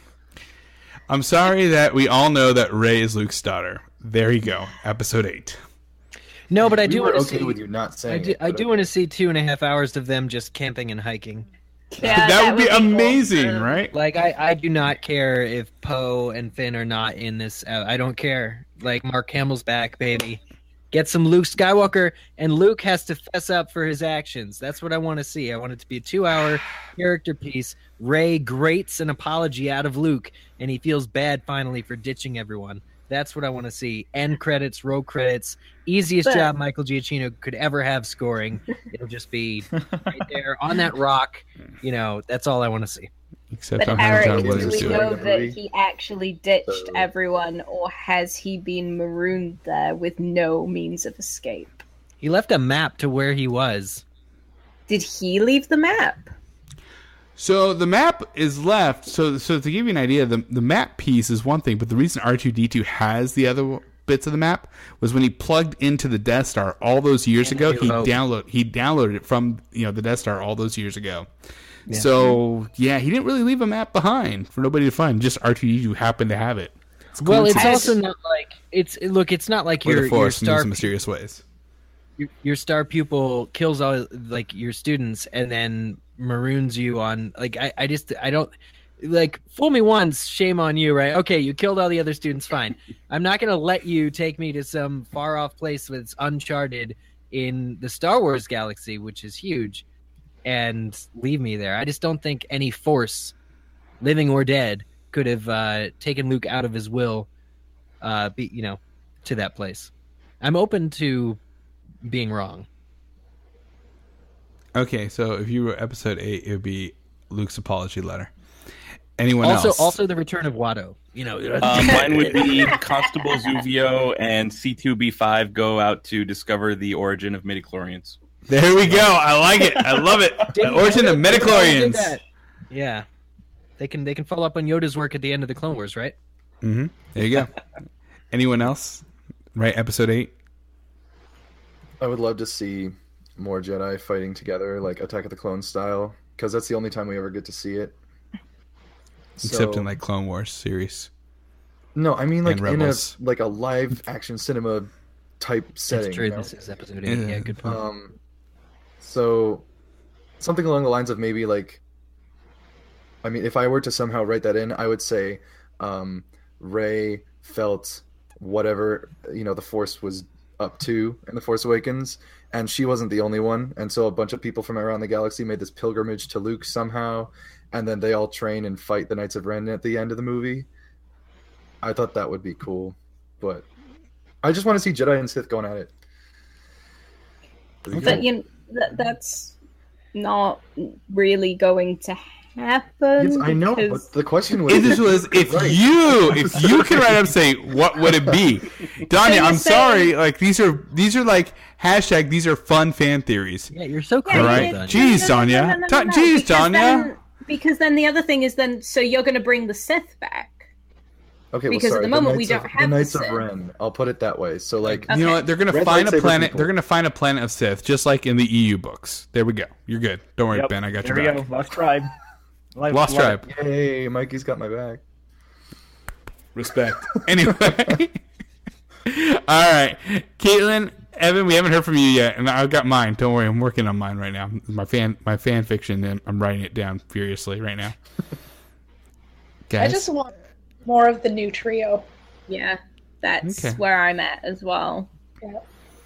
[SPEAKER 1] I'm sorry that we all know that Rey is Luke's daughter. There you go, episode eight.
[SPEAKER 14] No, but I
[SPEAKER 2] We
[SPEAKER 14] do
[SPEAKER 2] were
[SPEAKER 14] want to
[SPEAKER 2] okay
[SPEAKER 14] see.
[SPEAKER 2] with you not
[SPEAKER 14] I
[SPEAKER 2] saying
[SPEAKER 14] do,
[SPEAKER 2] it,
[SPEAKER 14] I
[SPEAKER 2] but
[SPEAKER 14] do want to see two and a half hours of them just camping and hiking.
[SPEAKER 3] Yeah,
[SPEAKER 1] that, would be
[SPEAKER 3] cool.
[SPEAKER 1] amazing, right?
[SPEAKER 14] Like I, I do not care if Poe and Finn are not in this. Uh, I don't care. Like Mark Hamill's back, baby. Get some Luke Skywalker, and Luke has to fess up for his actions. That's what I want to see. I want it to be a two-hour character piece. Rey grates an apology out of Luke, and he feels bad finally for ditching everyone. That's what I want to see. End credits, roll credits. Easiest
[SPEAKER 3] But-
[SPEAKER 14] job Michael Giacchino could ever have scoring. It'll just be right there on that rock. You know, that's all I want to see.
[SPEAKER 1] Except
[SPEAKER 3] But
[SPEAKER 1] I'm having John
[SPEAKER 3] Eric, do
[SPEAKER 1] Williams
[SPEAKER 3] we
[SPEAKER 1] do
[SPEAKER 3] know
[SPEAKER 1] it.
[SPEAKER 3] that he actually ditched everyone, or has he been marooned there with no means of escape?
[SPEAKER 14] He left a map to where he was.
[SPEAKER 3] Did he leave the map?
[SPEAKER 1] So the map is left. So, so to give you an idea, the the map piece is one thing, but the reason R two D two has the other bits of the map was when he plugged into the Death Star all those years ago. He
[SPEAKER 14] Hope.
[SPEAKER 1] download he downloaded it from you know the Death Star all those years ago.
[SPEAKER 14] Yeah.
[SPEAKER 1] So yeah, he didn't really leave a map behind for nobody to find. Just R two D two happened to have it. It's
[SPEAKER 14] Well, it's
[SPEAKER 1] coincidence.
[SPEAKER 14] also not like it's look. It's not like
[SPEAKER 1] Or
[SPEAKER 14] your
[SPEAKER 1] the
[SPEAKER 14] your
[SPEAKER 1] Force in
[SPEAKER 14] star
[SPEAKER 1] some mysterious ways.
[SPEAKER 14] your, your star pupil kills all like your students and then maroons you on like I, I just I don't like fool me once, shame on you, right? Okay, you killed all the other students, fine. I'm not gonna let you take me to some far off place that's uncharted in the Star Wars galaxy, which is huge, and leave me there. I just don't think any Force, living or dead, could have uh, taken Luke out of his will, uh, be you know, to that place. I'm open to being wrong.
[SPEAKER 1] Okay, so if you were episode eight, it would be Luke's apology letter. Anyone
[SPEAKER 14] also,
[SPEAKER 1] else?
[SPEAKER 14] also the return of Watto. You know,
[SPEAKER 13] Um, mine would be Constable Zuvio and C two B five go out to discover the origin of midichlorians.
[SPEAKER 1] There we go. I like it. I love it. The origin of
[SPEAKER 14] Did
[SPEAKER 1] midichlorians.
[SPEAKER 14] that. Yeah, they can they can follow up on Yoda's work at the end of the Clone Wars, right?
[SPEAKER 1] Mm-hmm. There you go. Anyone else? Right, episode eight.
[SPEAKER 2] I would love to see more Jedi fighting together, like Attack of the Clones style, because that's the only time we ever get to see it.
[SPEAKER 1] Except
[SPEAKER 2] So-
[SPEAKER 1] in like Clone Wars series.
[SPEAKER 2] No, I mean like
[SPEAKER 1] And
[SPEAKER 2] in a
[SPEAKER 1] Rebels.
[SPEAKER 2] like a live action cinema type setting.
[SPEAKER 14] That's true.
[SPEAKER 2] you know?
[SPEAKER 14] This is episode eight. Yeah, good point.
[SPEAKER 2] Um, so something along the lines of maybe like, I mean, if I were to somehow write that in, I would say, um, Rey felt whatever you know the Force was up to in the Force Awakens, and she wasn't the only one, and so a bunch of people from around the galaxy made this pilgrimage to Luke somehow, and then they all train and fight the Knights of Ren at the end of the movie. I thought that would be cool, but I just want to see Jedi and Sith going at it.
[SPEAKER 3] But you know, that, that's not really going to happen.
[SPEAKER 2] Yes, I know,
[SPEAKER 3] because-
[SPEAKER 2] but the question was,
[SPEAKER 1] If this was if
[SPEAKER 2] Right.
[SPEAKER 1] you if you could write up say what would it be, Danya?
[SPEAKER 3] you're
[SPEAKER 1] I'm
[SPEAKER 3] saying-
[SPEAKER 1] sorry. Like these are these are like hashtag. These are fun fan theories.
[SPEAKER 14] Yeah, you're so
[SPEAKER 3] Yeah,
[SPEAKER 14] cool.
[SPEAKER 1] All
[SPEAKER 3] you
[SPEAKER 1] right.
[SPEAKER 3] did-
[SPEAKER 1] Jeez,
[SPEAKER 3] no, no, no,
[SPEAKER 1] Danya.
[SPEAKER 3] no, no, no,
[SPEAKER 1] Ta-
[SPEAKER 3] no,
[SPEAKER 1] Jeez,
[SPEAKER 3] because
[SPEAKER 1] Danya.
[SPEAKER 3] then- Because then the other thing is then, so you're going to bring the Sith back.
[SPEAKER 2] Okay,
[SPEAKER 3] Because
[SPEAKER 2] well,
[SPEAKER 3] at
[SPEAKER 2] sorry,
[SPEAKER 3] the moment
[SPEAKER 2] Knights
[SPEAKER 3] we don't
[SPEAKER 2] of,
[SPEAKER 3] have
[SPEAKER 2] the
[SPEAKER 3] the
[SPEAKER 2] Knights of
[SPEAKER 3] Sith.
[SPEAKER 2] Ren. I'll put it that way. So like,
[SPEAKER 3] Okay.
[SPEAKER 1] You know what? They're gonna
[SPEAKER 2] Red
[SPEAKER 1] find a
[SPEAKER 2] lightsaber
[SPEAKER 1] planet.
[SPEAKER 2] people.
[SPEAKER 1] They're gonna find a planet of Sith, just like in the E U books. There we go. You're good. Don't worry,
[SPEAKER 5] Yep,
[SPEAKER 1] Ben. I got
[SPEAKER 5] there
[SPEAKER 1] your
[SPEAKER 5] we
[SPEAKER 1] back.
[SPEAKER 5] go. Lost tribe. Life-
[SPEAKER 1] Lost
[SPEAKER 5] life-
[SPEAKER 1] tribe.
[SPEAKER 2] Yay, Mikey's got my back.
[SPEAKER 1] Respect. Anyway. All right, Caitlin, Evan. We haven't heard from you yet, and I've got mine. Don't worry, I'm working on mine right now. My fan, my fan fiction, and I'm writing it down furiously right now. Guys,
[SPEAKER 12] I just want more of the new trio.
[SPEAKER 3] Yeah, that's
[SPEAKER 1] Okay.
[SPEAKER 3] where I'm at as well.
[SPEAKER 12] Yeah.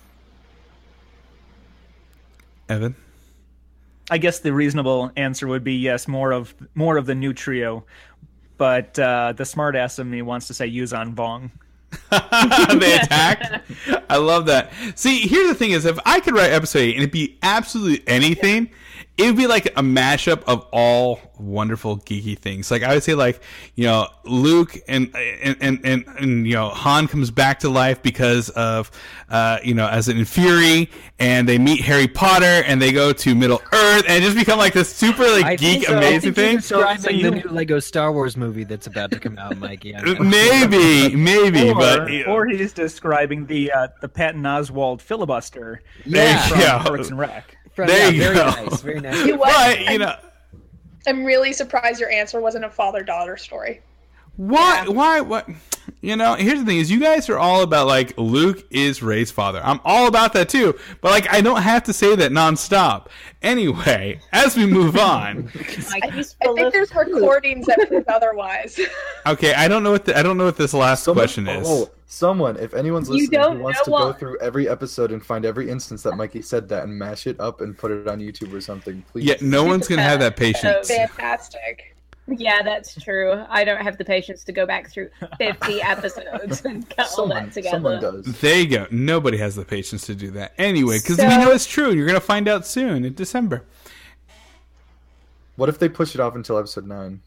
[SPEAKER 1] Evan.
[SPEAKER 5] I guess the reasonable answer would be yes, more of more of the new trio. But uh, the smartass of me wants to say Yuzan Vong.
[SPEAKER 1] They attacked. I love that. See, here's the thing: is if I could write episode eight and it'd be absolutely anything, it would be like a mashup of all wonderful geeky things. Like I would say, like you know, Luke and and and and, and you know, Han comes back to life because of uh, you know, as an Infuri, and they meet Harry Potter, and they go to Middle Earth, and it just become like this super like
[SPEAKER 14] I
[SPEAKER 1] geek
[SPEAKER 14] think so. I
[SPEAKER 1] amazing
[SPEAKER 14] think
[SPEAKER 1] thing.
[SPEAKER 14] you're describing
[SPEAKER 5] So- so
[SPEAKER 14] the
[SPEAKER 5] you-
[SPEAKER 14] new Lego Star Wars movie that's about to come out, Mikey. I don't know.
[SPEAKER 1] Maybe, maybe,
[SPEAKER 5] Or,
[SPEAKER 1] but
[SPEAKER 5] or he's describing the uh, the Patton Oswalt filibuster
[SPEAKER 14] Yeah.
[SPEAKER 5] from
[SPEAKER 1] Yeah.
[SPEAKER 5] Parks and Rec.
[SPEAKER 14] From-
[SPEAKER 1] There
[SPEAKER 14] yeah,
[SPEAKER 1] you
[SPEAKER 14] very
[SPEAKER 1] go.
[SPEAKER 14] nice, very nice.
[SPEAKER 12] You what?
[SPEAKER 1] but you know.
[SPEAKER 12] I'm really surprised your answer wasn't a father-daughter story.
[SPEAKER 1] Why? Why? What? You know, here's the thing: is you guys are all about like Luke is Rey's father. I'm all about that too, but like I don't have to say that nonstop. Anyway, as we move on,
[SPEAKER 3] Like, he's
[SPEAKER 12] I
[SPEAKER 3] full
[SPEAKER 12] think
[SPEAKER 3] of
[SPEAKER 12] there's
[SPEAKER 3] food.
[SPEAKER 12] recordings that prove otherwise.
[SPEAKER 1] okay, I don't know what the, I don't know what this last
[SPEAKER 2] Someone-
[SPEAKER 1] question is.
[SPEAKER 2] Oh, someone, if anyone's
[SPEAKER 3] You
[SPEAKER 2] listening
[SPEAKER 3] don't
[SPEAKER 2] who wants
[SPEAKER 3] know
[SPEAKER 2] to go
[SPEAKER 3] what-
[SPEAKER 2] through every episode and find every instance that Mikey said that and mash it up and put it on YouTube or something, please.
[SPEAKER 1] Yeah, no one's gonna have that patience.
[SPEAKER 12] Fantastic.
[SPEAKER 3] Yeah, that's true. I don't have the patience to go back through fifty episodes and cut all
[SPEAKER 2] Someone,
[SPEAKER 3] that together.
[SPEAKER 2] someone does.
[SPEAKER 1] There you go. Nobody has the patience to do that anyway, because we
[SPEAKER 3] So-
[SPEAKER 1] know it's true. You're gonna find out soon in December.
[SPEAKER 2] What if they push it off until episode nine?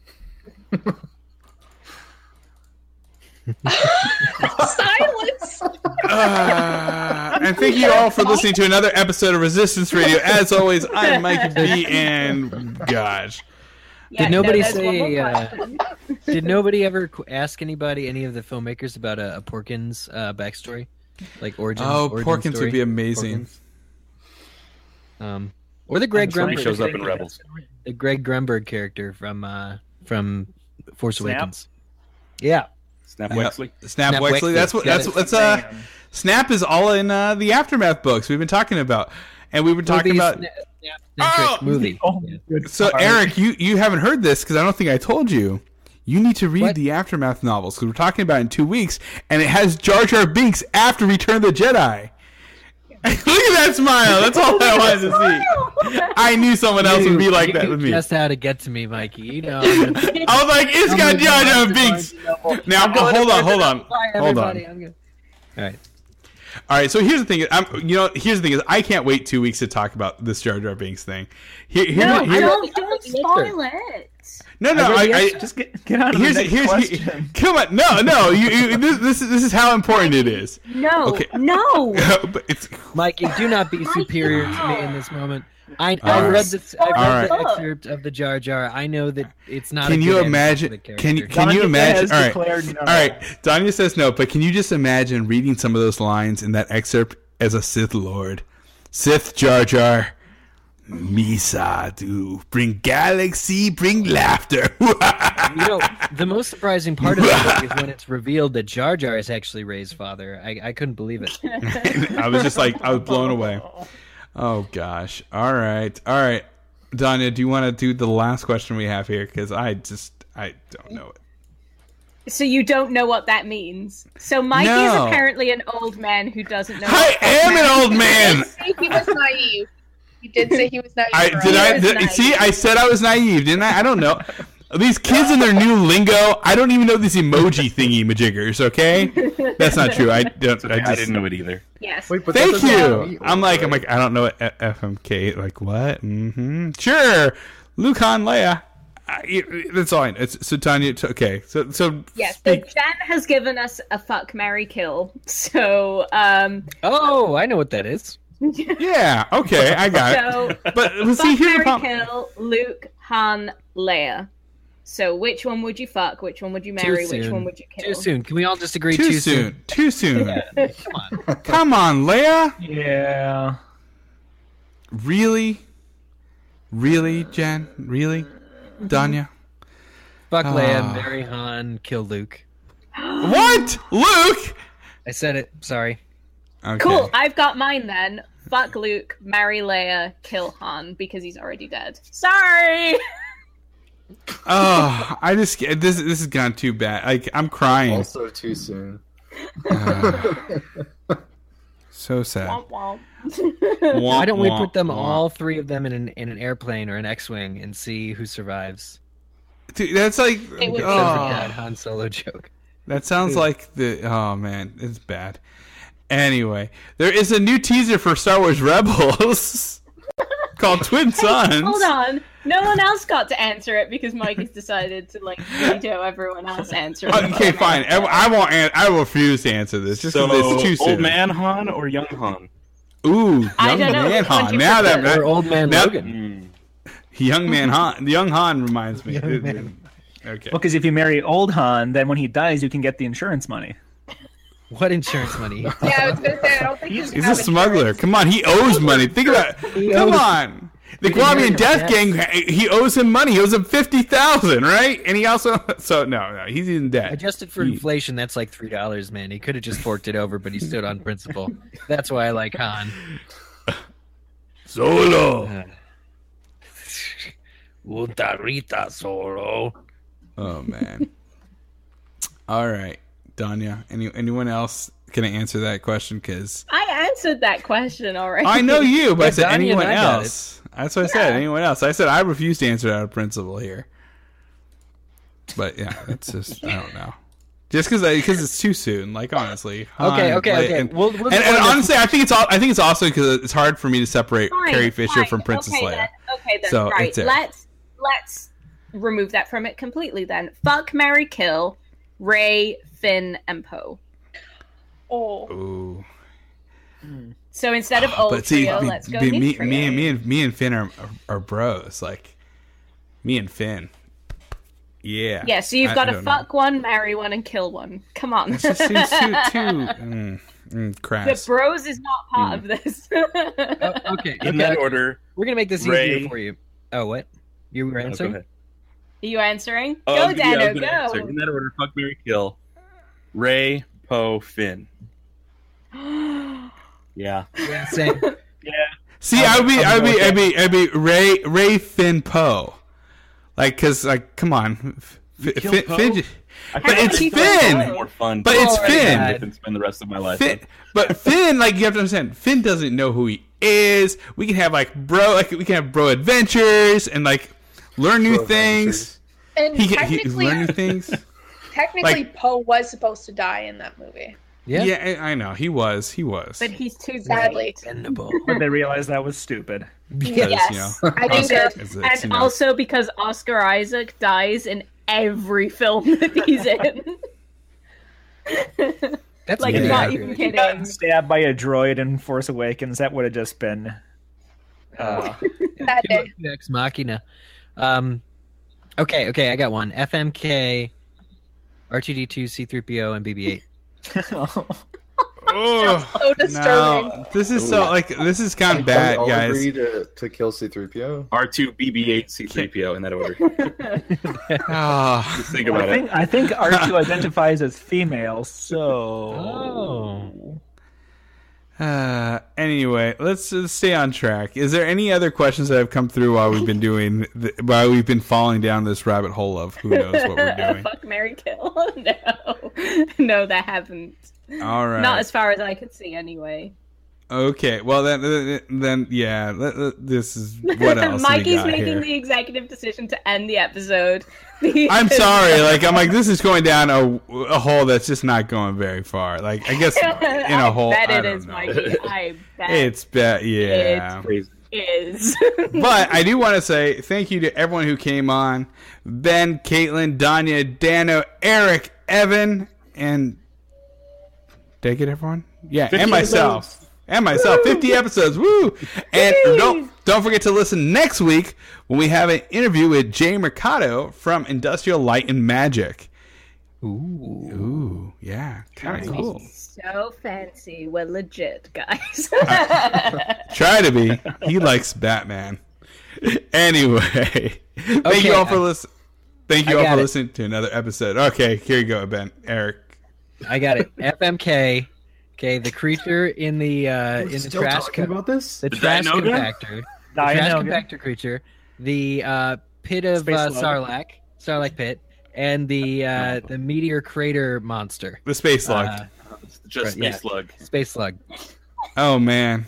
[SPEAKER 12] Silence.
[SPEAKER 1] Uh, and thank you all for listening to another episode of Resistance Radio. As always, I'm Mikey B, and gosh.
[SPEAKER 3] Yeah,
[SPEAKER 14] Did
[SPEAKER 3] no,
[SPEAKER 14] nobody
[SPEAKER 3] there's one more
[SPEAKER 14] say? Uh,
[SPEAKER 3] question.
[SPEAKER 14] did nobody ever qu- ask anybody, any of the filmmakers, about a, a Porkins uh, backstory, like origin?
[SPEAKER 1] Oh,
[SPEAKER 14] origin
[SPEAKER 1] Porkins
[SPEAKER 14] story?
[SPEAKER 1] would be amazing.
[SPEAKER 14] Porkins? Um, or the Greg
[SPEAKER 5] I'm sorry,
[SPEAKER 14] Grunberg
[SPEAKER 13] shows up in
[SPEAKER 14] character.
[SPEAKER 13] Rebels.
[SPEAKER 14] The Greg Grunberg character from uh, from Force
[SPEAKER 5] Snap?
[SPEAKER 14] Awakens. Yeah.
[SPEAKER 13] Snap
[SPEAKER 1] Yeah.
[SPEAKER 13] Wexley.
[SPEAKER 1] Snap,
[SPEAKER 14] Snap
[SPEAKER 1] Wexley.
[SPEAKER 14] Wexley.
[SPEAKER 1] That's what.
[SPEAKER 14] Got
[SPEAKER 1] That's
[SPEAKER 14] it.
[SPEAKER 1] what's uh.
[SPEAKER 5] Man.
[SPEAKER 1] Snap is all in uh, the Aftermath books we've been talking about, and we've been talking
[SPEAKER 14] Movie
[SPEAKER 1] about.
[SPEAKER 14] Snap- Snap-centric
[SPEAKER 1] Oh!
[SPEAKER 14] movie.
[SPEAKER 5] Oh,
[SPEAKER 14] Yeah.
[SPEAKER 5] good
[SPEAKER 1] So
[SPEAKER 5] God.
[SPEAKER 1] Eric, you you haven't heard this because I don't think I told you. You need to read
[SPEAKER 14] What?
[SPEAKER 1] the Aftermath novels because we're talking about it in two weeks, and it has Jar Jar Binks after Return of the Jedi. Look at that smile. That's all I wanted to see. I knew someone else would be like
[SPEAKER 14] you
[SPEAKER 1] that
[SPEAKER 14] knew
[SPEAKER 1] with me.
[SPEAKER 14] just how to get to me, Mikey. You know. I'm gonna-
[SPEAKER 1] I was like, it's
[SPEAKER 14] I'm
[SPEAKER 1] got
[SPEAKER 14] gonna
[SPEAKER 1] Jar
[SPEAKER 14] go
[SPEAKER 1] Jar
[SPEAKER 14] to
[SPEAKER 1] Binks.
[SPEAKER 14] Barnes and
[SPEAKER 1] Now,
[SPEAKER 14] I'm going
[SPEAKER 1] hold
[SPEAKER 14] to
[SPEAKER 1] on, hold on,
[SPEAKER 14] Bye,
[SPEAKER 1] hold
[SPEAKER 14] everybody.
[SPEAKER 1] on.
[SPEAKER 14] I'm gonna- All right.
[SPEAKER 1] All right, so here's the thing. I'm, you know, here's the thing is, I can't wait two weeks to talk about this Jar Jar Binks thing. Here, here,
[SPEAKER 3] No,
[SPEAKER 1] here-
[SPEAKER 3] don't, don't spoil it.
[SPEAKER 1] no, no.
[SPEAKER 14] I read
[SPEAKER 1] I,
[SPEAKER 14] the
[SPEAKER 1] I,
[SPEAKER 14] answer.
[SPEAKER 5] Just get, get on to
[SPEAKER 1] here's
[SPEAKER 5] the next
[SPEAKER 1] here's
[SPEAKER 5] question.
[SPEAKER 1] come on. No, no. You, you this, this is this is how important it is.
[SPEAKER 3] No,
[SPEAKER 1] Okay.
[SPEAKER 3] no.
[SPEAKER 1] But it's
[SPEAKER 14] Mikey, do not be superior to me in this moment. I,
[SPEAKER 1] All
[SPEAKER 14] I
[SPEAKER 1] right.
[SPEAKER 14] read this. I read
[SPEAKER 1] All
[SPEAKER 14] the
[SPEAKER 3] right.
[SPEAKER 14] excerpt of the Jar Jar. I know that it's not.
[SPEAKER 1] Can
[SPEAKER 14] a
[SPEAKER 1] you
[SPEAKER 14] good ending
[SPEAKER 1] imagine-
[SPEAKER 14] for the
[SPEAKER 1] can you-
[SPEAKER 14] character.
[SPEAKER 1] can you
[SPEAKER 5] Danya
[SPEAKER 1] imagine-
[SPEAKER 5] has
[SPEAKER 1] all right.
[SPEAKER 5] declared no.
[SPEAKER 1] all right. Danya says no, but can you just imagine reading some of those lines in that excerpt as a Sith Lord, Sith Jar Jar, Misa, do bring galaxy, bring laughter.
[SPEAKER 14] You know, the most surprising part of the book is when it's revealed that Jar Jar is actually Rey's father. I, I couldn't believe it.
[SPEAKER 1] I was just like, I was blown away. Oh gosh. All right, all right. Danya, do you want to do the last question we have here? Because I just, I don't know it.
[SPEAKER 3] So you don't know what that means. So Mikey is
[SPEAKER 1] No.
[SPEAKER 3] apparently an old man who doesn't know.
[SPEAKER 1] I
[SPEAKER 3] what that
[SPEAKER 1] am an
[SPEAKER 3] means.
[SPEAKER 1] old man.
[SPEAKER 12] Say he was naive. He did say he was naive.
[SPEAKER 1] I
[SPEAKER 12] right?
[SPEAKER 1] did. I
[SPEAKER 3] was
[SPEAKER 1] did,
[SPEAKER 3] naive.
[SPEAKER 1] see. I said I was naive, didn't I? I don't know. These kids and their new lingo. I don't even know these emoji thingy majiggers. Okay, that's not true. I don't. I,
[SPEAKER 13] I,
[SPEAKER 1] just,
[SPEAKER 13] didn't know it either.
[SPEAKER 3] Yes.
[SPEAKER 2] Wait, but that
[SPEAKER 1] Thank
[SPEAKER 2] doesn't have
[SPEAKER 1] you.
[SPEAKER 2] to be
[SPEAKER 1] I'm like, I'm
[SPEAKER 2] right?
[SPEAKER 1] like, I don't know what F M K. Like what? Mm-hmm. Sure. Luke, Han, Leia. I, that's all I know. It's, so Tanya, t- okay, so so
[SPEAKER 3] Yes, so
[SPEAKER 1] speak-
[SPEAKER 3] Jen has given us a fuck, marry, kill. So, um,
[SPEAKER 14] Oh, I know what that is.
[SPEAKER 1] yeah, okay, I got
[SPEAKER 3] so
[SPEAKER 1] it. But let's
[SPEAKER 3] fuck,
[SPEAKER 1] see here.
[SPEAKER 3] marry, kill, Luke, Han, Leia. So, which one would you fuck? Which one would you marry?
[SPEAKER 14] Too soon.
[SPEAKER 3] Which one would you kill?
[SPEAKER 14] Too soon. Can we all just agree?
[SPEAKER 1] Too
[SPEAKER 14] Too,
[SPEAKER 1] soon. Too soon.
[SPEAKER 14] Yeah, come on.
[SPEAKER 1] Come on, Leia.
[SPEAKER 5] Yeah.
[SPEAKER 1] Really? Really, Jen? Really? Danya?
[SPEAKER 14] Fuck Leia,
[SPEAKER 1] Ah.
[SPEAKER 14] marry Han, kill Luke.
[SPEAKER 1] What? Luke?
[SPEAKER 14] I said it. Sorry.
[SPEAKER 1] Okay.
[SPEAKER 3] Cool, I've got mine then. Fuck Luke, marry Leia, kill Han because he's already dead. Sorry.
[SPEAKER 1] Oh, I just this this has gone too bad. Like I'm crying.
[SPEAKER 2] Also too soon.
[SPEAKER 1] So sad.
[SPEAKER 3] Womp womp.
[SPEAKER 14] Why don't we
[SPEAKER 1] Womp,
[SPEAKER 14] put them
[SPEAKER 1] womp.
[SPEAKER 14] all three of them in an in an airplane or an X-wing and see who survives?
[SPEAKER 1] Dude, that's like
[SPEAKER 3] It would be
[SPEAKER 1] oh,
[SPEAKER 14] Bad Han Solo joke.
[SPEAKER 1] that sounds like the oh man, it's bad. Anyway, there is a new teaser for Star Wars Rebels called Twin Sons.
[SPEAKER 3] Hold on. No one else got to answer it because Mike has decided to like veto everyone else answering.
[SPEAKER 1] Okay, fine. I, I won't. An- I will refuse to answer this just
[SPEAKER 13] So,
[SPEAKER 1] because it's too soon.
[SPEAKER 13] old man Han or young Han?
[SPEAKER 1] Ooh, young
[SPEAKER 3] I don't know.
[SPEAKER 1] man
[SPEAKER 3] Which one
[SPEAKER 1] Han.
[SPEAKER 3] do you
[SPEAKER 1] Now that,
[SPEAKER 3] prefer?
[SPEAKER 1] that
[SPEAKER 14] Or old man
[SPEAKER 1] now-
[SPEAKER 14] Logan.
[SPEAKER 1] young man Han. Young Han reminds me.
[SPEAKER 14] Young man.
[SPEAKER 1] Okay.
[SPEAKER 5] Well, because if you marry old Han, then when he dies, you can get the insurance money.
[SPEAKER 14] What insurance money?
[SPEAKER 12] Yeah, I was gonna say I don't think he's,
[SPEAKER 1] He's a smuggler. Come on, he owes money. Think about it.
[SPEAKER 14] He
[SPEAKER 1] Come
[SPEAKER 14] owes-
[SPEAKER 1] on. The
[SPEAKER 14] He didn't
[SPEAKER 1] Guamian
[SPEAKER 14] hear
[SPEAKER 1] Death
[SPEAKER 14] that.
[SPEAKER 1] Gang, he owes him money. He owes him fifty thousand, right? And he also, so no, no, he's in debt.
[SPEAKER 14] Adjusted for
[SPEAKER 1] He-
[SPEAKER 14] inflation, that's like three dollars, man. He could have just forked it over, but he stood on principle. That's why I like Han.
[SPEAKER 1] Solo.
[SPEAKER 14] Utarita Solo.
[SPEAKER 1] Oh man. All right, Danya. Any anyone else can answer that question? Because
[SPEAKER 3] I answered that question already.
[SPEAKER 1] I know you, but I
[SPEAKER 14] Yeah,
[SPEAKER 1] said
[SPEAKER 14] Danya and
[SPEAKER 1] anyone
[SPEAKER 14] I got
[SPEAKER 1] else. That's what I said. Anyone else? I said I refuse to answer out of principle here. But yeah, it's just I don't know. Just because because it's too soon. Like honestly. Han,
[SPEAKER 14] Okay, okay,
[SPEAKER 1] like,
[SPEAKER 14] okay.
[SPEAKER 1] And,
[SPEAKER 14] We'll, we'll
[SPEAKER 1] and,
[SPEAKER 14] go
[SPEAKER 1] and
[SPEAKER 14] into-
[SPEAKER 1] honestly, I think it's all. I think it's also because it's hard for me to separate
[SPEAKER 3] Fine,
[SPEAKER 1] Carrie Fisher
[SPEAKER 3] fine.
[SPEAKER 1] from Princess
[SPEAKER 3] okay,
[SPEAKER 1] Leia.
[SPEAKER 3] Then. Okay, then
[SPEAKER 1] So,
[SPEAKER 3] right.
[SPEAKER 1] it's there.
[SPEAKER 3] Let's let's remove that from it completely. Then fuck, marry, kill, Rey, Finn, and Poe.
[SPEAKER 12] Oh,
[SPEAKER 1] Ooh.
[SPEAKER 3] So instead of old
[SPEAKER 1] But see,
[SPEAKER 3] trio,
[SPEAKER 1] me,
[SPEAKER 3] let's go
[SPEAKER 1] me,
[SPEAKER 3] new
[SPEAKER 1] me,
[SPEAKER 3] trio.
[SPEAKER 1] me and me and me and Finn are, are are bros. Like me and Finn. Yeah.
[SPEAKER 3] Yeah, so you've
[SPEAKER 1] I-
[SPEAKER 3] got
[SPEAKER 1] I
[SPEAKER 3] to
[SPEAKER 1] don't know.
[SPEAKER 3] fuck one, marry one, and kill one. Come on.
[SPEAKER 1] It just seems too too mm, mm,
[SPEAKER 3] The
[SPEAKER 1] crass.
[SPEAKER 3] bros is not part
[SPEAKER 1] Hmm.
[SPEAKER 3] of this.
[SPEAKER 14] Oh, okay,
[SPEAKER 13] In
[SPEAKER 14] okay.
[SPEAKER 13] that order.
[SPEAKER 14] We're gonna make this
[SPEAKER 13] Ray-
[SPEAKER 14] easier for you. Oh, what? You were
[SPEAKER 13] Oh, go
[SPEAKER 14] answering?
[SPEAKER 13] ahead.
[SPEAKER 3] Are you answering?
[SPEAKER 13] Oh,
[SPEAKER 3] go,
[SPEAKER 13] yeah, I was
[SPEAKER 3] Dano,
[SPEAKER 13] gonna answer.
[SPEAKER 3] go.
[SPEAKER 13] In that order, fuck, marry, kill. Ray, Poe, Finn. Yeah.
[SPEAKER 14] Yeah, same.
[SPEAKER 13] Yeah.
[SPEAKER 1] See,
[SPEAKER 13] I'm-
[SPEAKER 1] I would be,
[SPEAKER 13] I'm
[SPEAKER 1] I would be,
[SPEAKER 13] with
[SPEAKER 1] I'd
[SPEAKER 13] that.
[SPEAKER 1] be, I'd be Ray, Ray, Finn, Poe. Like, cause, like, come on, F-
[SPEAKER 13] kill
[SPEAKER 1] Finn,
[SPEAKER 13] Poe?
[SPEAKER 1] Finn,
[SPEAKER 13] I
[SPEAKER 1] but
[SPEAKER 13] feel
[SPEAKER 1] it's
[SPEAKER 13] like
[SPEAKER 1] Finn.
[SPEAKER 13] it's more fun.
[SPEAKER 1] But
[SPEAKER 13] to
[SPEAKER 1] it's
[SPEAKER 13] spend
[SPEAKER 1] Finn.
[SPEAKER 13] life and spend the rest of my life.
[SPEAKER 1] Finn, but Finn, like, you have to understand, Finn doesn't know who he is. We can have like bro, like we can have bro adventures and like learn new
[SPEAKER 2] Bro
[SPEAKER 1] things.
[SPEAKER 12] and
[SPEAKER 1] He can he,
[SPEAKER 12] technically,
[SPEAKER 1] learn new things.
[SPEAKER 12] technically,
[SPEAKER 1] like-
[SPEAKER 12] Poe was supposed to die in that movie.
[SPEAKER 14] Yeah.
[SPEAKER 1] Yeah, I I know he was, he was.
[SPEAKER 3] But he's too
[SPEAKER 12] Sadly.
[SPEAKER 14] Dependable.
[SPEAKER 5] But they realized that was stupid.
[SPEAKER 1] Because,
[SPEAKER 3] yes,
[SPEAKER 1] you know,
[SPEAKER 3] I think
[SPEAKER 1] Oscar-
[SPEAKER 3] so.
[SPEAKER 1] it's-
[SPEAKER 3] And
[SPEAKER 1] it's, you know.
[SPEAKER 3] also because Oscar Isaac dies in every film that he's in.
[SPEAKER 14] That's
[SPEAKER 3] like,
[SPEAKER 14] weird.
[SPEAKER 3] not
[SPEAKER 14] Yeah.
[SPEAKER 3] even
[SPEAKER 5] If he got
[SPEAKER 3] kidding.
[SPEAKER 5] stabbed by a droid in Force Awakens, that would have just been. Uh,
[SPEAKER 12] That day.
[SPEAKER 14] Ex Machina. Um, okay, okay, I got one. F M K, R two D two, C three P O, and B B eight.
[SPEAKER 1] Oh,
[SPEAKER 12] So disturbing.
[SPEAKER 1] no, this is so like this is kind of
[SPEAKER 2] Can we
[SPEAKER 1] bad,
[SPEAKER 2] all
[SPEAKER 1] guys.
[SPEAKER 2] agree to, to kill C three P O?
[SPEAKER 13] R two, B B eight, C three P O in that order.
[SPEAKER 1] Ah.
[SPEAKER 13] Just think
[SPEAKER 5] I
[SPEAKER 13] about
[SPEAKER 5] think
[SPEAKER 13] it.
[SPEAKER 5] I think R two identifies as female, so
[SPEAKER 14] Oh.
[SPEAKER 1] Uh, anyway, let's just stay on track. Is there any other questions that have come through while we've been doing, the, while we've been falling down this rabbit hole of who knows what we're doing?
[SPEAKER 3] Fuck, marry, kill. No, no, that haven't.
[SPEAKER 1] All right.
[SPEAKER 3] Not as far as I could see, anyway.
[SPEAKER 1] Okay. Well, then, then, then yeah. let- let- This is what else? do we
[SPEAKER 3] Mikey's
[SPEAKER 1] got
[SPEAKER 3] making
[SPEAKER 1] here?
[SPEAKER 3] the executive decision to end the episode.
[SPEAKER 1] I'm sorry. Like I'm like this is going down a, a hole that's just not going very far. Like I guess in a
[SPEAKER 3] I
[SPEAKER 1] hole.
[SPEAKER 3] bet
[SPEAKER 1] I
[SPEAKER 3] it
[SPEAKER 1] don't
[SPEAKER 3] is,
[SPEAKER 1] know.
[SPEAKER 3] Mikey. I bet
[SPEAKER 1] It's bet. Yeah.
[SPEAKER 13] Crazy.
[SPEAKER 3] is.
[SPEAKER 1] But I do want to say thank you to everyone who came on. Ben, Caitlin, Danya, Dano, Eric, Evan, and did I get everyone? Yeah, and myself. Episodes. And myself. Woo! fifty episodes. Woo! And don't don't forget to listen next week when we have an interview with Jay Mercado from Industrial Light and Magic. Ooh. Ooh, yeah. Kind of cool.
[SPEAKER 3] So fancy. We're legit, guys.
[SPEAKER 1] Try to be. He likes Batman. Anyway, thank okay, you all for listening. Thank you I all for it. listening to another episode. Okay, here you go, Ben. Eric.
[SPEAKER 14] I got it. F M K. Okay, the creature in the uh, in the
[SPEAKER 2] still
[SPEAKER 14] trash
[SPEAKER 2] talking co- about this.
[SPEAKER 14] The, the trash compactor. The trash compactor creature. The uh, pit of uh, Sarlacc. Sarlacc pit. And the uh, the meteor crater monster.
[SPEAKER 1] The space slug. Uh,
[SPEAKER 13] Just right, space
[SPEAKER 14] yeah.
[SPEAKER 13] slug.
[SPEAKER 14] Space slug.
[SPEAKER 1] Oh man.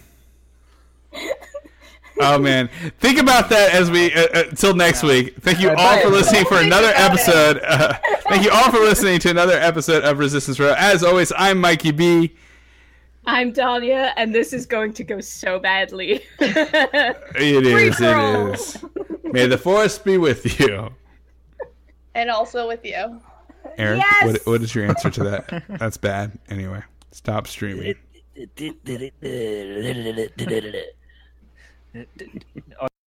[SPEAKER 1] Oh man. Think about that as we uh, uh, until next week. Thank you all for listening for another episode. Uh, thank you all for listening to another episode of Resistance Row. As always, I'm Mikey B.
[SPEAKER 3] I'm Dahlia, and this is going to go so badly.
[SPEAKER 1] It is. It is. May the force be with you.
[SPEAKER 12] And also with you.
[SPEAKER 1] Eric,
[SPEAKER 3] yes!
[SPEAKER 1] what, what is your answer to that? That's bad. Anyway, stop streaming.